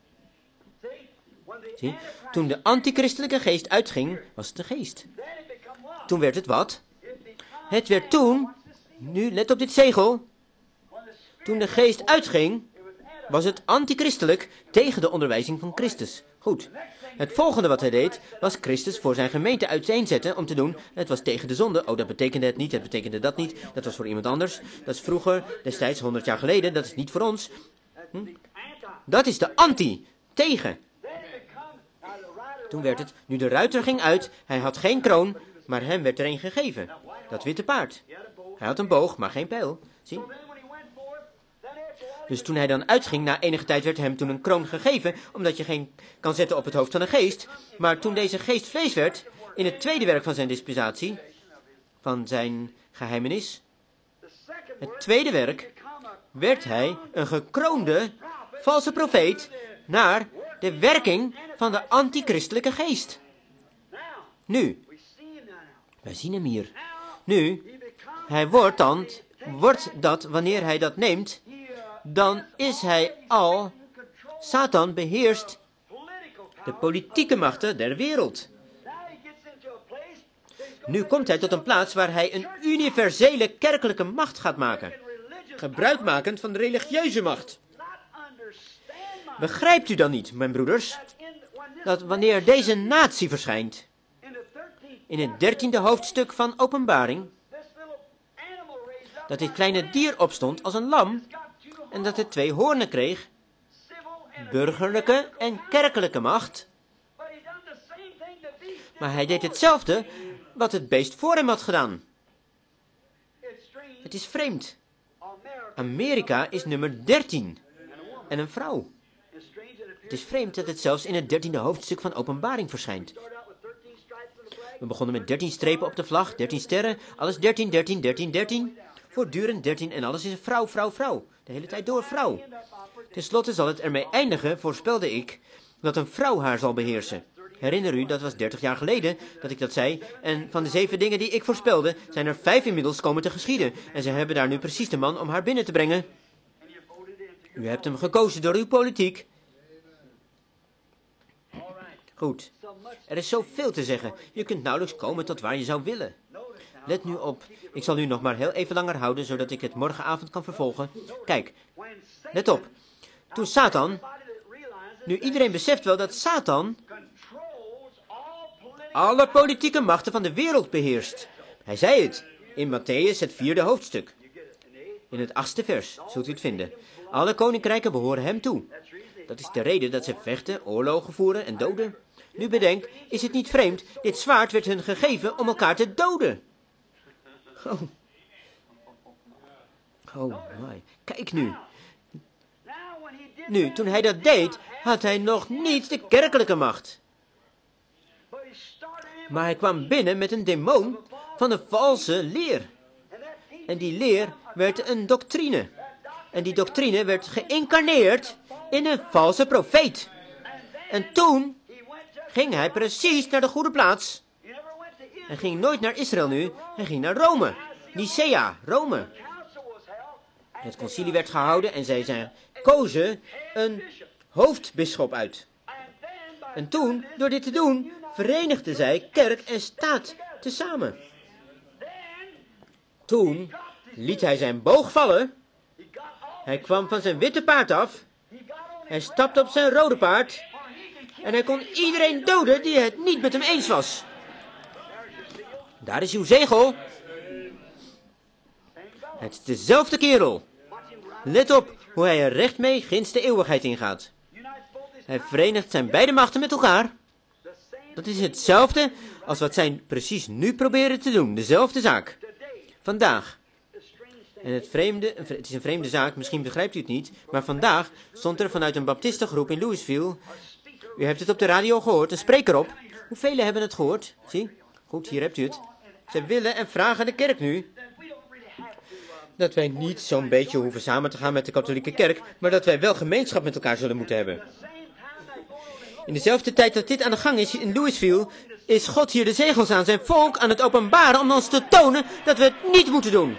Zie? Toen de antichristelijke geest uitging, was het de geest. Toen werd het wat? Het werd toen, nu let op dit zegel, toen de geest uitging, was het antichristelijk tegen de onderwijzing van Christus. Goed. Het volgende wat hij deed, was Christus voor zijn gemeente uiteenzetten om te doen. Het was tegen de zonde. Oh, dat betekende het niet, het betekende dat niet. Dat was voor iemand anders. Dat is vroeger, destijds, 100 jaar geleden. Dat is niet voor ons. Dat is de anti, tegen. Toen werd het, nu de ruiter ging uit, hij had geen kroon, maar hem werd er een gegeven. Dat witte paard. Hij had een boog, maar geen pijl. Zie? Dus toen hij dan uitging, na enige tijd werd hem toen een kroon gegeven, omdat je geen kan zetten op het hoofd van een geest. Maar toen deze geest vlees werd, in het tweede werk van zijn dispensatie, van zijn geheimenis, het tweede werk, werd hij een gekroonde valse profeet naar de werking van de antichristelijke geest. Nu, wij zien hem hier. Nu, hij wordt dat, wanneer hij dat neemt, dan is hij al, Satan beheerst de politieke machten der wereld. Nu komt hij tot een plaats waar hij een universele kerkelijke macht gaat maken. Gebruikmakend van de religieuze macht. Begrijpt u dan niet, mijn broeders, dat wanneer deze natie verschijnt, in het 13e hoofdstuk van Openbaring, dat dit kleine dier opstond als een lam, en dat het 2 hoornen kreeg, burgerlijke en kerkelijke macht. Maar hij deed hetzelfde wat het beest voor hem had gedaan. Het is vreemd. Amerika is nummer 13 en een vrouw. Het is vreemd dat het zelfs in het 13e hoofdstuk van Openbaring verschijnt. We begonnen met 13 strepen op de vlag, 13 sterren, alles 13, 13, 13, 13. Voortdurend 13 en alles is een vrouw, vrouw, vrouw. De hele tijd door vrouw. Ten slotte zal het ermee eindigen, voorspelde ik, dat een vrouw haar zal beheersen. Herinner u, dat was 30 jaar geleden dat ik dat zei. En van de 7 dingen die ik voorspelde, zijn er 5 inmiddels komen te geschieden. En ze hebben daar nu precies de man om haar binnen te brengen. U hebt hem gekozen door uw politiek. Goed, er is zoveel te zeggen. Je kunt nauwelijks komen tot waar je zou willen. Let nu op, ik zal u nog maar heel even langer houden, zodat ik het morgenavond kan vervolgen. Kijk, let op. Toen Satan, nu iedereen beseft wel dat Satan alle politieke machten van de wereld beheerst. Hij zei het in Matthäus, het 4e hoofdstuk. In het 8e vers zult u het vinden. Alle koninkrijken behoren hem toe. Dat is de reden dat ze vechten, oorlogen voeren en doden. Nu bedenk, is het niet vreemd, dit zwaard werd hun gegeven om elkaar te doden. Oh my, kijk nu. Nu, toen hij dat deed, had hij nog niet de kerkelijke macht. Maar hij kwam binnen met een demon van een valse leer. En die leer werd een doctrine. En die doctrine werd geïncarneerd in een valse profeet. En toen ging hij precies naar de goede plaats. Hij ging nooit naar Israël nu, hij ging naar Rome. Nicea, Rome. Het concilie werd gehouden en zij kozen een hoofdbisschop uit. En toen, door dit te doen, verenigden zij kerk en staat tezamen. Toen liet hij zijn boog vallen. Hij kwam van zijn witte paard af. Hij stapte op zijn rode paard. En hij kon iedereen doden die het niet met hem eens was. Daar is uw zegel. Het is dezelfde kerel. Let op hoe hij er recht mee ginds de eeuwigheid ingaat. Hij verenigt zijn beide machten met elkaar. Dat is hetzelfde als wat zij precies nu proberen te doen. Dezelfde zaak. Vandaag. En het is een vreemde zaak, misschien begrijpt u het niet, maar vandaag stond er vanuit een baptistengroep in Louisville, u hebt het op de radio gehoord, een spreker op. Hoeveel hebben het gehoord? Zie? Goed, hier hebt u het. Zij willen en vragen de kerk nu dat wij niet zo'n beetje hoeven samen te gaan met de katholieke kerk, maar dat wij wel gemeenschap met elkaar zullen moeten hebben. In dezelfde tijd dat dit aan de gang is in Louisville, is God hier de zegels aan zijn volk aan het openbaren om ons te tonen dat we het niet moeten doen.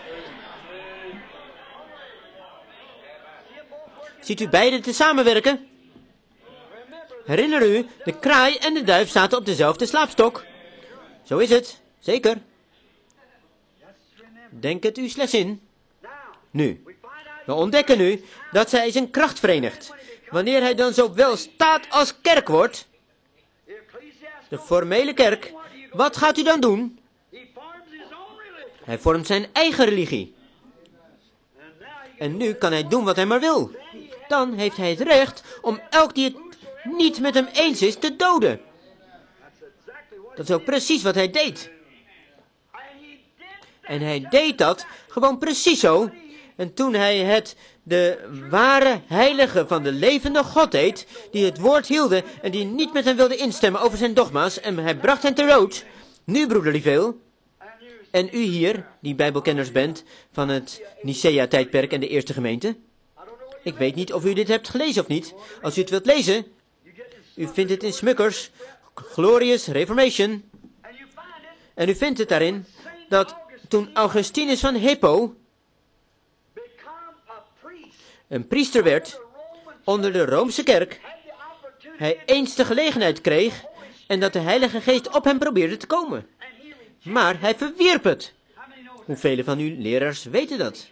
Ziet u beiden te samenwerken? Herinner u, de kraai en de duif zaten op dezelfde slaapstok. Zo is het, zeker. Denk het u slechts in. Nu, we ontdekken nu dat zij zijn kracht verenigt. Wanneer hij dan zowel staat als kerk wordt, de formele kerk, wat gaat u dan doen? Hij vormt zijn eigen religie. En nu kan hij doen wat hij maar wil. Dan heeft hij het recht om elk die het niet met hem eens is te doden. Dat is ook precies wat hij deed. En hij deed dat gewoon precies zo. En toen hij de ware heilige van de levende God deed, die het woord hielden en die niet met hem wilde instemmen over zijn dogma's, en hij bracht hen ter dood. Nu, broeder Liveel, en u hier, die bijbelkenners bent van het Nicea-tijdperk en de eerste gemeente. Ik weet niet of u dit hebt gelezen of niet. Als u het wilt lezen, u vindt het in Smuckers, Glorious Reformation. En u vindt het daarin dat toen Augustinus van Hippo een priester werd onder de Roomse kerk, hij eens de gelegenheid kreeg en dat de Heilige Geest op hem probeerde te komen. Maar hij verwierp het. Hoeveel van uw leraars weten dat?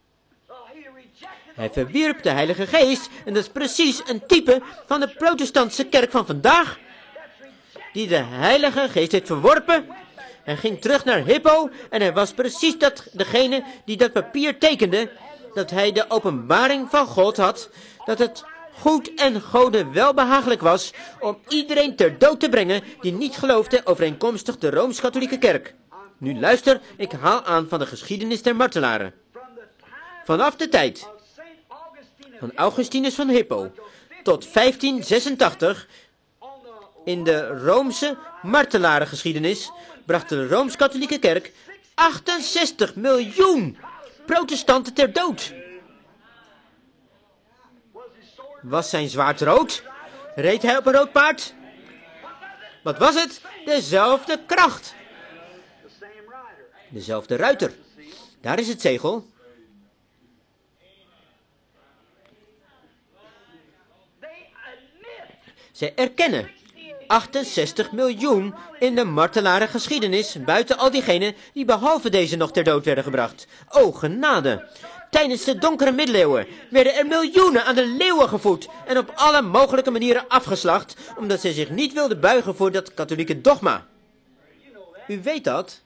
Hij verwierp de Heilige Geest en dat is precies een type van de protestantse kerk van vandaag, die de Heilige Geest heeft verworpen. Hij ging terug naar Hippo en hij was precies degene die dat papier tekende, dat hij de openbaring van God had, dat het goed en Gode welbehagelijk was om iedereen ter dood te brengen die niet geloofde overeenkomstig de Rooms-Katholieke kerk. Nu luister, ik haal aan van de geschiedenis der martelaren. Vanaf de tijd van Augustinus van Hippo tot 1586 in de Roomse martelarengeschiedenis bracht de Rooms-Katholieke kerk 68 miljoen protestanten ter dood. Was zijn zwaard rood? Reed hij op een rood paard? Wat was het? Dezelfde kracht. Dezelfde ruiter. Daar is het zegel. Zij erkennen 68 miljoen in de martelarengeschiedenis, buiten al diegenen die behalve deze nog ter dood werden gebracht. O, genade! Tijdens de donkere middeleeuwen werden er miljoenen aan de leeuwen gevoed en op alle mogelijke manieren afgeslacht, omdat zij zich niet wilden buigen voor dat katholieke dogma. U weet dat?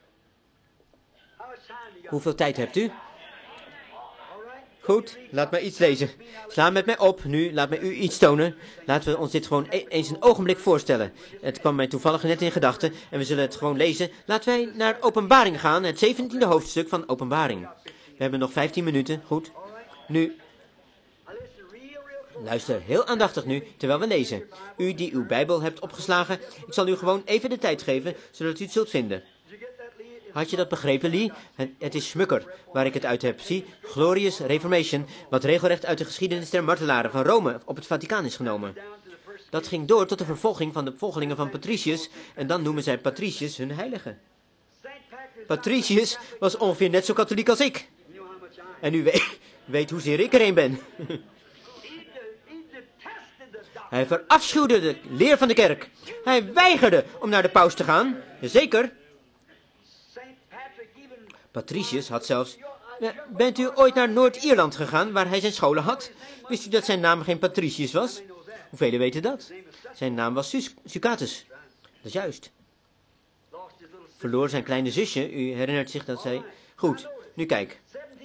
Hoeveel tijd hebt u? Goed, laat mij iets lezen. Sla met mij op, nu, laat mij u iets tonen. Laten we ons dit gewoon eens een ogenblik voorstellen. Het kwam mij toevallig net in gedachten en we zullen het gewoon lezen. Laten wij naar Openbaring gaan, het 17e hoofdstuk van Openbaring. We hebben nog 15 minuten, goed. Nu, luister heel aandachtig nu, terwijl we lezen. U die uw Bijbel hebt opgeslagen, ik zal u gewoon even de tijd geven, zodat u het zult vinden. Had je dat begrepen, Lee? Het is Schmucker, waar ik het uit heb. Zie, Glorious Reformation, wat regelrecht uit de geschiedenis der martelaren van Rome op het Vaticaan is genomen. Dat ging door tot de vervolging van de volgelingen van Patricius, en dan noemen zij Patricius hun heilige. Patricius was ongeveer net zo katholiek als ik. En u weet hoezeer ik er een ben. Hij verafschuwde de leer van de kerk. Hij weigerde om naar de paus te gaan. Jazeker. Patricius had zelfs... Bent u ooit naar Noord-Ierland gegaan, waar hij zijn scholen had? Wist u dat zijn naam geen Patricius was? Hoeveel weten dat? Zijn naam was Sucatus. Dat is juist. Verloor zijn kleine zusje, u herinnert zich dat zij... Goed, nu kijk.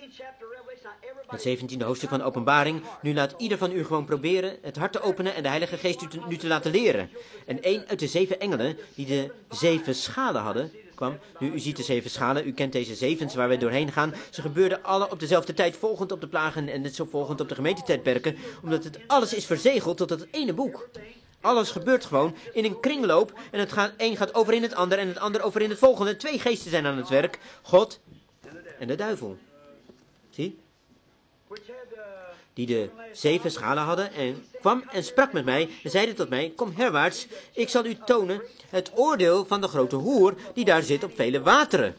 Het 17e hoofdstuk van Openbaring. Nu laat ieder van u gewoon proberen het hart te openen en de Heilige Geest u te laten leren. En een uit de 7 engelen, die de 7 schalen hadden, kwam. Nu, u ziet de 7 schalen, u kent deze 7's waar wij doorheen gaan. Ze gebeurden alle op dezelfde tijd, volgend op de plagen en net zo volgend op de gemeentetijdperken, omdat het alles is verzegeld tot het ene boek. Alles gebeurt gewoon in een kringloop en een gaat over in het ander en het ander over in het volgende. 2 geesten zijn aan het werk, God en de duivel. Zie? Die de 7 schalen hadden en kwam en sprak met mij en zeide tot mij, kom herwaarts, ik zal u tonen het oordeel van de grote hoer die daar zit op vele wateren.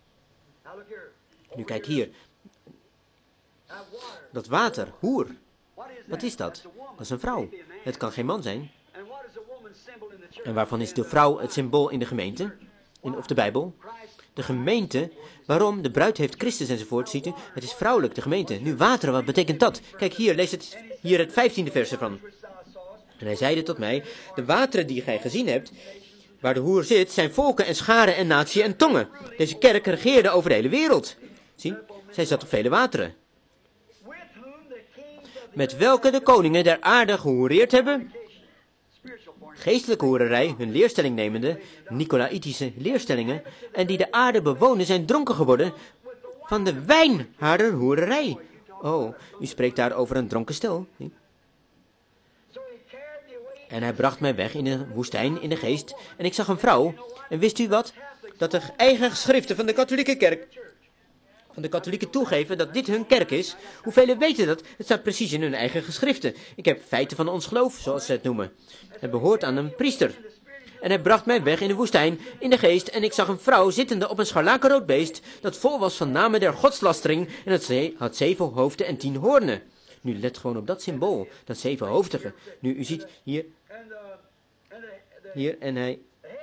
Nu kijk hier. Dat water, hoer. Wat is dat? Dat is een vrouw. Het kan geen man zijn. En waarvan is de vrouw het symbool in de gemeente? Of de Bijbel? De gemeente, waarom? De bruid heeft Christus enzovoort, ziet u? Het is vrouwelijk, de gemeente. Nu wateren, wat betekent dat? Kijk hier, lees hier het 15e vers ervan. En hij zeide tot mij, de wateren die gij gezien hebt, waar de hoer zit, zijn volken en scharen en natie en tongen. Deze kerk regeerde over de hele wereld. Zie, zij zat op vele wateren. Met welke de koningen der aarde gehoereerd hebben? Geestelijke hoererij, hun leerstelling nemende, Nicolaïtische leerstellingen, en die de aarde bewonen zijn dronken geworden van de wijn harer hoererij. Oh, u spreekt daar over een dronken stel. En hij bracht mij weg in de woestijn, in de geest, en ik zag een vrouw, en wist u wat? Dat de eigen geschriften van de katholieke kerk, van de katholieken toegeven dat dit hun kerk is. Hoeveel weten dat? Het staat precies in hun eigen geschriften. Ik heb feiten van ons geloof, zoals ze het noemen. Het behoort aan een priester. En hij bracht mij weg in de woestijn, in de geest, en ik zag een vrouw zittende op een scharlakenrood beest, dat vol was van namen der godslastering, en het had 7 hoofden en 10 hoornen. Nu let gewoon op dat symbool, dat 7hoofdige. Nu, u ziet hier, en hij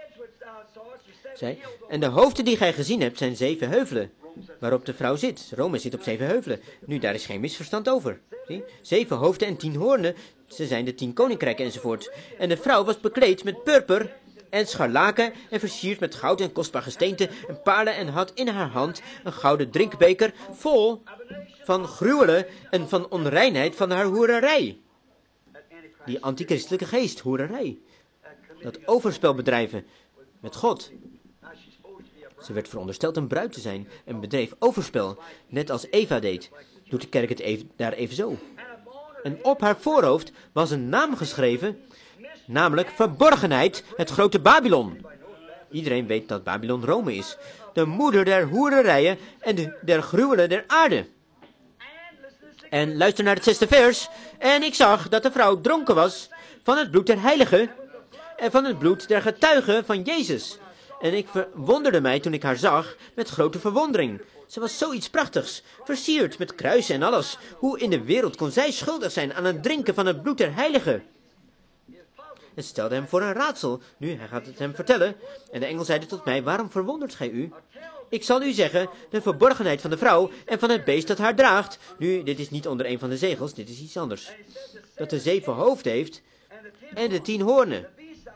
zei, en de hoofden die gij gezien hebt zijn 7 heuvelen, waarop de vrouw zit. Rome zit op 7 heuvelen. Nu, daar is geen misverstand over. Zie? 7 hoofden en 10 hoornen, ze zijn de 10 koninkrijken enzovoort. En de vrouw was bekleed met purper en scharlaken en versierd met goud en kostbaar gesteente en paarlen en had in haar hand een gouden drinkbeker vol van gruwelen en van onreinheid van haar hoererij. Die antichristelijke geest, hoererij. Dat overspel bedrijven met God. Ze werd verondersteld een bruid te zijn en bedreef overspel, net als Eva deed. Doet de kerk het daar evenzo. En op haar voorhoofd was een naam geschreven, namelijk verborgenheid, het grote Babylon. Iedereen weet dat Babylon Rome is. De moeder der hoererijen en der gruwelen der aarde. En luister naar het 6e vers. En ik zag dat de vrouw dronken was van het bloed der heiligen en van het bloed der getuigen van Jezus. En ik verwonderde mij toen ik haar zag met grote verwondering. Ze was zoiets prachtigs, versierd met kruisen en alles. Hoe in de wereld kon zij schuldig zijn aan het drinken van het bloed der heiligen? en stelde hem voor een raadsel. Nu, hij gaat het hem vertellen. En de engel zeide tot mij, waarom verwondert gij u? Ik zal u zeggen, de verborgenheid van de vrouw en van het beest dat haar draagt. Nu, dit is niet onder een van de zegels, dit is iets anders. Dat de 7 hoofden heeft en de 10 hoornen.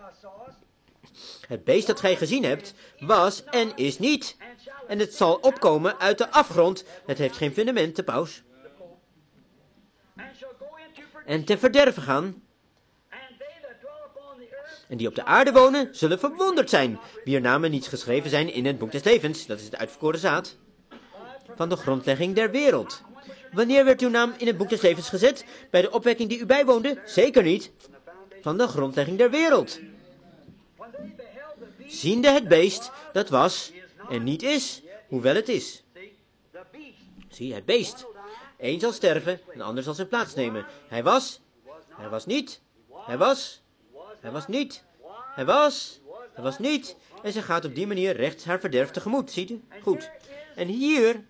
Het beest dat gij gezien hebt, was en is niet. En het zal opkomen uit de afgrond. Het heeft geen fundament, de paus. En ten verderven gaan. En die op de aarde wonen, zullen verwonderd zijn. Wier namen niet geschreven zijn in het boek des levens. Dat is het uitverkoren zaad. Van de grondlegging der wereld. Wanneer werd uw naam in het boek des levens gezet? Bij de opwekking die u bijwoonde? Zeker niet. Van de grondlegging der wereld. Ziende het beest, dat was en niet is, hoewel het is. Zie, het beest. Eén zal sterven, een ander zal zijn plaats nemen. Hij was niet. Hij was niet. Hij was niet. En ze gaat op die manier recht haar verderf tegemoet, ziet u? Goed. En hier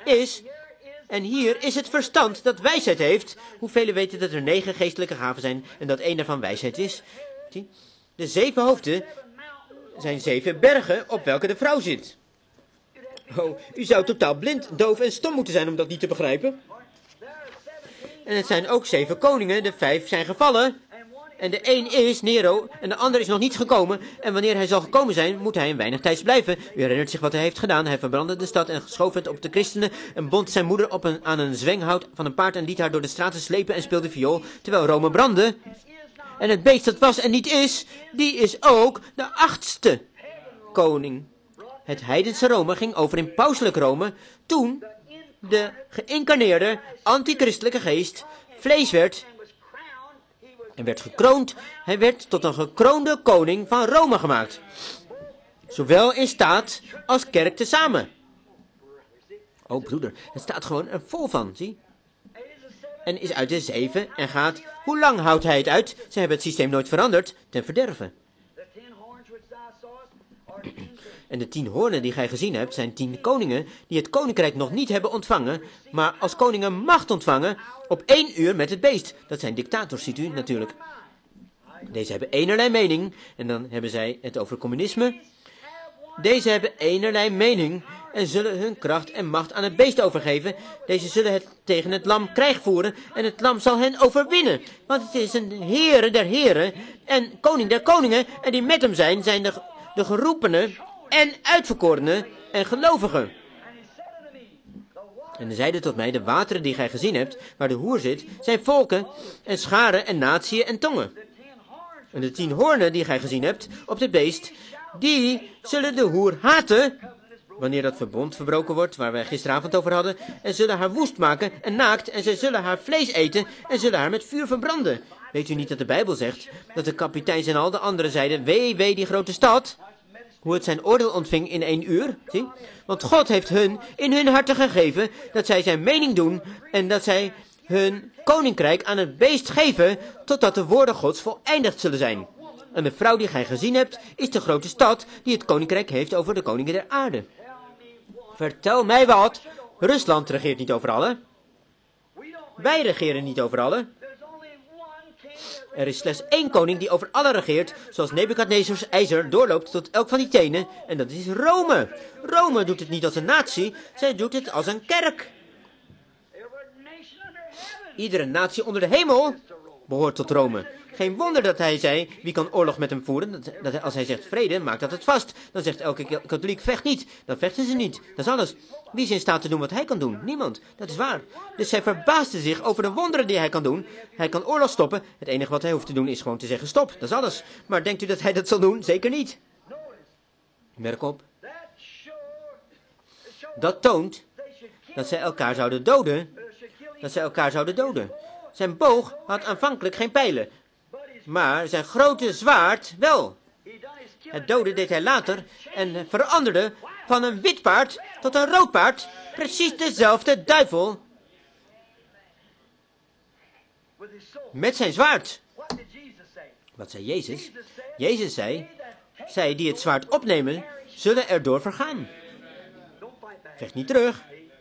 is het verstand dat wijsheid heeft. Hoeveel weten dat er 9 geestelijke gaven zijn en dat 1 daarvan wijsheid is? Zie? De 7 hoofden zijn 7 bergen op welke de vrouw zit. Oh, u zou totaal blind, doof en stom moeten zijn om dat niet te begrijpen. En het zijn ook 7 koningen, de 5 zijn gevallen. En de 1 is Nero en de ander is nog niet gekomen. En wanneer hij zal gekomen zijn, moet hij een weinig tijds blijven. U herinnert zich wat hij heeft gedaan. Hij verbrandde de stad en schoof het op de christenen. En bond zijn moeder aan een zwenghout van een paard en liet haar door de straten slepen en speelde viool. Terwijl Rome brandde. En het beest dat was en niet is, die is ook de 8e koning. Het heidense Rome ging over in pauselijk Rome toen de geïncarneerde antichristelijke geest vlees werd en werd gekroond. Hij werd tot een gekroonde koning van Rome gemaakt. Zowel in staat als kerk tezamen. Oh broeder, het staat gewoon er vol van, zie. En is uit de 7 en gaat, hoe lang houdt hij het uit? Ze hebben het systeem nooit veranderd, ten verderven. En de 10 hoornen die gij gezien hebt, zijn 10 koningen die het koninkrijk nog niet hebben ontvangen, maar als koningen macht ontvangen op 1 uur met het beest. Dat zijn dictators, ziet u natuurlijk. Deze hebben enerlei mening, en dan hebben zij het over communisme. Deze hebben enerlei mening en zullen hun kracht en macht aan het beest overgeven. Deze zullen tegen het lam krijg voeren en het lam zal hen overwinnen. Want het is een Heere der heren en koning der koningen en die met hem zijn de geroepenen en uitverkorenen en gelovigen. En hij zeide tot mij, de wateren die gij gezien hebt, waar de hoer zit, zijn volken en scharen en natieën en tongen. En de 10 hoornen die gij gezien hebt op het beest, die zullen de hoer haten, wanneer dat verbond verbroken wordt, waar wij gisteravond over hadden, en zullen haar woest maken en naakt, en zij zullen haar vlees eten en zullen haar met vuur verbranden. Weet u niet dat de Bijbel zegt, dat de kapiteins en al de anderen zeiden, wee, wee die grote stad, hoe het zijn oordeel ontving in 1 uur, zie? Want God heeft hun in hun harten gegeven, dat zij zijn mening doen, en dat zij hun koninkrijk aan het beest geven, totdat de woorden Gods voleindigd zullen zijn. En de vrouw die gij gezien hebt, is de grote stad die het koninkrijk heeft over de koningen der aarde. Vertel mij wat. Rusland regeert niet over alle. Wij regeren niet over alle. Er is slechts 1 koning die over alle regeert, zoals Nebukadnezars ijzer doorloopt tot elk van die tenen, en dat is Rome. Rome doet het niet als een natie, zij doet het als een kerk. Iedere natie onder de hemel behoort tot Rome. Geen wonder dat hij zei, wie kan oorlog met hem voeren? Dat als hij zegt vrede, maakt dat het vast. Dan zegt elke katholiek, vecht niet. Dan vechten ze niet. Dat is alles. Wie is in staat te doen wat hij kan doen? Niemand. Dat is waar. Dus zij verbaasde zich over de wonderen die hij kan doen. Hij kan oorlog stoppen. Het enige wat hij hoeft te doen is gewoon te zeggen stop. Dat is alles. Maar denkt u dat hij dat zal doen? Zeker niet. Merk op. Dat toont dat zij elkaar zouden doden. Zijn boog had aanvankelijk geen pijlen. Maar zijn grote zwaard wel. Het doden deed hij later en veranderde van een wit paard tot een rood paard. Precies dezelfde duivel. Met zijn zwaard. Wat zei Jezus? Jezus zei, zij die het zwaard opnemen, zullen erdoor vergaan. Vecht niet terug.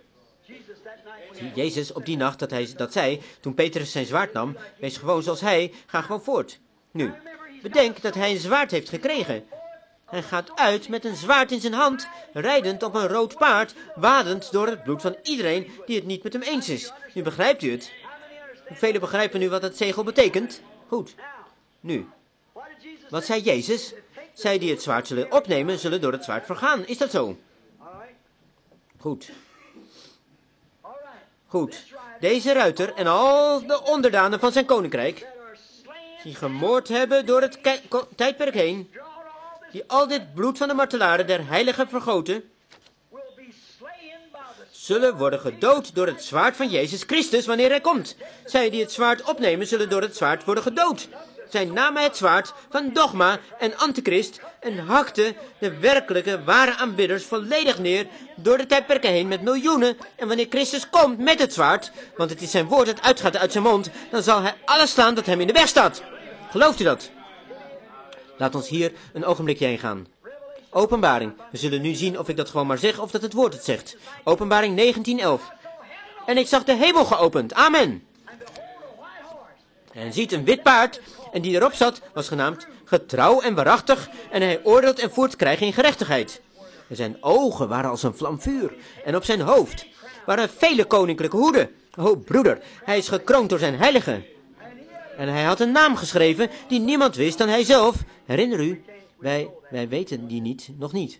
Jezus op die nacht dat zei, toen Petrus zijn zwaard nam, wees gewoon zoals hij, ga gewoon voort. Nu, Bedenk dat hij een zwaard heeft gekregen. Hij gaat uit met een zwaard in zijn hand, rijdend op een rood paard, wadend door het bloed van iedereen die het niet met hem eens is. Nu begrijpt u het. Velen begrijpen nu wat het zegel betekent. Goed. Nu, wat zei Jezus? Zij die het zwaard zullen opnemen, zullen door het zwaard vergaan. Is dat zo? Goed. Goed. Deze ruiter en al de onderdanen van zijn koninkrijk, die gemoord hebben door het tijdperk heen, die al dit bloed van de martelaren der heiligen vergoten, zullen worden gedood door het zwaard van Jezus Christus wanneer hij komt. Zij die het zwaard opnemen, zullen door het zwaard worden gedood. Zij namen het zwaard van dogma en antichrist en hakten de werkelijke, ware aanbidders volledig neer door de tijdperken heen met miljoenen. En wanneer Christus komt met het zwaard, want het is zijn woord dat uitgaat uit zijn mond, dan zal hij alles slaan dat hem in de weg staat. Gelooft u dat? Laat ons hier een ogenblikje heen gaan. Openbaring. We zullen nu zien of ik dat gewoon maar zeg of dat het woord het zegt. Openbaring 19:11. En ik zag de hemel geopend. Amen. En ziet een wit paard, en die erop zat, was genaamd getrouw en waarachtig, en hij oordeelt en voert krijg in gerechtigheid. En zijn ogen waren als een vlam vuur, en op zijn hoofd waren vele koninklijke hoeden. O broeder, hij is gekroond door zijn heilige. En hij had een naam geschreven die niemand wist dan hij zelf. Herinner u, wij weten die niet, nog niet.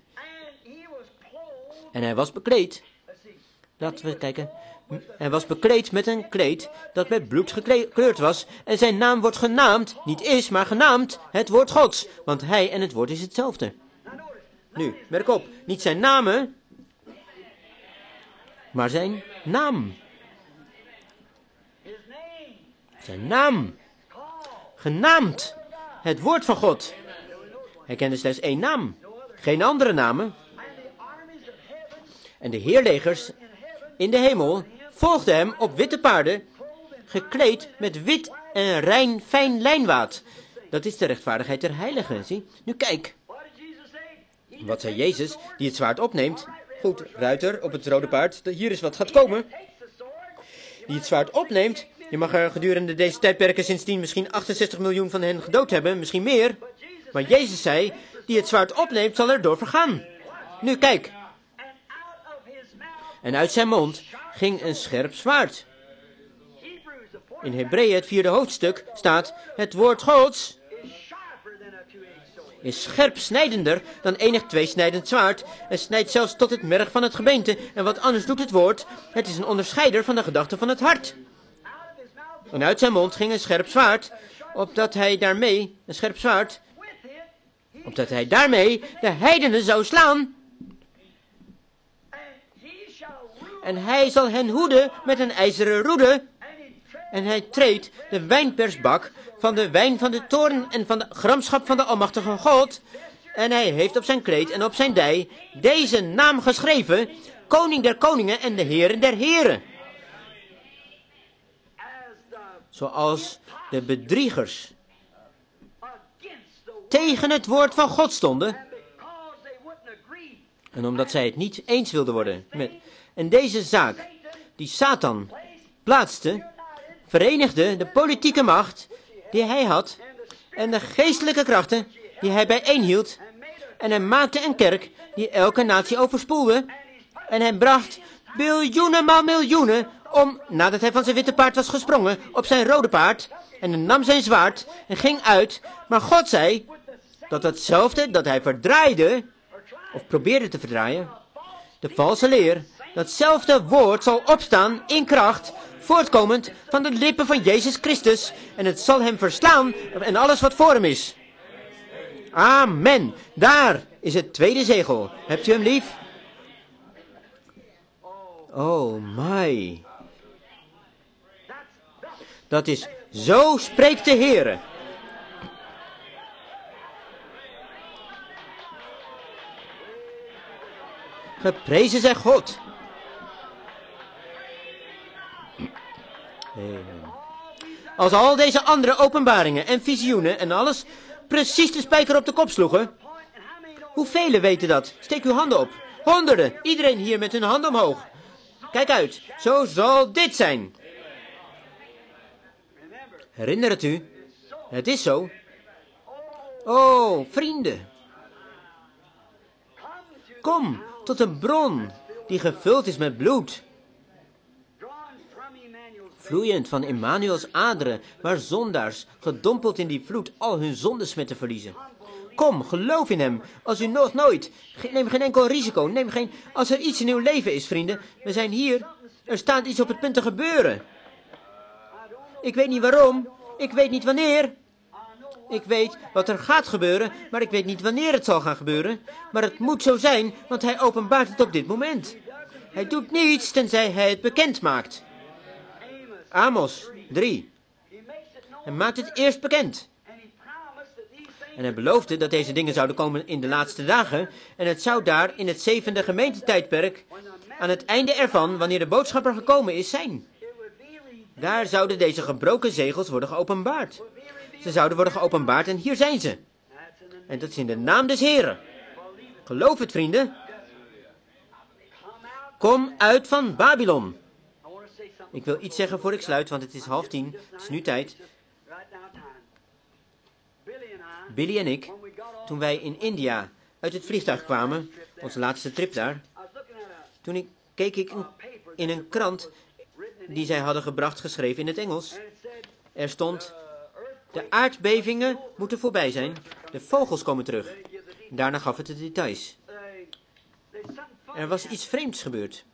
En hij was bekleed. Laten we kijken. Hij was bekleed met een kleed dat met bloed gekleurd was. En zijn naam wordt genaamd, niet is, maar genaamd, het woord Gods. Want hij en het woord is hetzelfde. Nu, merk op, niet zijn namen, maar zijn naam. Zijn naam. Genaamd. Het woord van God. Hij kende slechts één naam. Geen andere namen. En de heerlegers in de hemel volgden hem op witte paarden, gekleed met wit en rein fijn lijnwaad. Dat is de rechtvaardigheid der heiligen, zie. Nu kijk. Wat zei Jezus, die het zwaard opneemt? Goed, ruiter op het rode paard, hier is wat gaat komen. Die het zwaard opneemt. Je mag er gedurende deze tijdperken sindsdien misschien 68 miljoen van hen gedood hebben, misschien meer. Maar Jezus zei, die het zwaard opneemt zal erdoor vergaan. Nu kijk. En uit zijn mond ging een scherp zwaard. In Hebreeën, het 4e hoofdstuk, staat, het woord Gods is scherp snijdender dan enig tweesnijdend zwaard. Het snijdt zelfs tot het merg van het gebeente. En wat anders doet het woord, het is een onderscheider van de gedachten van het hart. En uit zijn mond ging een scherp zwaard, opdat hij daarmee de heidenen zou slaan. En hij zal hen hoeden met een ijzeren roede. En hij treedt de wijnpersbak van de wijn van de toorn en van de gramschap van de almachtige God. En hij heeft op zijn kleed en op zijn dij deze naam geschreven, Koning der koningen en de Heeren der heren. Zoals de bedriegers tegen het woord van God stonden. En omdat zij het niet eens wilden worden met... En deze zaak die Satan plaatste, verenigde de politieke macht die hij had en de geestelijke krachten die hij bijeenhield. En hij maakte een kerk die elke natie overspoelde. En hij bracht biljoenen maal miljoenen om, nadat hij van zijn witte paard was gesprongen, op zijn rode paard. En hij nam zijn zwaard en ging uit. Maar God zei dat hetzelfde dat hij verdraaide, of probeerde te verdraaien, de valse leer, datzelfde woord zal opstaan in kracht, voortkomend van de lippen van Jezus Christus. En het zal hem verslaan en alles wat voor hem is. Amen. Daar is het tweede zegel. Hebt u hem lief? Oh my. Dat is, zo spreekt de Heere. Geprezen zij God. Als al deze andere openbaringen en visioenen en alles precies de spijker op de kop sloegen. Hoeveel weten dat? Steek uw handen op. Honderden. Iedereen hier met hun handen omhoog. Kijk uit. Zo zal dit zijn. Herinner het u. Het is zo. Oh, vrienden. Kom tot een bron die gevuld is met bloed. Vloeiend van Emmanuels aderen, waar zondaars, gedompeld in die vloed, al hun zondesmetten verliezen. Kom, geloof in hem, als u nog nooit. Neem geen enkel risico, als er iets in uw leven is, vrienden. We zijn hier, er staat iets op het punt te gebeuren. Ik weet niet waarom, ik weet niet wanneer. Ik weet wat er gaat gebeuren, maar ik weet niet wanneer het zal gaan gebeuren. Maar het moet zo zijn, want hij openbaart het op dit moment. Hij doet niets, tenzij hij het bekend maakt. Amos 3. Hij maakt het eerst bekend. En hij beloofde dat deze dingen zouden komen in de laatste dagen. En het zou daar in het 7e gemeentetijdperk, aan het einde ervan, wanneer de boodschapper gekomen is, zijn. Daar zouden deze gebroken zegels worden geopenbaard. Ze zouden worden geopenbaard en hier zijn ze. En dat is in de naam des Heren. Geloof het, vrienden. Kom uit van Babylon. Ik wil iets zeggen voor ik sluit, want het is 9:30. Het is nu tijd. Billy en ik, toen wij in India uit het vliegtuig kwamen, onze laatste trip daar, keek ik in een krant die zij hadden gebracht, geschreven in het Engels. Er stond: de aardbevingen moeten voorbij zijn, de vogels komen terug. Daarna gaf het de details. Er was iets vreemds gebeurd.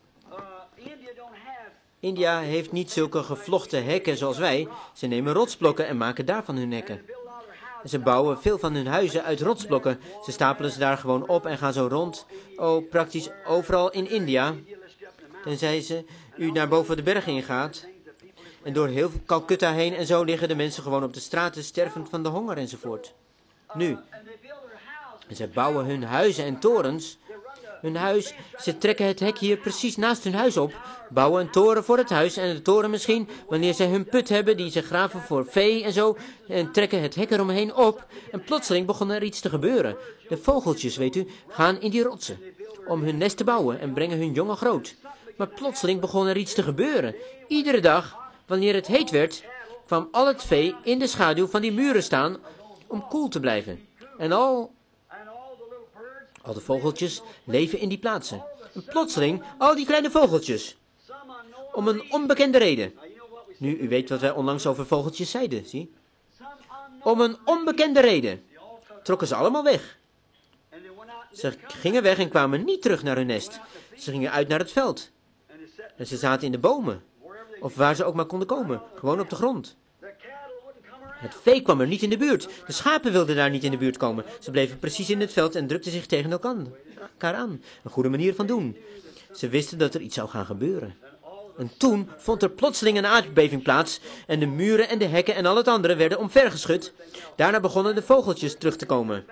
India heeft niet zulke gevlochten hekken zoals wij. Ze nemen rotsblokken en maken daarvan hun hekken. En ze bouwen veel van hun huizen uit rotsblokken. Ze stapelen ze daar gewoon op en gaan zo rond. Oh, praktisch overal in India. Tenzij u naar boven de bergen ingaat. En door heel Calcutta heen en zo liggen de mensen gewoon op de straten stervend van de honger enzovoort. Nu, en ze bouwen hun huizen en torens. Hun huis, ze trekken het hek hier precies naast hun huis op, bouwen een toren voor het huis en de toren misschien, wanneer ze hun put hebben die ze graven voor vee en zo, en trekken het hek eromheen op. En plotseling begon er iets te gebeuren. De vogeltjes, weet u, gaan in die rotsen om hun nest te bouwen en brengen hun jongen groot. Maar plotseling begon er iets te gebeuren. Iedere dag, wanneer het heet werd, kwam al het vee in de schaduw van die muren staan om koel te blijven. En al de vogeltjes leven in die plaatsen. En plotseling, al die kleine vogeltjes. Om een onbekende reden. Nu, u weet wat wij onlangs over vogeltjes zeiden, zie? Om een onbekende reden trokken ze allemaal weg. Ze gingen weg en kwamen niet terug naar hun nest. Ze gingen uit naar het veld. En ze zaten in de bomen. Of waar ze ook maar konden komen. Gewoon op de grond. Het vee kwam er niet in de buurt. De schapen wilden daar niet in de buurt komen. Ze bleven precies in het veld en drukten zich tegen elkaar aan. Een goede manier van doen. Ze wisten dat er iets zou gaan gebeuren. En toen vond er plotseling een aardbeving plaats. En de muren en de hekken en al het andere werden omvergeschud. Daarna begonnen de vogeltjes terug te komen.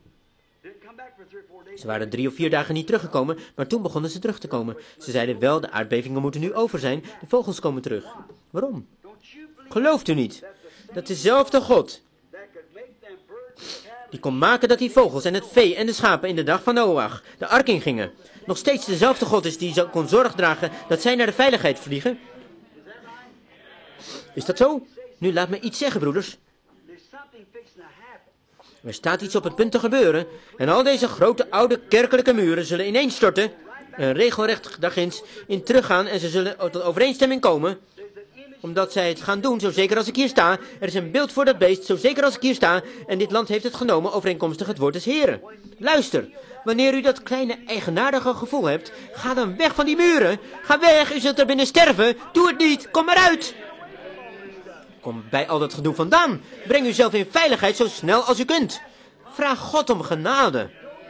Ze waren 3 of 4 dagen niet teruggekomen, maar toen begonnen ze terug te komen. Ze zeiden wel, de aardbevingen moeten nu over zijn. De vogels komen terug. Waarom? Gelooft u niet dat dezelfde God, die kon maken dat die vogels en het vee en de schapen in de dag van Noach de ark ingingen, nog steeds dezelfde God is die kon zorg dragen dat zij naar de veiligheid vliegen? Is dat zo? Nu laat me iets zeggen, broeders. Er staat iets op het punt te gebeuren en al deze grote oude kerkelijke muren zullen ineenstorten, regelrecht daarginds in teruggaan en ze zullen tot overeenstemming komen, omdat zij het gaan doen, zo zeker als ik hier sta. Er is een beeld voor dat beest, zo zeker als ik hier sta, en dit land heeft het genomen overeenkomstig het woord des Heren. Luister, wanneer u dat kleine eigenaardige gevoel hebt, ga dan weg van die muren. Ga weg, u zult er binnen sterven. Doe het niet, kom maar uit. Kom bij al dat gedoe vandaan. Breng uzelf in veiligheid zo snel als u kunt. Vraag God om genade.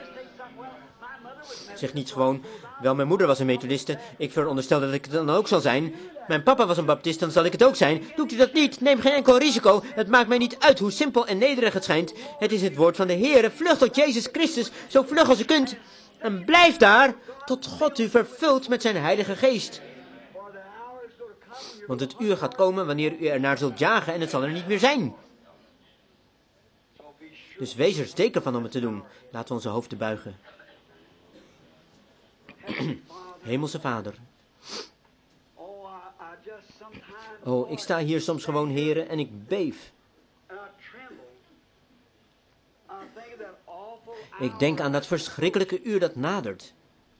Zeg niet gewoon, wel, mijn moeder was een methodiste, ik veronderstel dat ik het dan ook zal zijn. Mijn papa was een baptist, dan zal ik het ook zijn. Doet u dat niet, neem geen enkel risico. Het maakt mij niet uit hoe simpel en nederig het schijnt. Het is het woord van de Heere. Vlucht tot Jezus Christus, zo vlug als u kunt. En blijf daar, tot God u vervult met zijn heilige geest. Want het uur gaat komen wanneer u ernaar zult jagen en het zal er niet meer zijn. Dus wees er zeker van om het te doen. Laten we onze hoofden buigen. Hemelse Vader. Oh, ik sta hier soms gewoon, Heere, en ik beef. Ik denk aan dat verschrikkelijke uur dat nadert.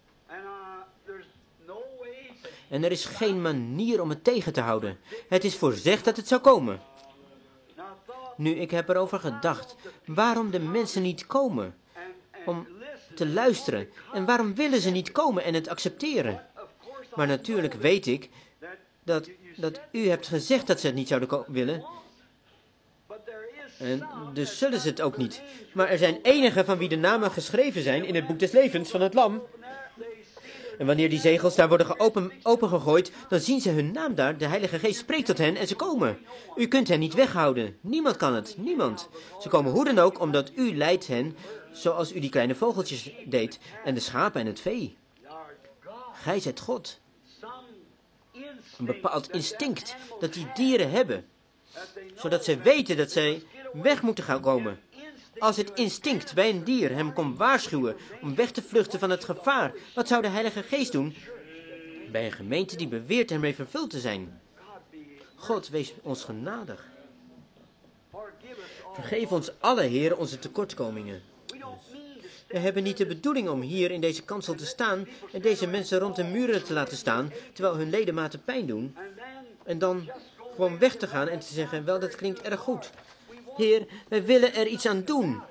En er is geen manier om het tegen te houden. Het is voorzegd dat het zou komen. Nu, ik heb erover gedacht, waarom de mensen niet komen om te luisteren. En waarom willen ze niet komen en het accepteren? Maar natuurlijk weet ik dat u hebt gezegd dat ze het niet zouden willen. En dus zullen ze het ook niet. Maar er zijn enigen van wie de namen geschreven zijn in het boek des levens van het lam. En wanneer die zegels daar worden opengegooid, dan zien ze hun naam daar. De Heilige Geest spreekt tot hen en ze komen. U kunt hen niet weghouden. Niemand kan het. Niemand. Ze komen hoe dan ook, omdat u leidt hen, zoals u die kleine vogeltjes deed, en de schapen en het vee. Gij zijt God. Een bepaald instinct dat die dieren hebben, zodat zij weten dat zij weg moeten gaan komen. Als het instinct bij een dier hem kon waarschuwen om weg te vluchten van het gevaar, wat zou de Heilige Geest doen bij een gemeente die beweert ermee vervuld te zijn? God, wees ons genadig. Vergeef ons alle, Heer, onze tekortkomingen. We hebben niet de bedoeling om hier in deze kansel te staan en deze mensen rond de muren te laten staan, terwijl hun ledematen pijn doen, en dan gewoon weg te gaan en te zeggen, wel, dat klinkt erg goed. Heer, wij willen er iets aan doen.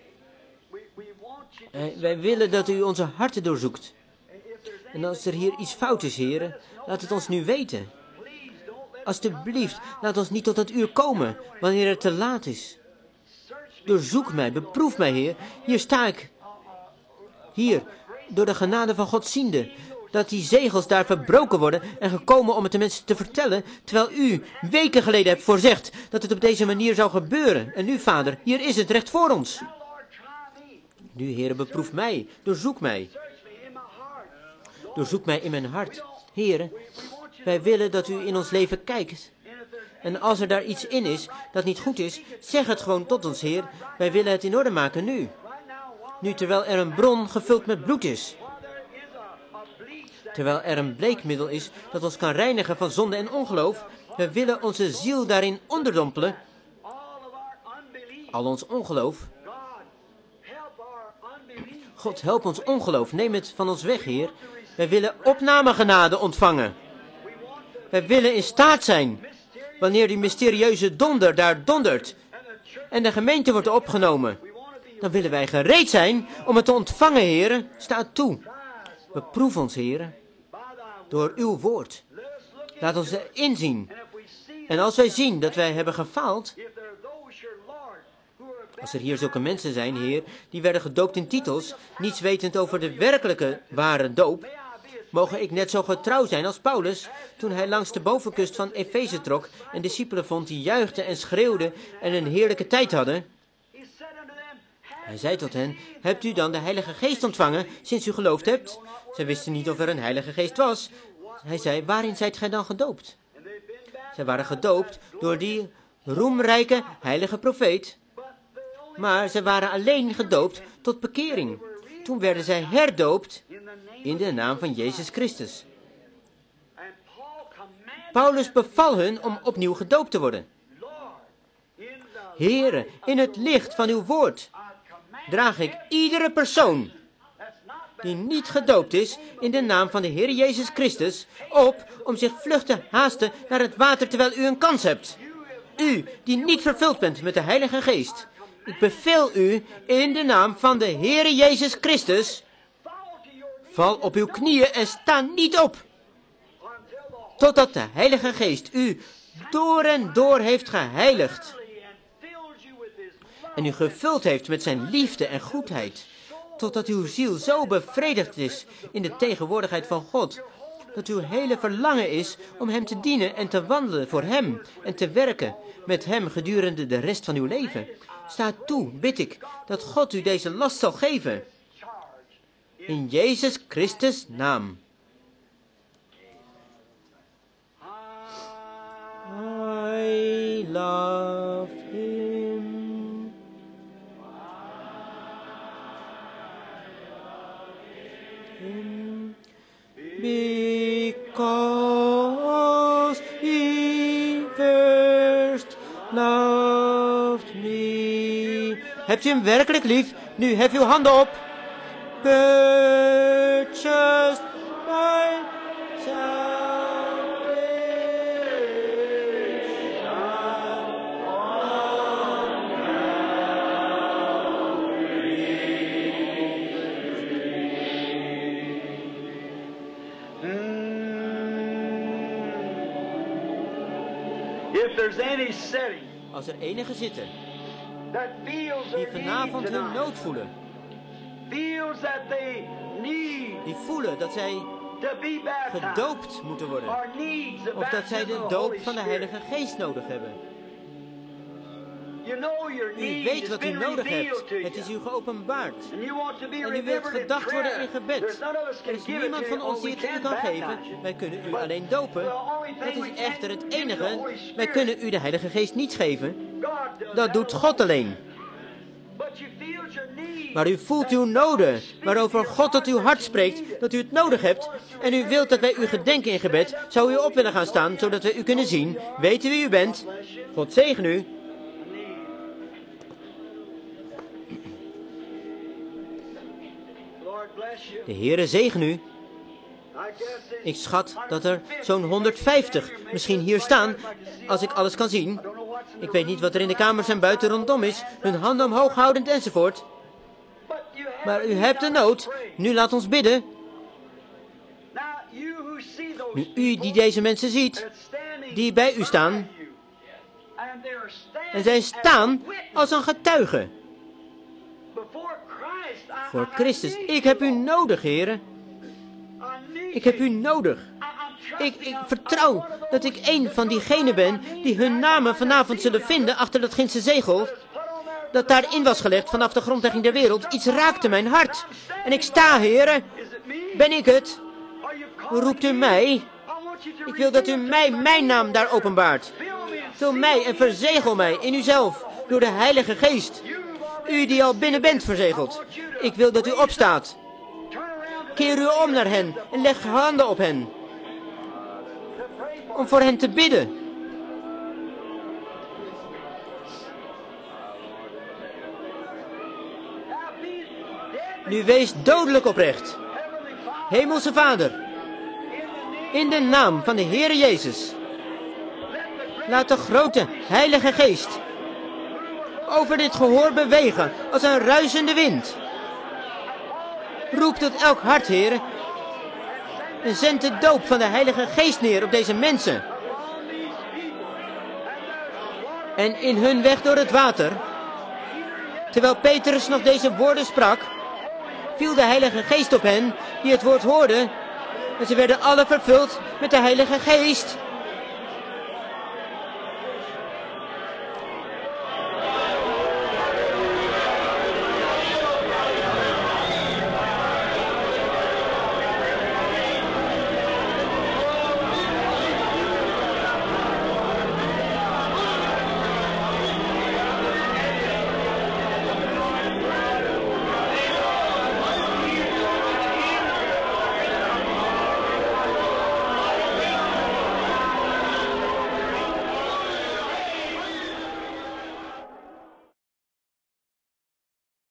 Wij willen dat u onze harten doorzoekt. En als er hier iets fout is, heren, laat het ons nu weten. Alsjeblieft, laat ons niet tot dat uur komen, wanneer het te laat is. Doorzoek mij, beproef mij, Heer. Hier sta ik. Hier, door de genade van God ziende, dat die zegels daar verbroken worden en gekomen om het de mensen te vertellen, terwijl u weken geleden hebt voorzegd dat het op deze manier zou gebeuren. En nu, Vader, hier is het recht voor ons. Nu, Heer, beproef mij, doorzoek mij. Doorzoek mij in mijn hart. Heer, wij willen dat u in ons leven kijkt. En als er daar iets in is dat niet goed is, zeg het gewoon tot ons, Heer. Wij willen het in orde maken nu. Nu, terwijl er een bron gevuld met bloed is. Terwijl er een bleekmiddel is dat ons kan reinigen van zonde en ongeloof. We willen onze ziel daarin onderdompelen. Al ons ongeloof. God, help ons ongeloof. Neem het van ons weg, Heer. Wij willen opnamegenade ontvangen. Wij willen in staat zijn, wanneer die mysterieuze donder daar dondert en de gemeente wordt opgenomen, dan willen wij gereed zijn om het te ontvangen, Heer. Sta toe. Beproef ons, Heer, door uw woord. Laat ons erin zien. En als wij zien dat wij hebben gefaald, als er hier zulke mensen zijn, Heer, die werden gedoopt in titels, niets wetend over de werkelijke ware doop, mogen ik net zo getrouw zijn als Paulus, toen hij langs de bovenkust van Efeze trok en discipelen vond die juichten en schreeuwden en een heerlijke tijd hadden. Hij zei tot hen, hebt u dan de Heilige Geest ontvangen sinds u geloofd hebt? Zij wisten niet of er een Heilige Geest was. Hij zei, waarin zijt gij dan gedoopt? Zij waren gedoopt door die roemrijke heilige profeet. Maar zij waren alleen gedoopt tot bekering. Toen werden zij herdoopt in de naam van Jezus Christus. Paulus beval hun om opnieuw gedoopt te worden. Heere, in het licht van uw woord draag ik iedere persoon die niet gedoopt is in de naam van de Heer Jezus Christus op om zich vlug te haasten naar het water terwijl u een kans hebt. U die niet vervuld bent met de Heilige Geest. Ik beveel u in de naam van de Heer Jezus Christus. Val op uw knieën en sta niet op. Totdat de Heilige Geest u door en door heeft geheiligd. En u gevuld heeft met zijn liefde en goedheid. Totdat uw ziel zo bevredigd is in de tegenwoordigheid van God. Dat uw hele verlangen is om hem te dienen en te wandelen voor hem. En te werken met hem gedurende de rest van uw leven. Sta toe, bid ik, dat God u deze last zal geven. In Jezus Christus' naam. I love him. Because he first loved me. Hebt u hem werkelijk lief? Nu, hef uw handen op. Purchased by If there's any setting Als er enigen zitten that feels die their vanavond need hun tonight, nood voelen, feels that they need die voelen dat zij to be baptized, gedoopt moeten worden, or needs the of dat zij baptism de of the doop Holy van de Spirit. Heilige Geest nodig hebben. You know your U need weet has wat u been nodig revealed hebt. to you. Het is u geopenbaard. And you want to be En u wilt remembered in gedacht worden in prayer. gebed. There's none of us Er can is give it niemand to van you, ons or die we het u can kan baptize geven. you. Wij kunnen u But alleen dopen. the only Het thing is we echter can het give you the enige. Holy Wij Spirit. kunnen u de Heilige Geest niet geven. God does Dat that doet alone. God alleen. But you feel your need. Maar u voelt uw noden, waarover God tot uw hart spreekt, dat u het nodig hebt. En u wilt dat wij u gedenken in gebed. Zou u op willen gaan staan, zodat we u kunnen zien, weten wie u bent. God zegen u. Lord bless you. De Heere zegen u. I guess it's Ik schat dat er zo'n 150 misschien hier staan, als ik alles kan zien. Ik weet niet wat er in de kamers en buiten rondom is, hun handen omhoog houdend enzovoort. But you have Maar a u need hebt een now to nood. pray. Nu laat ons bidden. Now, you who see those Nu u people die deze mensen ziet, that's standing die bij u staan, by you, and they are standing en zij as staan a witness als een getuige before Christ. voor I Christus. need Ik heb u you, Lord. nodig, heren. I need Ik heb u you. nodig. I'm trusting Ik I'm vertrouw one of dat those ik een that van goes diegenen down ben on my die hun knees namen right vanavond behind zullen that vinden achter dat ginse zegel seal that's put on there dat daarin was gelegd vanaf de grondlegging der wereld. Iets raakte mijn hart. En ik sta, heren. Is it me? Ben ik het? Are you calling Roept u me? mij? I want you to Ik wil dat u reveal mij to me mijn naam daar openbaart. Fill me and Vul seal mij me en verzegel mij in uzelf door de Heilige Geest. You've already U die al binnen bent verzegeld. Ik wil dat u opstaat. turn around to Keer u om naar hen en leg handen op hen. Om voor hen te bidden. Nu wees dodelijk oprecht. Hemelse Vader, in de naam van de Heere Jezus, laat de grote Heilige Geest over dit gehoor bewegen als een ruisende wind. Roep tot elk hart, Heere, en zend de doop van de Heilige Geest neer op deze mensen. En in hun weg door het water, terwijl Petrus nog deze woorden sprak, viel de Heilige Geest op hen die het woord hoorden, en ze werden alle vervuld met de Heilige Geest.